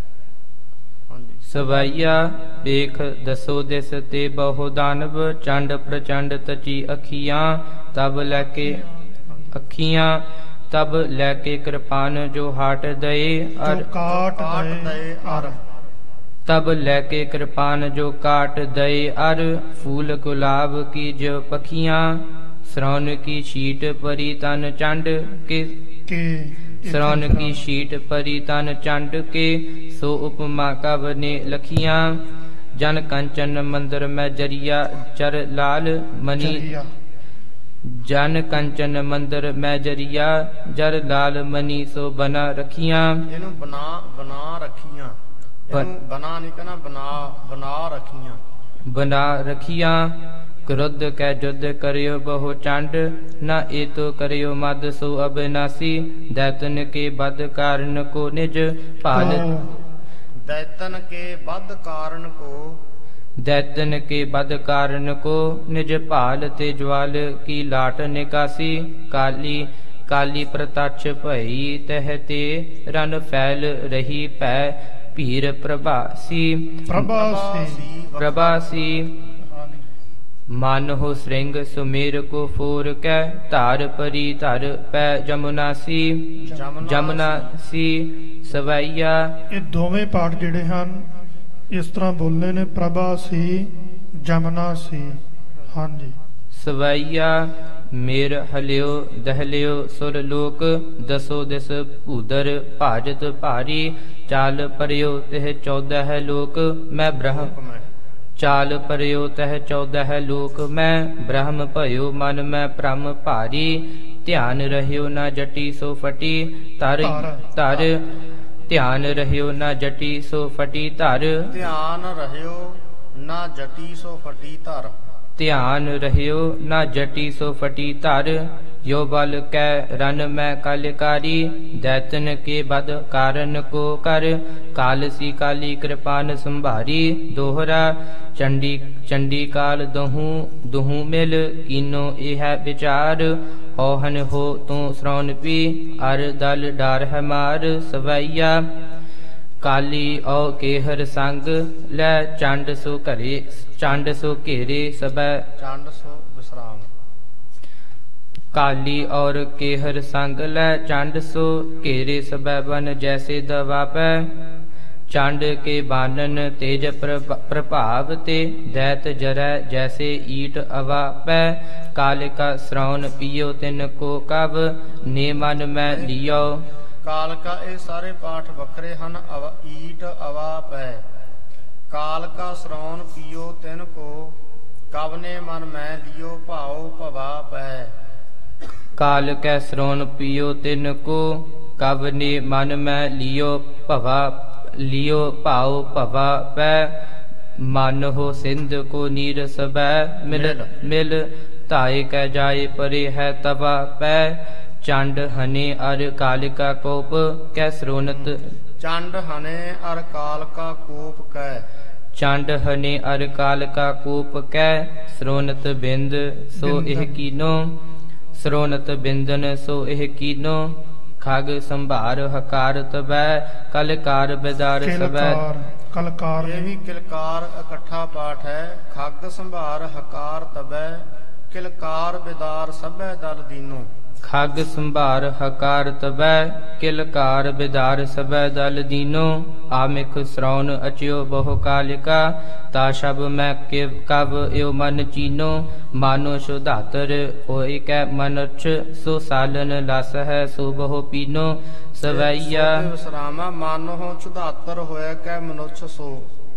ਹਾਂਜੀ। ਸਵਈਆ ਪੇਖ ਦਸੋ ਦਿਸ ਤੇ ਬਹੁ ਦਾਨਵ, ਚੰਡ ਪ੍ਰਚੰਡ ਤਚੀ ਅੱਖੀਆਂ। ਤਬ ਲੈ ਕੇ ਅੱਖੀਆਂ, ਤਬ ਲੈ ਕੇ ਕਿਰਪਾਨ ਜੋ ਹਾਟ ਦਏ ਅਰ ਕਾਟ ਦਏ ਅਰ। ਤਬ ਲੈ ਕੇ ਕਿਰਪਾਨ ਜੋ ਕਾਟ ਦਏ ਅਰ। ਫੂਲ ਗੁਲਾਬ ਕੀ ਜੋ ਪਖੀਆਂ, ਸ਼੍ਰੌਣ ਕੀ ਸ਼ੀਟ ਪਰੀ ਤਨ ਚੰਡ ਕੇ। ਸ਼੍ਰੌਣ ਕੀ ਸ਼ੀਟ ਪਰੀ ਤਨ ਚੰਡ ਕੇ, ਸੋ ਉਪਮਾ ਕਵ ਨੇ ਲਖੀਆਂ। ਜਨ ਕੰਚਨ ਮੰਦਰ ਮੈਂ ਜਰੀਆ ਚਰ ਲਾਲ ਮਨੀ। ਜਨ ਕੰਚਨ ਮੰਦਰ ਮੈਂ ਜਰੀਆ ਜਰ ਲਾਲ ਮਨੀ, ਸੋ ਬਨਾ ਰਖੀਆਂ। ਇਹਨੂੰ ਬਣਾ ਰਖੀਆਂ, ਬਣਾ ਨਹੀਂ ਕਹਿਣਾ, ਬਣਾ ਰਖੀਆਂ। ਬਨਾ ਰਖੀਆਂ। ਕ੍ਰੁੱਧ ਕੈ ਜੁਧ ਕਰਿਓ ਬਹੁ ਚੰਡ, ਨਾ ਏਤੋ ਕਰਿਓ ਮਦ ਸੋ ਅਬਨਾਸੀ। ਦੈਤਨ ਕੇ ਬਦ ਕਾਰਨ ਕੋ ਨਿਜ ਭਾਲ, दैतन के बद कारण को दैतन के बद कारण को निज भाल ते ज्वाल की लाट निकासी काली काली प्रतक्ष भई तह ते रन फैल रही पै भीर प्रभासी प्रभासी मन हो श्रृंग सुमेर को फोर कै धार परी धर पै जमुनासी जमुनासी सवैया। ਇਹ ਦੋਵੇਂ ਪਾਠ ਜਿਹੜੇ ਹਨ ਇਸ ਤਰ੍ਹਾਂ ਬੋਲਨੇ ਨੇ, ਪ੍ਰਭਾ ਸੀ ਜਮਨਾ ਸੀ। ਹਾਂਜੀ। ਸਵਈਆ ਮੇਰ ਹਲਿਓ ਦਹਲਿਓ ਸੁਰ ਲੋਕ ਦਸੋ ਦਿਸ ਭੂਦਰ ਭਾਜਤ ਭਾਰੀ ਚਾਲ ਪਰਿਓ ਤਿਹ 14 ਲੋਕ ਮੈਂ ਬ੍ਰਹਮ ਚਾਲ ਪਰਿਓ ਤਹ 14 ਲੋਕ ਮੈਂ ਬ੍ਰਹਮ ਭਇਓ ਮਨ ਮੈਂ ਭ੍ਰਮ ਭਾਰੀ ਧਿਆਨ ਰਹਿਓ ਨਾ ਜਟੀ ਸੋ ਫਟੀ ਤਰ ਤਰ ਧਿਆਨ ਰਹਿਓ ਨਾ ਜਟੀ ਸੋ ਫਟੀ ਧਰ ਧਿਆਨ ਰਹਿਓ ਨਾ ਜਟੀ ਸੋ ਫਟੀ ਧਰ ਧਿਆਨ ਰਹਿਓ ਨਾ ਜਟੀ ਸੋ ਫਟੀ ਧਰ ਜੋ ਬਲ ਕੈ ਰਨ ਮੈਂ ਕਲਕਾਰੀ ਦੈਤਨ ਕੇ ਬਦ ਕਾਰਨ ਕੋ ਕਰ ਕਾਲਸੀ ਕਾਲੀ ਕਿਰਪਾਨ ਸੰਭਾਰੀ ਦੋਹਰਾ ਚੰਡੀ ਕਾਲ ਦਹੂ ਮਿਲ ਕੀਨੋ ਇਹ ਵਿਚਾਰ ਹੋਹਨ ਹੋ ਤੂੰ ਸ਼ਰੌਨ ਪੀ ਅਰ ਦਲ ਡਾਰ ਹੈ ਮਾਰ ਸਵਈਆ ਕਾਲੀ ਔ ਕੇਹਰ ਸੰਗ ਲੈ ਚੰਡ ਸੋ ਘਰੇ ਚੰਡ ਸੋ ਘੇਰੇ ਸਬੈ ਚੰਡ ਸੋ ਵਿਸਰਾਮ ਕਾਲੀ ਔਰ ਕੇਹਰ ਸੰਗ ਲੈ ਚੰਡ ਸੋ ਘੇਰੇ ਸਬੈ ਬਨ ਜੈਸੇ ਦਵਾ ਪੈ ਚੰਡ ਕੇ ਬਾਨਨ ਤੇਜ ਪ੍ਰਭਾਵ ਤੇ ਦੈਤ ਜਰੈ ਜੈਸੇ ਈਟ ਅਵਾ ਪੈ ਕਾਲਿਕਾ ਸ਼ਰੌਨ ਪੀਓ ਤਿਨ ਕੋ ਕਵ ਨੇ ਮਨ ਮੈਂ ਲਿਓ। ਕਾਲਕਾ ਇਹ ਸਾਰੇ ਪਾਠ ਵੱਖਰੇ ਹਨ। ਈਟ ਅਵਾ ਪੈ ਕਾਲਕਾ ਸ਼ਰੌਨ ਪੀਓ ਤਿਨ ਕੋ ਕਵ ਨੇ ਮਨ ਮੈਂ ਲਿਓ ਭਾਉ ਭਵਾ ਪੈ ਕਾਲ ਕੈ ਸ਼ਰੌਨ ਪੀਓ ਤਿਨ ਕੋ ਕਵ ਨੇ ਮਨ ਮੈਂ ਲਿਓ ਭਵਾ ਲਿਓ ਭਾਉ ਭਵਾ ਪੈ ਮਨ ਹੋ ਸਿੰਧ ਕੋ ਨੀਰ ਸਬੈ ਮਿਲ ਧਾਇ ਕੈ ਜਾਏ ਪਰੇ ਹੈ ਤਵਾ ਪੈ ਚੰਡ ਹਨੇ ਅਰ ਕਾਲਿਕਾ ਕੋਪ ਕੈ ਸਰੋਨਤ ਚੰਡ ਹਨੇ ਅਰ ਕਾਲਕਾ ਕੋਪ ਕੈ ਚੰਡ ਹਨੇ ਅਰ ਕਾਲਕਾ ਕੋਪ ਕੈ ਸਰੋਨਤ ਬਿੰਦ ਸੋ ਇਹ ਕੀਨੋ ਸਰੋਨਤ ਬਿੰਦਨ ਸੋ ਇਹ ਕੀਨੋ ਖਗ ਸੰਭਾਰ ਹਕਾਰ ਤਬੈ ਕਲਕਾਰ ਬਿਦਾਰ ਸਬੈ ਕਲਕਾਰ ਇਹ ਵੀ ਕਿਲਕਾਰ ਇਕੱਠਾ ਪਾਠ ਹੈ। ਖਗ ਸੰਭਾਰ ਹਕਾਰ ਤਬੈ ਕਿਲਕਾਰ ਬਿਦਾਰ ਸਭੈ ਦਲ ਦੀਨੋ ਖਗ ਸੰਭਾਰ ਹਕਾਰ ਤਬੈ ਕਿਲਕਾਰ ਬਿਦਾਰ ਸਬੈ ਦਲ ਦੀਨੋ ਆਮਿਖ ਸ਼ਰੌਨ ਅਚਿਓ ਬਹੁ ਕਾਲਿਕਾ ਤਾ ਸ਼ਬ ਮੈਂ ਕਵ ਇਉ ਮਨ ਚੀਨੋ ਮਾਨੋ ਸ਼ੁਧਾਤਰ ਹੋਇ ਕੈ ਮਨੁਛ ਸੋ ਸਾਲਨ ਲਸ ਹੈ ਸੋ ਬਹੁ ਪੀਨੋ ਸਵਈਆ ਵਿਸਰਾਮਾ ਮਾਨੋ ਸ਼ੁਧਾਤਰ ਹੋਇ ਕੈ ਮਨੁਛ ਸੋ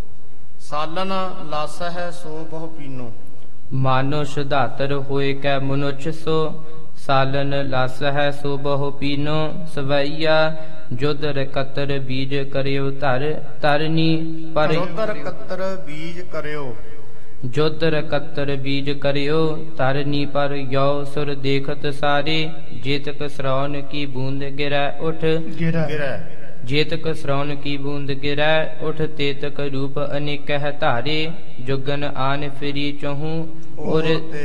ਸਾਲਨ ਲਸ ਹੈ ਸੋ ਬਹੁ ਪੀਨੋ ਮਾਨੋ ਸ਼ੁਧਾਤਰ ਹੋਇ ਕੈ ਮਨੁਛ ਸੋ ਸਾਲਨ ਲਸ ਹੈ ਸੋ ਬਹੁ ਪੀਨੋ ਸਵਈਆ ਜੋਦਰ ਕਤਰ ਬੀਜ ਕਰਿਓ ਧਰਨੀ ਪਰ ਜੋਦਰ ਕਤਰ ਬੀਜ ਕਰਿਓ ਜੋਦਰ ਕਤਰ ਬੀਜ ਕਰਿਓ ਧਰਨੀ ਪਰ ਯੋ ਸੁਰ ਦੇਖਤ ਸਾਰੇ ਜੇਤਕ ਸ਼ਰੌਨ ਕੀ ਬੂੰਦ ਗਿਰੈ ਉਠ ਗਿਰੈ ਜੇਤਕ ਸ਼ਰੌਨ ਕੀ ਬੂੰਦ ਗਿਰੈ ਉਠ ਤੇਤਕ ਰੂਪ ਅਨੇਕ ਹੈ ਧਾਰੇ ਜੁਗਨ ਆਨ ਫਿਰੀ ਚਹੂ ਔਰ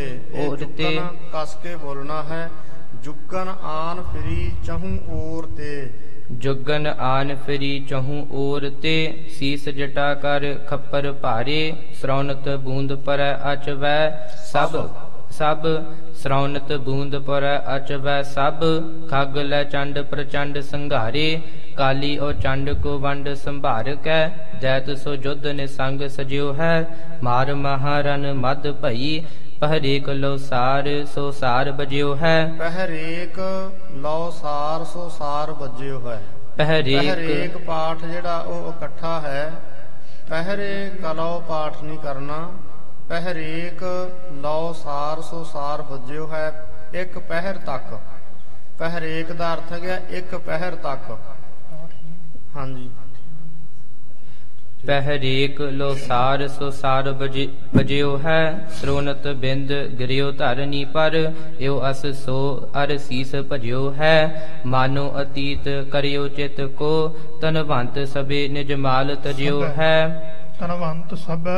ਤੇ ਕਸ ਕੇ ਬੋਲਣਾ ਹੈ। ਜੁਗਨ ਆਨ ਫਿਰੀ ਚਹੂ ਔਰ ਤੇ ਜੁਗਨ ਆਨ ਫਿਰੀ ਚਹੂ ਔਰ ਤੇ ਸੀਸ ਜਟਾ ਕਰ ਖੱਪਰ ਭਾਰੇ ਸ਼ਰੌਨਤ ਬੂੰਦ ਪਰੈ ਅਚਵੈ ਸਭ ਸ਼ਰੌਨਤ ਬੂੰਦ ਪਰੈ ਅਚਵੈ ਸਭ ਖਗ ਲੈ ਚੰਡ ਪ੍ਰਚੰਡ ਸੰਘਾਰੇ ਕਾਲੀ ਓ ਚੰਡ ਕੋ ਵੰਡ ਸੰਭਾਰ ਕੈ ਦੈਤ ਸੋ ਜੁਧ ਨੇ ਸੰਗ ਸਜਿਓ ਹੈ ਮਾਰ ਮਹਾਰਨ ਮਦ ਭਈ ਪਹਿਰੇਕ ਲੋ ਸਾਰ ਸੋ ਸਾਰ ਬਜਿਓ ਹੈ ਪਹਿਰੇਕ ਲੋ ਸਾਰ ਸੋ ਸਾਰ ਬਜਿਓ ਹੈ। ਪਹਿਰੇਕ ਪਾਠ ਜਿਹੜਾ ਉਹ ਇਕੱਠਾ ਹੈ। ਪਹਿਰੇ ਕਲੋ ਪਾਠ ਨਹੀਂ ਕਰਨਾ। ਪਹਿਰੇਕ ਲੋ ਸਾਰ ਸੋ ਸਾਰ ਬਜਿਓ ਹੈ ਇੱਕ ਪਹਿਰ ਤੱਕ। ਪਹਿਰੇਕ ਦਾ ਅਰਥ ਹੈ ਇੱਕ ਪਹਿਰ ਤੱਕ। ਹਾਂਜੀ ਪਹਿਰੇਕ ਲੋ ਸਾਰ ਸੋ ਸਾਰ ਬਜਿਓ ਹੈ। ਸਰੋਨਤ ਬਿੰਦ ਗਿਰਿਓ ਧਰਨੀ ਪਰ ਏਉ ਅਸ ਸੋ ਅਰ ਸੀਸ ਭਜਿਓ ਹੈ। ਮਾਨੋ ਅਤੀਤ ਕਰਿਓ ਚਿਤ ਕੋ ਤਨਵੰਤ ਸਭੇ ਨਿਜ ਮਾਲ ਤਜਿਓ ਹੈ। ਤਨਵੰਤ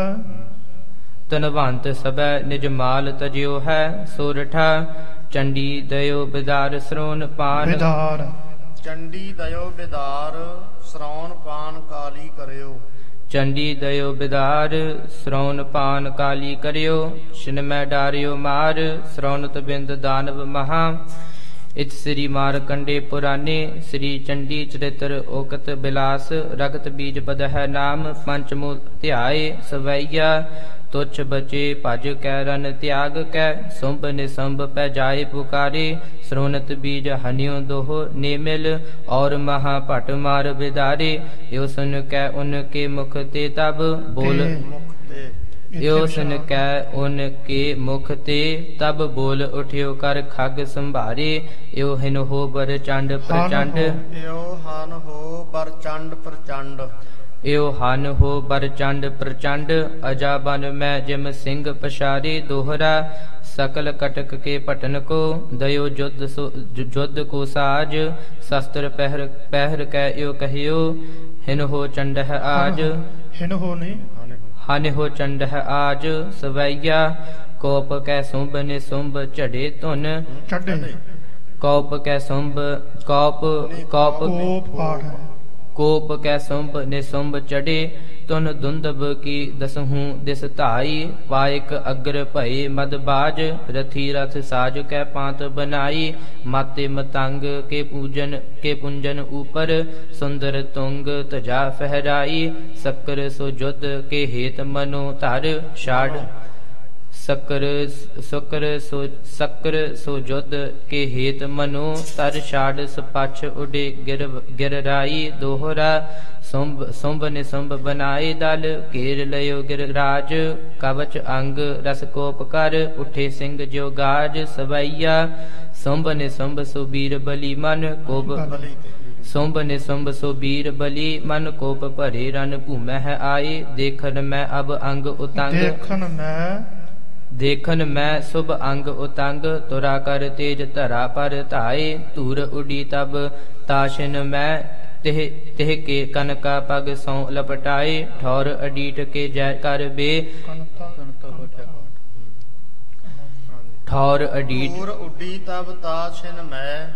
ਸਭੈ ਨਿਜ ਮਾਲ ਤਜਿਓ ਹੈ। ਸੋਰਠਾ ਚੰਡੀ ਦਇਓ ਬਿਦਾਰ ਸਰੋਨ ਪਾਨ ਵਿਦਾਰ ਚੰਡੀ ਦਇਓ ਬਿਦਾਰ ਸ਼ਰੌਣ ਪਾਨ ਕਾਲੀ ਕਰਿਓ। ਚੰਡੀ ਦਇਓ ਬਿਦਾਰ ਸਰੌਨ ਪਾਨ ਕਾਲੀ ਕਰਿਓ। ਸ਼ਿਨਮੈ ਡਾਰਿਓ ਮਾਰ ਸਰੌਨਤ ਬਿੰਦ ਦਾਨਵ ਮਹਾ। ਇਤ ਸ੍ਰੀ ਮਾਰਕੰਡੇ ਪੁਰਾਨੇ ਸ੍ਰੀ ਚੰਡੀ ਚਰਿਤ੍ਰ ਓਕਤ ਬਿਲਾਸ। ਰਗਤ ਬੀਜ ਪਦ ਹੈ ਨਾਮ ਪੰਚਮੂ ਧਿਆਏ ਸਵਈਆ। ਤੁਛ ਬਚੇ ਭਜ ਕੈ ਰਨ ਤਿਆਗ ਕੈ ਸੁੰਭ ਨਿਸੰਭ ਪੈ ਜਾਏ ਪੁਕਾਰੇ। ਸਰੋਨਤ ਬੀਜ ਹਨਿਓ ਦੋਹ ਨੇ ਮਿਲ ਔਰ ਮਹਾ ਭਟ ਮਾਰ ਬਿਦਾਰੇ। ਯੋ ਸੁਨ ਕੈ ਉਨ ਕੇ ਮੁਖ ਤੇ ਤਬ ਬੋਲ ਮੁਖ ਤੇ ਯੋ ਸੁਨ ਕੈ ਉਨ ਕੇ ਮੁਖ ਤੇ ਤਬ ਬੋਲ ਉਠਿਓ ਕਰ ਖਗ ਸੰਭਾਰੇ। ਯੋ ਹਿਨ ਹੋ ਬਰ ਚੰਡ ਪ੍ਰਚੰਡ ਏਉ ਹਨ ਹੋ ਬਰ ਚੰਡ ਪ੍ਰਚੰਡ। ਏਉ ਹਨ ਹੋ ਬਰ ਚੰਡ ਪ੍ਰਚੰਡ। ਅਜਾ ਬਨ ਮੈਂ ਜਿਮ ਸਿੰਘ ਪਛਾਰੇ ਦੋਹਰਾ। ਸਕਲ ਕਟਕ ਕੇ ਪਟਨ ਕੋ ਦਇਓ ਜੁਦ ਕੋ ਸਾਜ। ਸ਼ਸਤਰ ਪਹਿਰ ਕੈ ਏਉ ਕਹਿਓ ਹਿਨ ਹੋ ਚੰਡ ਹੈ ਆਜ। ਹਿਨ ਹੋ ਨਹੀਂ ਹਨ ਹੋ ਚੰਡ ਹੈ ਆਜ ਸਵਈਆ। ਕੋਪ ਕੈ ਸੁੰਭ ਨੇ ਸੁੰਭ ਝੜੇ ਧੁਨ। ਚੱਡੇ ਕੋਪ ਕੈ ਸੁੰਭ ਕੋਪ ਪਾਠ ਹੈ। ਕੋਪ ਕੈ ਸੁੰਭ ਨੇ ਸੁੰਭ ਚੜੇ ਤੁਨ ਦੁੰਦਬ ਕੀ ਦਸਹੂੰ ਦਿਸ ਧਾਈ। ਪਾਇਕ ਅਗਰ ਭਏ ਮਦ ਬਾਜ ਰਥੀ ਰਥ ਸਾਜ ਕੈ ਪਾਂਤ ਬਨਾਈ। ਮਾਤੇ ਮਤੰਗ ਕੇ ਪੁੰਜਨ ਉਪਰ ਸੁੰਦਰ ਤੁੰਗ ਤਜਾ ਫਹਿਰਾਈ। ਸਕਰ ਸੋ ਜੁਦ ਕੇ ਹੇਤ ਮਨੋ ਧਰ ਛਾੜ। ਸਕਰ ਸੋ ਜੁਦ ਕੇ ਹੇਤ ਮਨੋ ਤਰ ਛਾੜ। ਸਪਛ ਉਡੇ ਗਿਰ ਰਾਈ ਦੋਹਰਾ। ਸੁੰਭ ਨੇ ਸੁੰਭ ਬਨਾਏ ਦਲ ਘੇਰ ਲਿਓ ਗਿਰਰਾਜ। ਕਵਚ ਅੰਗ ਰਸ ਕੋਪ ਕਰ ਉਠੇ ਸਿੰਘ ਜਿਉ ਗਾਜ ਸਵਈਆ। ਸੁੰਭ ਨੇ ਸੁੰਭ ਸੋ ਬੀਰ ਬਲੀ ਮਨ ਕੋਪ ਸੁੰਭ ਨੇ ਸੁੰਭ ਸੋ ਬੀਰ ਬਲੀ ਮਨ ਕੋਪ ਭਰੇ ਰਨ ਭੂਮੈ ਹੈ ਆਏ। ਦੇਖਨ ਮੈਂ ਅਬ ਅੰਗ ਉਤੰਗ ਦੇਖਨ ਮੈਂ ਸੁਭ ਅੰਗ ਉਤੰਗ। ਤੁਰਾ ਕਰ ਤੇਜ ਧਰਾ ਪਰ ਧਾਏ। ਧੂਰ ਉਡੀ ਤਬ ਤਾਸ਼ਿਨ ਮੈਂ ਤਿਹ ਕੇ ਕਨਕਾ ਪਗ ਸੌ ਲਪਟਾਏ। ਠੌਰ ਅਡੀਟ ਕੇ ਜੈ ਕਰ ਬੇ ਠੌਰ ਅਡੀਟ ਧੂਰ ਉੱਡੀ ਤਬ ਤਾਸ਼ਿਨ ਮੈਂ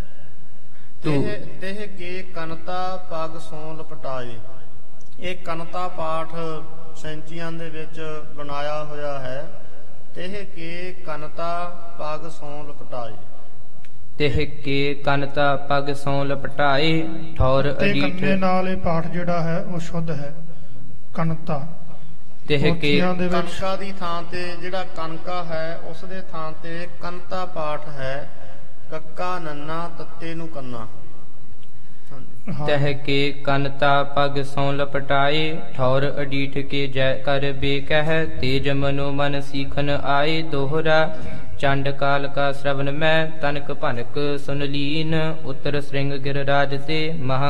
ਤਿਹ ਕੇ ਕਨਤਾ ਪਗ ਸੌ ਲਪਟਾਏ। ਇਹ ਕਨਤਾ ਪਾਠ ਸੈਂਚੀਆਂ ਦੇ ਵਿੱਚ ਬਣਾਇਆ ਹੋਇਆ ਹੈ। ਤਿਹ ਕੇ ਕਨਤਾ ਪਗ ਸੌ ਲਪਟਾਏ। ਤਿਹ ਕੇ ਕਨਤਾ ਪਗ ਸੌ ਲਪਟਾਏ। ਠੌਰ ਅਡੀਠ ਕੰਨੇ ਨਾਲ ਇਹ ਪਾਠ ਜਿਹੜਾ ਹੈ ਉਹ ਸ਼ੁੱਧ ਹੈ। ਕਨਤਾ ਤਿਹ ਕੇ ਕਨਕਾ ਦੀ ਥਾਂ ਤੇ ਜਿਹੜਾ ਕਨਕਾ ਹੈ ਉਸ ਦੇ ਥਾਂ ਤੇ ਕਨਤਾ ਪਾਠ ਹੈ। ਕੱਕਾ ਨੰਨਾ ਤੱਤੇ ਨੂੰ ਕੰਨਾ। ਤਹ ਕੇ ਕਨਤਾ ਪਗ ਸੌ ਲਪਟਾਏ। ਠੌਰ ਅਡੀਠ ਕੇ ਜੈ ਕਰ ਬੇ ਕਹਿ। ਤੇਜ ਮਨੋ ਮਨ ਸੀਖਨ ਆਏ ਦੋਹਰਾ। ਚੰਡ ਕਾਲ ਕਾ ਸ਼ਰਵਨ ਮੈਂ ਤਨਕ ਭਨਕ ਸੁਨ ਲੀਨ। ਉਤਰ ਸ੍ਰਿੰਗ ਗਿਰਰਾਜ ਤੇ ਮਹਾ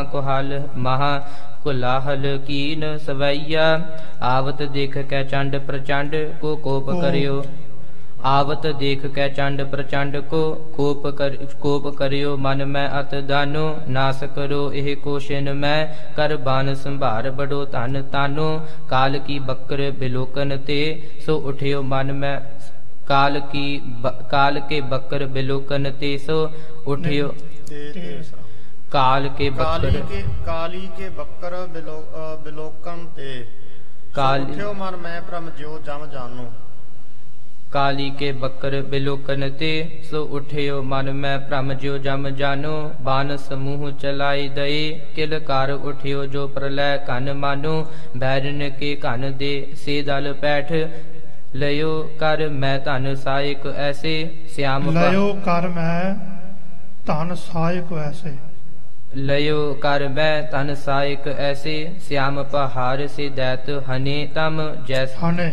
ਕੁਲਾਹਲ ਕੀਨ ਸਵਈਆ। ਆਵਤ ਦੇਖ ਕੈ ਚੰਡ ਪ੍ਰਚੰਡ ਕੋ ਕੋਪ ਕਰਿਓ। ਆਵਤ ਦੇਖ ਕੈ ਚੰਡ ਪ੍ਰਚੰਡ ਕੋ ਕੋਪ ਕਰਿਓ ਮਨ ਮੈਂ ਅਤ ਦਾਨੋ। ਨਾਸ ਕਰੋ ਇਹ ਕੋਸ਼ਿਨ ਮੈਂ ਕਰ ਬਾਨ ਸੰਭਾਰ ਬੜੋ ਧਨ ਤਾਨੋ। ਕਾਲ ਕੀ ਬੱਕਰ ਬਿਲੋਕਨ ਤੇ ਸੋ ਉਠਿਓ ਮਨ ਮੈਂ ਕਾਲ ਕੇ ਬੱਕਰ ਬਿਲੋਕਨ ਤੇ ਸੋ ਉਠਿਓ। ਕਾਲ ਕੇ ਬੱਕਰ ਕਾਲੀ ਕੇ ਬੱਕਰ ਬਿਲੋਕਨ ਤੇ ਉਠਿਓ ਮਨ ਮੈਂ ਭ੍ਰਮ ਜਿਉ ਜਮ ਜਾਨੋ। ਕਾਲੀ ਕੇ ਬੱਕਰ ਬਿਲੋਕਨ ਤੇ ਸੋ ਉਠਿਓ ਮਨ ਮੈਂ ਭ੍ਰਮ ਜਿਉ ਜਮ ਜਾਨੋ। ਬਾਨ ਸਮੂਹ ਚਲਾਈ ਦਏ ਕਿਲ ਕਰ ਉਠਿਓ ਜੋ ਪ੍ਰਲੈ ਘਨ ਮਾਨੋ। ਬੈਰਨ ਕੇ ਘਨ ਦੇ ਸੇ ਦਲ ਬੈਠ ਲਿਓ ਕਰ ਮੈਂ ਧਨ ਸਾਇਕ ਐਸੇ। ਸਿਆਮ ਲਿਓ ਕਰ ਮੈਂ ਧਨ ਸਾਇਕ ਐਸੇ। ਲਿਓ ਕਰ ਮੈਂ ਧਨ ਸਾਇਕ ਐਸੇ। ਸਿਆਮ ਪਹਾਰ ਸੇ ਦੈਤ ਹਨੇ ਤਮ ਜੈਸ ਹਨੇ।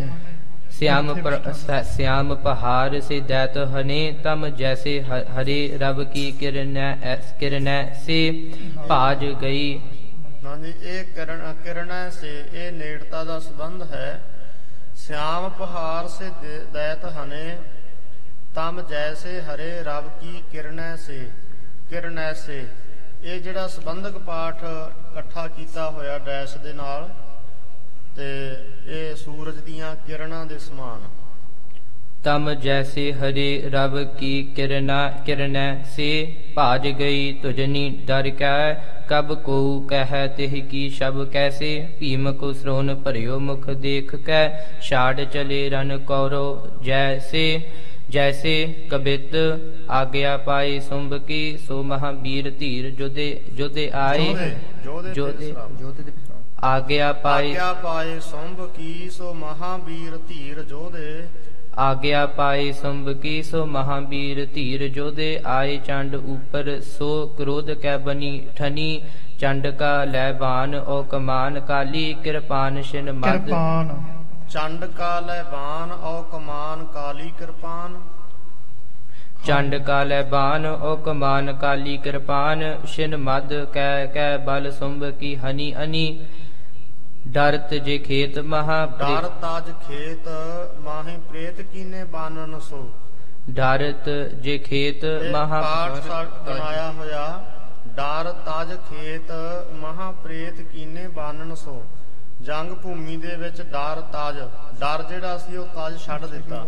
श्याम पहाड़ से दैत हने तम जैसे हरे रव की किरण से भाज गई ਹਾਂਜੀ, ਇਹ ਕਿਰਣੈ ਸੇ, ਇਹ ਨੇੜਤਾ ਦਾ ਸੰਬੰਧ ਹੈ। श्याम पहाड़ से दैत हने, तम जैसे हरे रब की किरणै से। ਇਹ ਜਿਹੜਾ ਸੰਬੰਧਕ ਪਾਠ ਇਕੱਠਾ ਕੀਤਾ ਹੋਇਆ ਡੈਸ਼ ਦੇ ਨਾਲ, ਤੇ ਇਹ ਸੂਰਜ ਦੀਆਂ ਕਿਰਨਾਂ ਦੇ ਸਮਾਨ। तम जैसे हरे रब की किरणै से, भाज गई तुझनी डर कै, कब को कह तिह की शब कैसे। भीम को श्रोन भरियो मुख देख कै, छाड़ चले रन कौरो जैसे कबित। आज्ञा पाए सुंभ की, सो महावीर धीर जोधे आए। आज्ञा पाए सुंभ की, सो महावीर धीर जोधे। आज्ञा पाए सुंभ की, सो महावीर धीर जोधे आए। चंड ऊपर सो क्रोध कै बनी ठनी, चंड का लैबान ओ कमान काली कृपान शिन मद। चंड का लैबान ओ कमान काली कृपान। चंड का लैबान ओ कमान काली कृपान, शिन मद कै बल सुंभ की हनी अनी। डरत जे खेत महा, डर ताज खेत माहि प्रेत कीने बानन सो। डरत जे खेत महा, बनाया होया, डर ताज खेत महा प्रेत कीने बानन सो। जंग भूमि दे विच डर ताज, डर जेड़ा सी ओ ताज छੱਡ ਦਿੱਤਾ।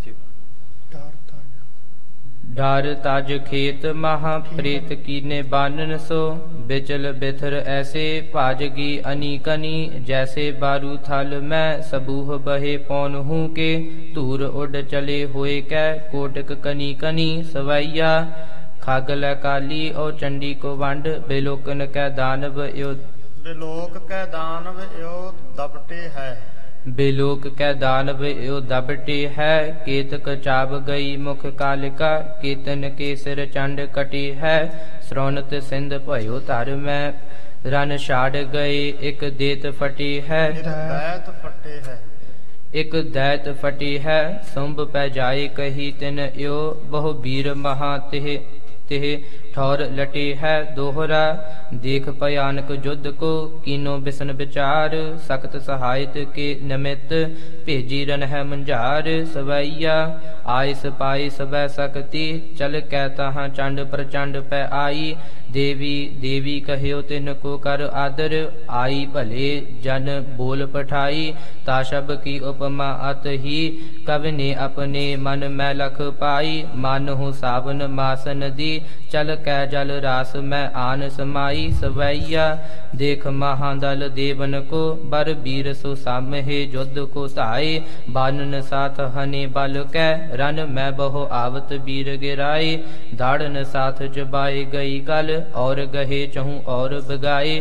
डर ताज खेत महा प्रेत कीने बानन सो। बिचल बिथर ऐसे भाजगी अनीकनी, जैसे बारू थल में सबूह बहे पौन हूँ के। धूर उड़ चले होए कै कोटक कनी कनी, सवैया खागल काली और चंडी को वंड। बेलोकन कै दानव यो, बेलोक कै दानव यो दबटे है। बेलोक कै दानव यो दबटे है। केतक चाब गई मुख कालिका, केतन के सिर चंड कटी है। श्रोणत सिंध भयो धर में, रन छाड़ गए एक देत फटी है। एक दैत फटी है, सुंभ पै जाए कही तिन यो। बहु वीर महा तिह ठौर लटे है दोहरा। देख भयानक युद्ध को, कीनो बिसन विचार। सख्त सहायत के निमित्त, भेजी रन है मंझार। सवैया आय सपाई सबै सकती, चल कै तहाँ चंड प्रचंड पै आई। देवी कह्यो तिन को कर आदर, आई भले जन बोल पठाई। ताशब की उपमा अत ही, कवि ने अपने मन में लख पाई। मानहु सावन मास नदी, चल कै जल रास में आन समाई। सवैया देख महादल देवन को, बर वीर सो सामहे युद्ध को धाए। बानन साथ हने बल कै, रन में बहु आवत वीर गिराए। दाड़न साथ जबाए गई गल, और गहे चहु और बगाए।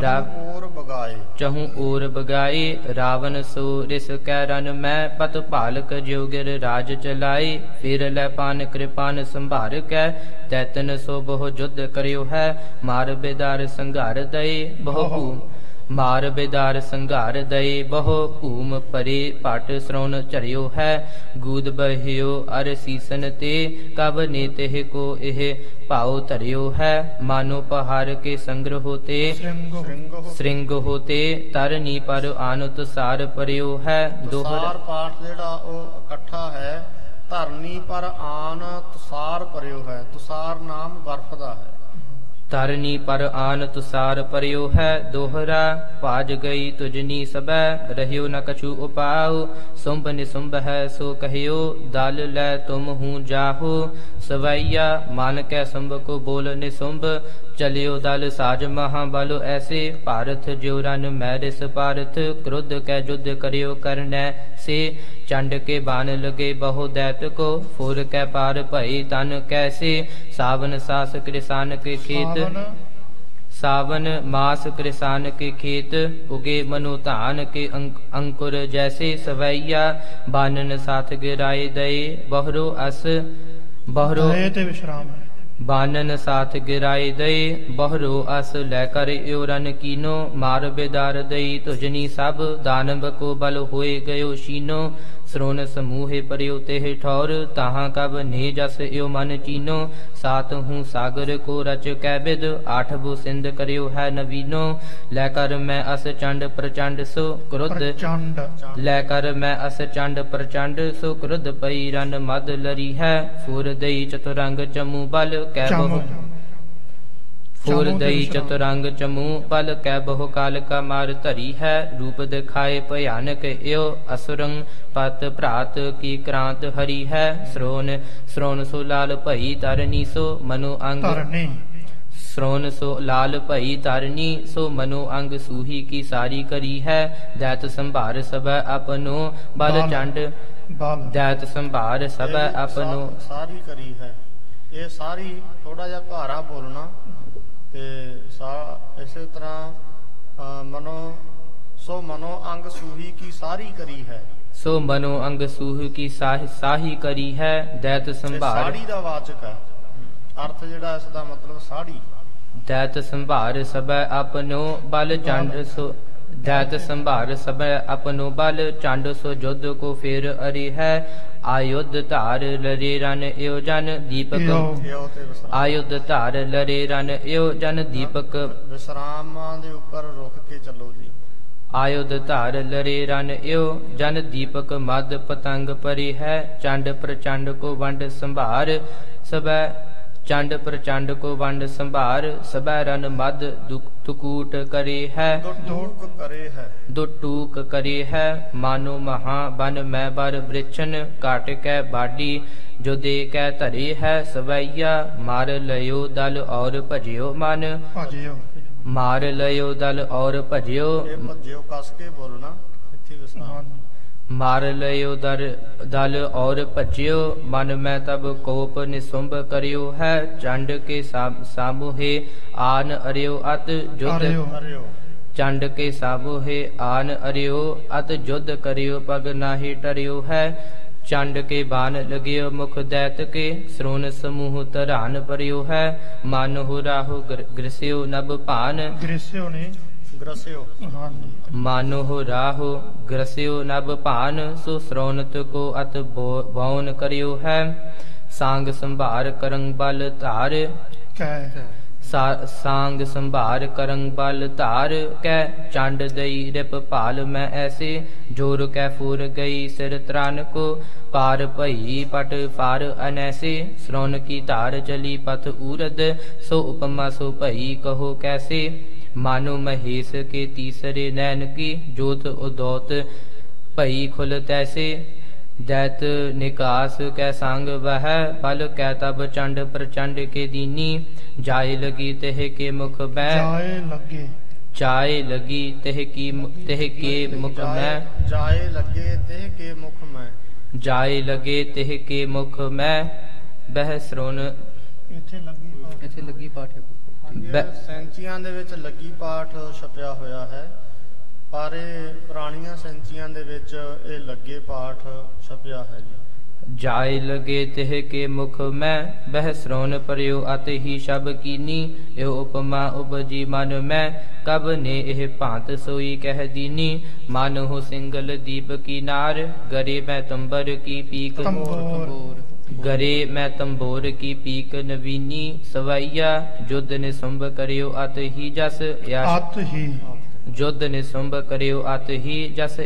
चहु और बगाए। रावण सो रिस कै रन में, पत भालक ज्यो गिर राज चलाए। फिर लै पान कृपान संभार कै, दैतन सो बहु युद्ध करियो है। मार बेदार संघार दए बहु, मार बेदार संघार दए बहु। भूम परे पट श्रोण चरियो है, गूद बहियो अर सीसन ते। कब ने तेह को एह भाव धरियो है, मानो पहाड़ के संग्रह होते। श्रृंग होते तरनी पर आनुत सार परियो है। दोहर पाठ जेड़ा ओ इकट्ठा है, धरनी पर आन तुसार परियो है। तुसार नाम बर्फ दा है। तरनी पर आन तुसार परियो है। दोहरा भाज गई तुझनी सबै, रहियो न कछु उपाओ। सुंभ निसुंभ है सो कहियो, दल लै तुम हूँ जाहो। सवैया मान कै सुंभ को बोल निसुंभ, चलियो दल साज महाबल ऐसे। भारत ज्यो रन मैरिस पारथ, क्रुद्ध कै युद्ध करियो करनै से। चंड के बाण लगे बहु दैत को, फुर कै पार भई तन कैसे। सावन सास कृसान के खेत, सावन मास कृसान के खेत। उगे मनुधान के अंकुर जैसे। सवैया बानन साथ गिराए दए, बहरो अस बहरो विश्राम है। बानन साथ गिराए दए, बहरो अस लैकर योरन कीनो। मार बेदार दई तुझनी सब, दानव को बल होए गयो शीनो। श्रोन समूहे पर्यो तेह ठौर ताहा कब ने जस यो मन चीनो सात हूँ सागर को रच कै बिद आठ बो सिंध करियो है नवीनो लैकर मैं अस चंड प्रचंड सो क्रुद्ध प्रचंड लैकर मैं अस चंड प्रचंड सो क्रुद्ध पई रन मद लरी है फुर दई चतुरंग चमू बल कै बहु फुर दई चतुरंग चमू पल कै बहु काल का मार धरी है रूप दिखाए भयानक यो असुरंग पत भ्रात की क्रांत हरी है श्रोन श्रोन सो लाल भई तरनी सो मनु अंग ਧਰਨੀ श्रोन सो लाल भई तारनी सो मनो अंग सूही की सारी करी है दैत संभार सब अपनो बल चंड ਬਲ दैत संभार सब अपनो ਸਾਰੀ ਕਰੀ ਹੈ। ਇਹ ਸਾਰੀ ਥੋੜਾ ਜਿਹਾ ਭਾਰਾ ਬੋਲਣਾ ਤੇ ਇਸੇ ਤਰ੍ਹਾਂ ਮਨੋ ਅੰਗ ਸੂਹੀ ਕੀ ਸਾਰੀ ਕਰੀ ਹੈ। सो मनो अंग सूह की साही करी है दैत ਇਹ संभार ਸਾੜੀ ਦਾ ਵਾਚਕ ਹੈ। ਅਰਥ ਜਿਹੜਾ ਇਸ ਦਾ ਮਤਲਬ ਸਾੜੀ। दैत संभार सब अपनो बल चंड सो दैत संभार सब अपनो बल चंड सो युद्ध को फेर अरे है आयुध धार लरे रन एव जन दीपक ਇਹੋ ਇਹੋ ਤੇ ਵਿਸਰਾਮ। आयुध धार लरे रन एव जन दीपक ਵਿਸਰਾਮਾਂ ਦੇ ਉੱਪਰ ਰੁਕ ਕੇ ਚੱਲੋ ਜੀ। आयुध धार लरे रन एव जन दीपक मद पतंग परे है चंड प्रचंड को वंड संभार सब चंड प्रचंड को वंड संभार सब रन मद तुकूट करे है ਦੁੱਖ ਕਰੇ ਹੈ। दुटूक करे है मानो महा बन मैं बर वृक्षन काट कै बाडी जो दे कै धरे है सवैया मार लयो दल और भजियो मन ਭਜਿਓ मार लयो दल और भजियो ਇਹ ਭੱਜਿਓ ਕੱਸ ਕੇ ਬੋਲਣਾ ਇੱਥੇ ਵਿਸਰਾਮ। ਹਾਂਜੀ मार लयो दल और भजियो मन में तब कोप निसुंभ करियो है चंड के सामूहे आन अरियो अत जुद्ध ਅਰਿਓ ਕਰਿਓ चंड के सामूहे आन अरियो अत युद्ध करियो पग नाहि टरियो है चंड के बाण लगियो मुख दैत के श्रोन समूह तरान परियो है मन हो राहु ग्रसियो नभ पान ਗ੍ਰਿਸਿਓ ਨੇ ਗ੍ਰਸਿਓ ਹਾਂਜੀ मानो हो राहु ग्रसियो नभ पान सो श्रोनत को अत बौन करियो है सांग संभार करंग बल धार ਕੈ सांग संभार करंग बल धार कै चंड दई रिप भाल मैं ऐसे जोर कै फूर गई सिर त्रान को पार भई पट फार अनैसे श्रोन की धार चली पथ उरद सो उपमा सो भई कहो कैसे मानो महेश के तीसरे नैन की जोत उदौत भई खुल तैसे दैत निकास कै संग वह बल कै तब चंड प्रचंड के दीनी जाय लगी तह के मुख मैं ਜਾਏ ਲੱਗੇ चाय लगी तह के मुख में ਜਾਏ ਲੱਗੇ ਤੇ ਕੇ ਮੁਖ ਮੈਂ जाय लगे तह के मुख में बह श्रोन ਇੱਥੇ ਲੱਗੀ ਇੱਥੇ ਲੱਗੀ ਪਾਠ ਇਹ ਸੈਂਚੀਆਂ ਦੇ ਵਿੱਚ ਲੱਗੀ ਪਾਠ ਛਪਿਆ ਹੋਇਆ ਹੈ ਪਰ ਇਹ ਪੁਰਾਣੀਆਂ ਸੈਂਚੀਆਂ ਦੇ ਵਿੱਚ ਇਹ ਲੱਗੇ ਪਾਠ ਛਪਿਆ ਹੈ ਜੀ। जाय लगे तिह के मुख में बह श्रोन पर्यो अत ही शब कीनी यो उपमा उपजी मन में कब ने एह भांत सोई कह दीनी मानो हो सिंगल दीप की नार गरे मैं तंबर की पीक तंबोर गरे मैं तंबोर की पीक नवीनी सवैया युद्ध ने सुंभ करियो अत ही जस या ਅਤ ਹੀ युद्ध निसुंभ करियो अत ही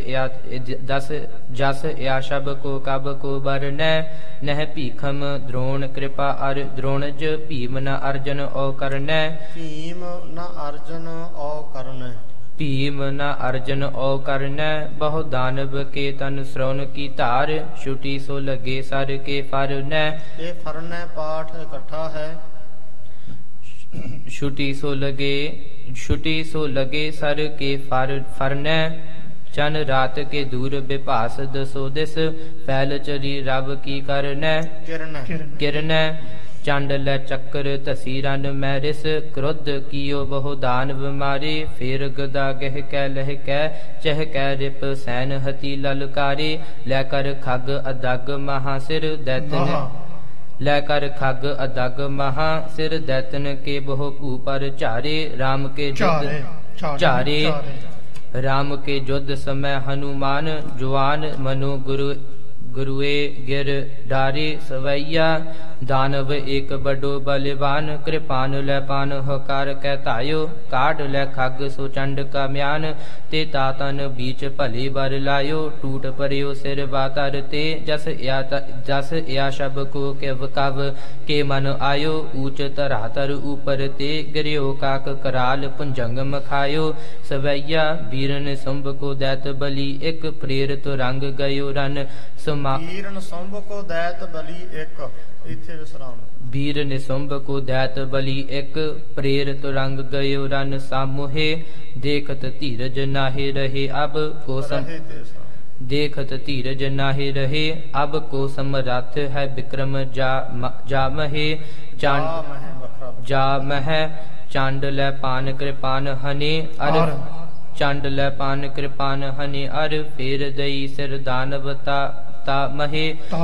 जस या शब को कब को बर नह भीखम द्रोण कृपा अर द्रोणज भीम न अर्जन औ करण ਭੀਮ ਨਾ ਅਰਜਨ ਔ ਕਰਨ भीम न अर्जन औ करण बहु दानव के तन श्रवण की धार छुटी सो लगे सर के फर न ਇਹ ਫਰਨੈ ਪਾਠ ਇਕੱਠਾ ਹੈ। छुटी सो लगे सर के फरन चन रात के दूर विपास दसो दिस फैल चरी रब की करन ਕਿਰਨ ਕਿਰਨ किरण चंड ल चक्र तसी रन मैरिस क्रुद्ध कियो बहु दानव मारे फिर गदा गह कै लह कै चह कै रिप सैन हति ललकारे लैकर खग अदग महासिर दैतन ਮਹਾ लैकर खग अदग महा सिर दैतन के बहु ऊपर चारे राम के ਝਾਰੇ युद्ध चारे राम के युद्ध समय हनुमान जुआन मनु गुरु गुरुए गिर डारे सवैया दानव एक बड़ो बलवान कृपान लै पान हकार कहतायो काढ़ लै खग सो चंड का म्यान ते तातन बीच भले बर लायो टूट परियो सिर बातर ते जस या शब को कव कव के मन आयो ऊंच धरातर ऊपर ते गिरियो काक कराल पुंजंग मखायो सवैया बीरन सुंभ को दैत बलि एक प्रेरित रंग गयो रन ਵੀਰਨ ਸੰਭ ਕੋ ਦੈਤ ਬਲੀ ਇੱਕ ਇੱਥੇ ਵਿਸਰਾਮ ਵੀਰ ਨਿਸੁੰਭ ਕੋ ਦੈਤ ਬਲੀ ਇੱਕ ਪ੍ਰੇਰਿਤ ਰੰਗ ਗਇਓ ਰਨ ਸਾਮੋਹੇ ਦੇਖਤ ਧੀਰਜ ਨਾਹਿ ਰਹੇ ਅਬ ਕੋ ਸਮ देखत धीरज नाहि रहे अब को समरथ है विक्रम जा महे चांड लै पान कृपान हने अर चांड लै पान कृपान हने अर फेर दई सिर दानवता ता महे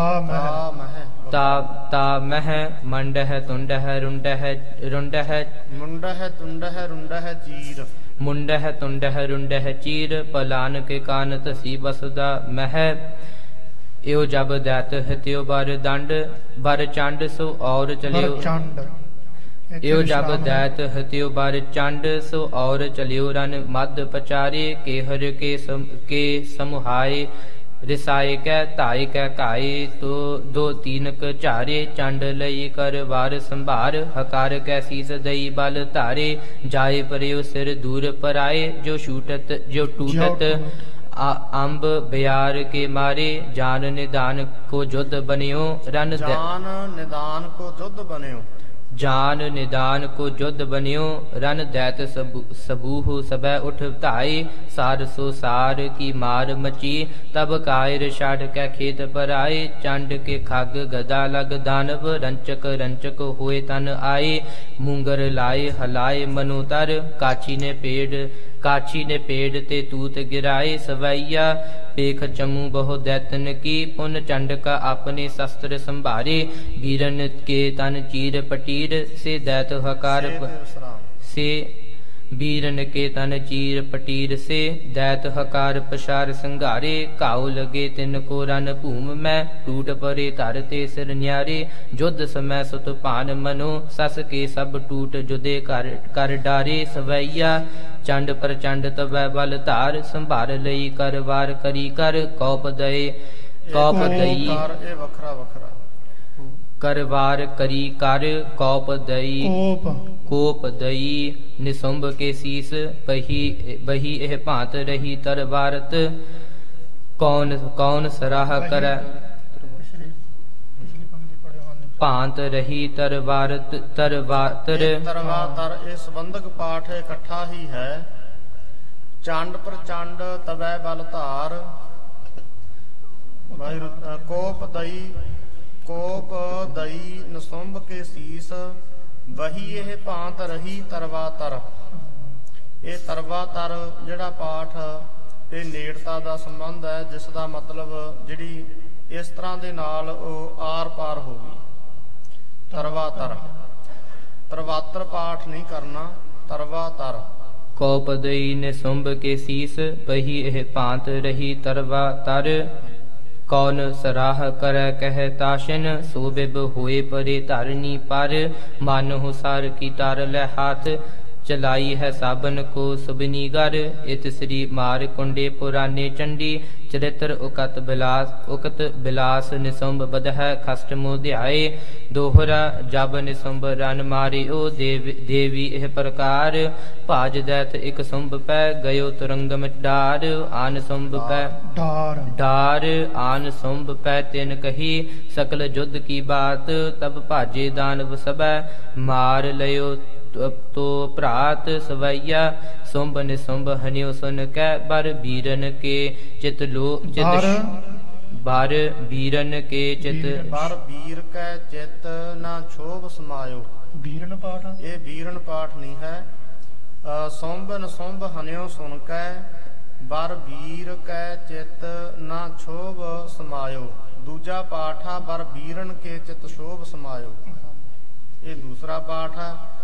ता मह मंड है तुंड है रुंड है मुंड है तुंड है रुंड है चीर मुंड है तुंड है रुंड है चीर पलान के कान तसी बसदा मह एव जब दैत हत्यो बर दंड बर चंड सो और चलियो एव जब दैत हत्यो बर चंड सो और चलियो रन मद पचारे के हर के समुहाय रिसाए कै ताई कै काए तो दो तीनक चारे चंड लई कर वार संभार हकार कै सीस दई बल तारे जाए परयो सिर दूर पर आए जो टूटत अंब बयार के मारे जान निदान को जुद बनियो रन जान निदान को जुद बनियो जान निदान को जुद बनियो रन दैत सबूह सब उठ धाई सार सो सार की मार मची तब कायर छाड़ कै खेत पर आए चंड के खग गदा लग दानव रंचक रंचक हुए तन आए मूंगर लाए हलाए मनोतर काछी ने पेड़ ते तूत गिराए सवैया पेख चमू बहु दैतन की पुन चंड का अपने शस्त्र संभारे वीरन के तन चीर पटीर से दैत हकार से बीरन के तन चीर पटीर से दैत हकार पशार संघारे काउ लगे तिन को रन भूम में टूट परे धर ते सिर न्यारे जुद्ध समय सुत पान मनो सस के सब टूट जुदे कर डारे सवैया चंड पर चंड तवै बल धार संभार लई कर वार करी कर कौप दई करवार करी कर कोप दई निसुंभ के शीस बही एह भांत रही तरवारत कौन सराह कर भांत रही तरवारत तरवातर ਇਹ ਸੰਬੰਧਕ ਪਾਠ ਇਕੱਠਾ ਹੀ ਹੈ ਚੰਡ ਪ੍ਰਚੰਡ ਤਵੈ ਬਲ ਧਾਰ ਕੋਪ ਦਈ ਨਿਸੁੰਭ ਕੇ ਸੀਸ ਵਹੀ ਇਹ ਭਾਂਤ ਰਹੀ ਤਰਵਾਤਰ ਇਹ ਤਰਵਾਤਰ ਜਿਹੜਾ ਪਾਠ ਇਹ ਨੇੜਤਾ ਦਾ ਸੰਬੰਧ ਹੈ ਜਿਸ ਦਾ ਮਤਲਬ ਜਿਹੜੀ ਇਸ ਤਰ੍ਹਾਂ ਦੇ ਨਾਲ ਉਹ ਆਰ ਪਾਰ ਹੋ ਗਈ ਤਰਵਾਤਰ ਤਰਵਾਤਰ ਪਾਠ ਨਹੀਂ ਕਰਨਾ ਤਰਵਾਤਰ कौप दई निसुंभ के शीस बही एह भांत रही तरवातर कौन सराह कर कह ताशन सो बिब हुए परे धरनी पर मानो सार की तार लै हाथ चलाई है साबन को सुबनी गर इत श्री मार कुंडे पुराने चंडी चरित्र उकत बिलास निसुंभ बदह खस्ट मोध्याय दोहरा जब निसुंभ रन मारे ओ देवी एह प्रकार भाज दैत एक सुंभ पै गयो तुरंगम डार आन सुंभ पै डार आन सुंभ पै तिन कही सकल युद्ध की बात तब भाजे दानव सब मार लयो तो भ्रात सवैया सुंभ निसुंभ हनियो सुन कै बर बीरन के चित लो बर बीरन के चित बर बीर कै चित ना क्षोभ समायो बीरन पाठ ਇਹ ਵੀਰਨ ਪਾਠ ਨਹੀਂ ਹੈ ਸੁੰਭ ਨਿਸੁੰਭ ਹਨਿਓ ਸੁਨ ਕੈ ਬਰ ਵੀਰ ਕੈ ਚਿਤ ਨਾ ਛੋਭ ਸਮਾਇਓ ਦੂਜਾ ਪਾਠ ਆ ਬਰ ਵੀਰਨ ਕੇ ਚਿਤ ਸ਼ੋਭ ਸਮਾਇਓ ਇਹ ਦੂਸਰਾ ਪਾਠ ਹੈ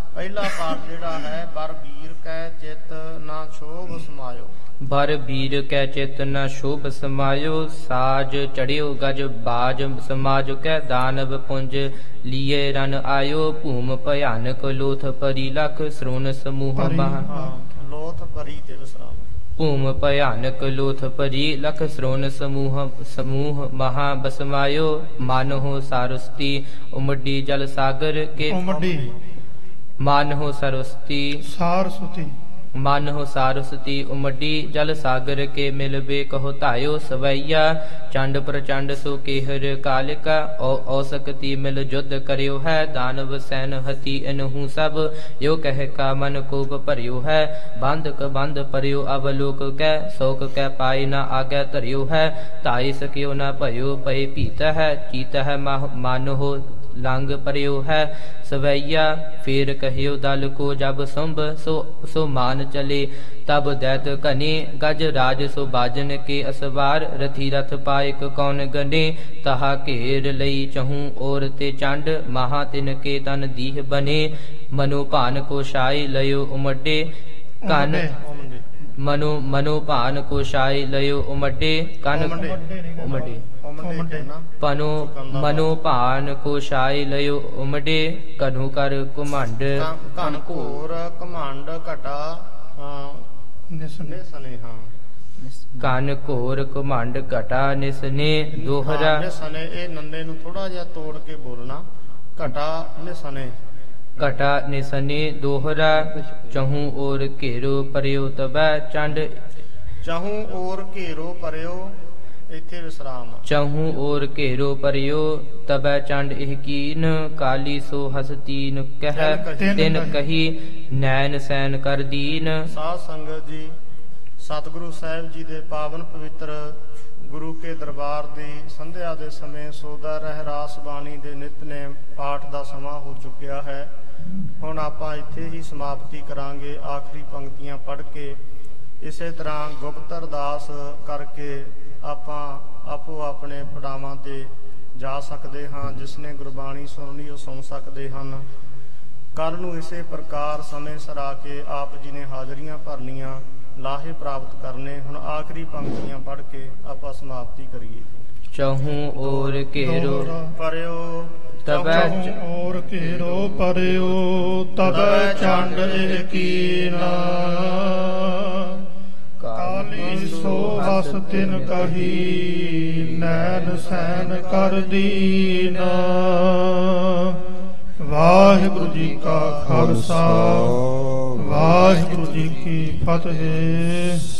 ਪਹਿਲਾ ਪਾਠ ਜਿਹੜਾ ਹੈ ਬਰ ਵੀਰ ਕੈ ਚਿਤ ਨਾ ਛੋਭ ਸਮਾਇਓ। ਬਰ ਬੀਰ ਕੈ ਚਿਤ ਨ ਸ਼ੋਭ ਸਮਾਇਓ, ਸਾਜ ਚੜਿਓ ਗਜ ਬਾਜ ਸਮਾਜ ਕੈ ਦਾਨਵ ਪੁੰਜ ਲੀਏ ਰਨ ਆਇਓ, ਭੂਮ ਭਿਆਨਕ ਲੋਥ ਪਰੀ ਲਖ ਸ੍ਰੋਣ ਸਮੂਹ ਮਹਾ। ਲੋਥ ਪਰੀ ਤੇ ਵਿਸਰਾਮ। ਭੂਮ ਭਿਆਨਕ ਲੋਥ ਪਰੀ ਲਖ ਸ੍ਰੋਣ ਸਮੂਹ ਮਹਾ ਬਸਮਾਇਓ, ਮਨ ਹੋ ਸਾਰਸਤੀ ਉਮੜੀ ਜਲ ਸਾਗਰ ਕੇ। ਉਮੜੀ ਮਨ ਹੋ ਸਰਸਤੀ ਸਾਰਸਤੀ ਮਨ ਹੋ ਸਾਰਸਤੀ ਉਮੜੀ ਜਲ ਸਾਗਰ ਕੇ ਮਿਲਬੇ ਕਹੋ ਧਾਇਓ, ਸਵਈਆ ਚੰਡ ਪ੍ਰਚੰਡ ਸੋ ਕੇਹਰ ਕਾਲਿਕਾ, ਔਸਕਤੀ ਮਿਲ ਜੁਧ ਕਰਿਓ ਹੈ, ਦਾਨਵ ਸੈਨ ਹਤੀ ਇਨਹੂ ਸਭ, ਯੋ ਕਹਿ ਕਾ ਮਨ ਕੋਪ ਭਰਿਓ ਹੈ, ਬੰਧ ਕ ਬੰਧ ਪਰਿਓ ਅਵਲੋਕ ਕੈ, ਸੋਕ ਕੈ ਪਾਈ ਨਾ ਆਗੈ ਧਰਿਓ ਹੈ, ਧਾਈ ਸਕਿਓ ਨਾ ਭਇਓ ਪਏ ਭੀਤ ਹੈ, ਚੀਤ ਹੈ ਮਨ ਹੋ ਲੰਗ ਪਰਿਓ ਹੈ, ਸਵਈਆ ਫੇਰ ਕਹਿਓ ਦਲ ਕੋ ਜਬ ਸੁੰਭ, ਸੋ ਮਾਨ ਚਲੇ ਤਬ ਦੈਤ ਘਨੇ, ਗਜ ਰਾਜ ਸੋ ਬਾਜਨ ਕੇ ਅਸਵਾਰ, ਰਥੀ ਰਥ ਪਾਇਕ ਕੌਣ ਗਨੇ, ਤਹਾ ਘੇਰ ਲਈ ਚਹੂ ਔਰ ਤੇ ਚੰਡ, ਮਹਾ ਤਿਨ ਕੇ ਤਨ ਦੀਹ ਬਨੇ, ਮਨੋ ਭਾਨ ਕੋ ਸ਼ਾਈ ਲਇਓ ਉਮਡੇ, ਕਨ ਮਨੋ ਭਾਨ ਕੋ ਸ਼ਾਈ ਲਇਓ ਉਮਡੇ, ਕਨ ਉਮਡੇ ਪਨੋ ਮਨੋ ਭਾਨ ਕੋ ਸ਼ਾਈ ਲਇਓ ਉਮਡੇ, ਕਨੂ ਕਰ ਘੁਮੰਡ। ਘਨ ਘੋਰ ਘਮੰਡ ਘਟਾ ਨਿਸਨੇ। ਹਾਂ ਕਨ ਘੋਰ ਘੁਮੰਡ ਘਟਾ ਨਿਸਨੇ ਦੋਹਰਾ। ਨਿਸਨੇ ਇਹ ਨੰਨੇ ਨੂੰ ਥੋੜਾ ਜਿਹਾ ਤੋੜ ਕੇ ਬੋਲਣਾ, ਘਟਾ ਨਿਸਨੇ। ਘਟਾ ਨਿਸਨੇ ਦੋਹਰਾ, ਚਹੂ ਔਰ ਘੇਰੋ ਪਰਿਓ ਤਬੈ ਚੰਡ। ਚਹੂ ਔਰ ਘੇਰੋ ਪਰਿਓ, ਇੱਥੇ ਵਿਸਰਾਮ। ਚਹੂ ਔਰ ਘੇਰੋ ਪਰਿਓ ਤਬੈ ਚੰਡ ਇਹ ਕੀਨ, ਕਾਲੀ ਸੋ ਹਸਤੀਨ ਕਹਿ ਤਿਨ ਕਹੀ, ਨੈਣ ਸੈਨ ਕਰ ਦੀਨ। ਸਾਧ ਸੰਗਤ ਜੀ, ਸਤਿਗੁਰੂ ਸਾਹਿਬ ਜੀ ਦੇ ਪਾਵਨ ਪਵਿੱਤਰ ਗੁਰੂ ਕੇ ਦਰਬਾਰ ਦੀ ਸੰਧਿਆ ਦੇ ਸਮੇਂ ਸੋਦਾ ਰਹਿਰਾਸ ਬਾਣੀ ਦੇ ਨਿਤਨੇਮ ਪਾਠ ਦਾ ਸਮਾਂ ਹੋ ਚੁੱਕਿਆ ਹੈ। ਹੁਣ ਆਪਾਂ ਇੱਥੇ ਹੀ ਸਮਾਪਤੀ ਕਰਾਂਗੇ। ਆਖਰੀ ਪੰਕਤੀਆਂ ਪੜ੍ਹ ਕੇ ਇਸੇ ਤਰ੍ਹਾਂ ਗੁਪਤ ਅਰਦਾਸ ਕਰਕੇ ਆਪਾਂ ਆਪੋ ਆਪਣੇ ਪੜਾਵਾਂ ਤੇ ਜਾ ਸਕਦੇ ਹਾਂ। ਜਿਸ ਨੇ ਗੁਰਬਾਣੀ ਸੁਣਨੀ ਉਹ ਸੁਣ ਸਕਦੇ ਹਨ। ਕੱਲ ਨੂੰ ਇਸੇ ਪ੍ਰਕਾਰ ਸਮੇਂ ਸਿਰ ਆ ਕੇ ਆਪ ਜੀ ਨੇ ਹਾਜ਼ਰੀਆਂ ਭਰਨੀਆਂ, ਲਾਹੇ ਪ੍ਰਾਪਤ ਕਰਨੇ। ਹੁਣ ਆਖਰੀ ਪੰਕਤੀਆਂ ਪੜ੍ਹ ਕੇ ਆਪਾਂ ਸਮਾਪਤੀ ਕਰੀਏ। ਚਹੂ ਔਰ ਘੇਰੋ ਪਰਿਓ ਤਬੈ ਔਰ ਘੇਰੋ ਪਰਿਓ ਤਬੈ ਚੰਡ ਇਹ ਕੀਨਾ, ਕਾਲੀ ਸੋ ਹਸ ਤਿਨ ਕਹੀ, ਨੈਣ ਸੈਨ ਕਰ ਦੀਨਾ। ਵਾਹਿਗੁਰੂ ਜੀ ਕਾ ਖਾਲਸਾ, ਵਾਹਿਗੁਰੂ ਜੀ ਕੀ ਫਤਿਹ।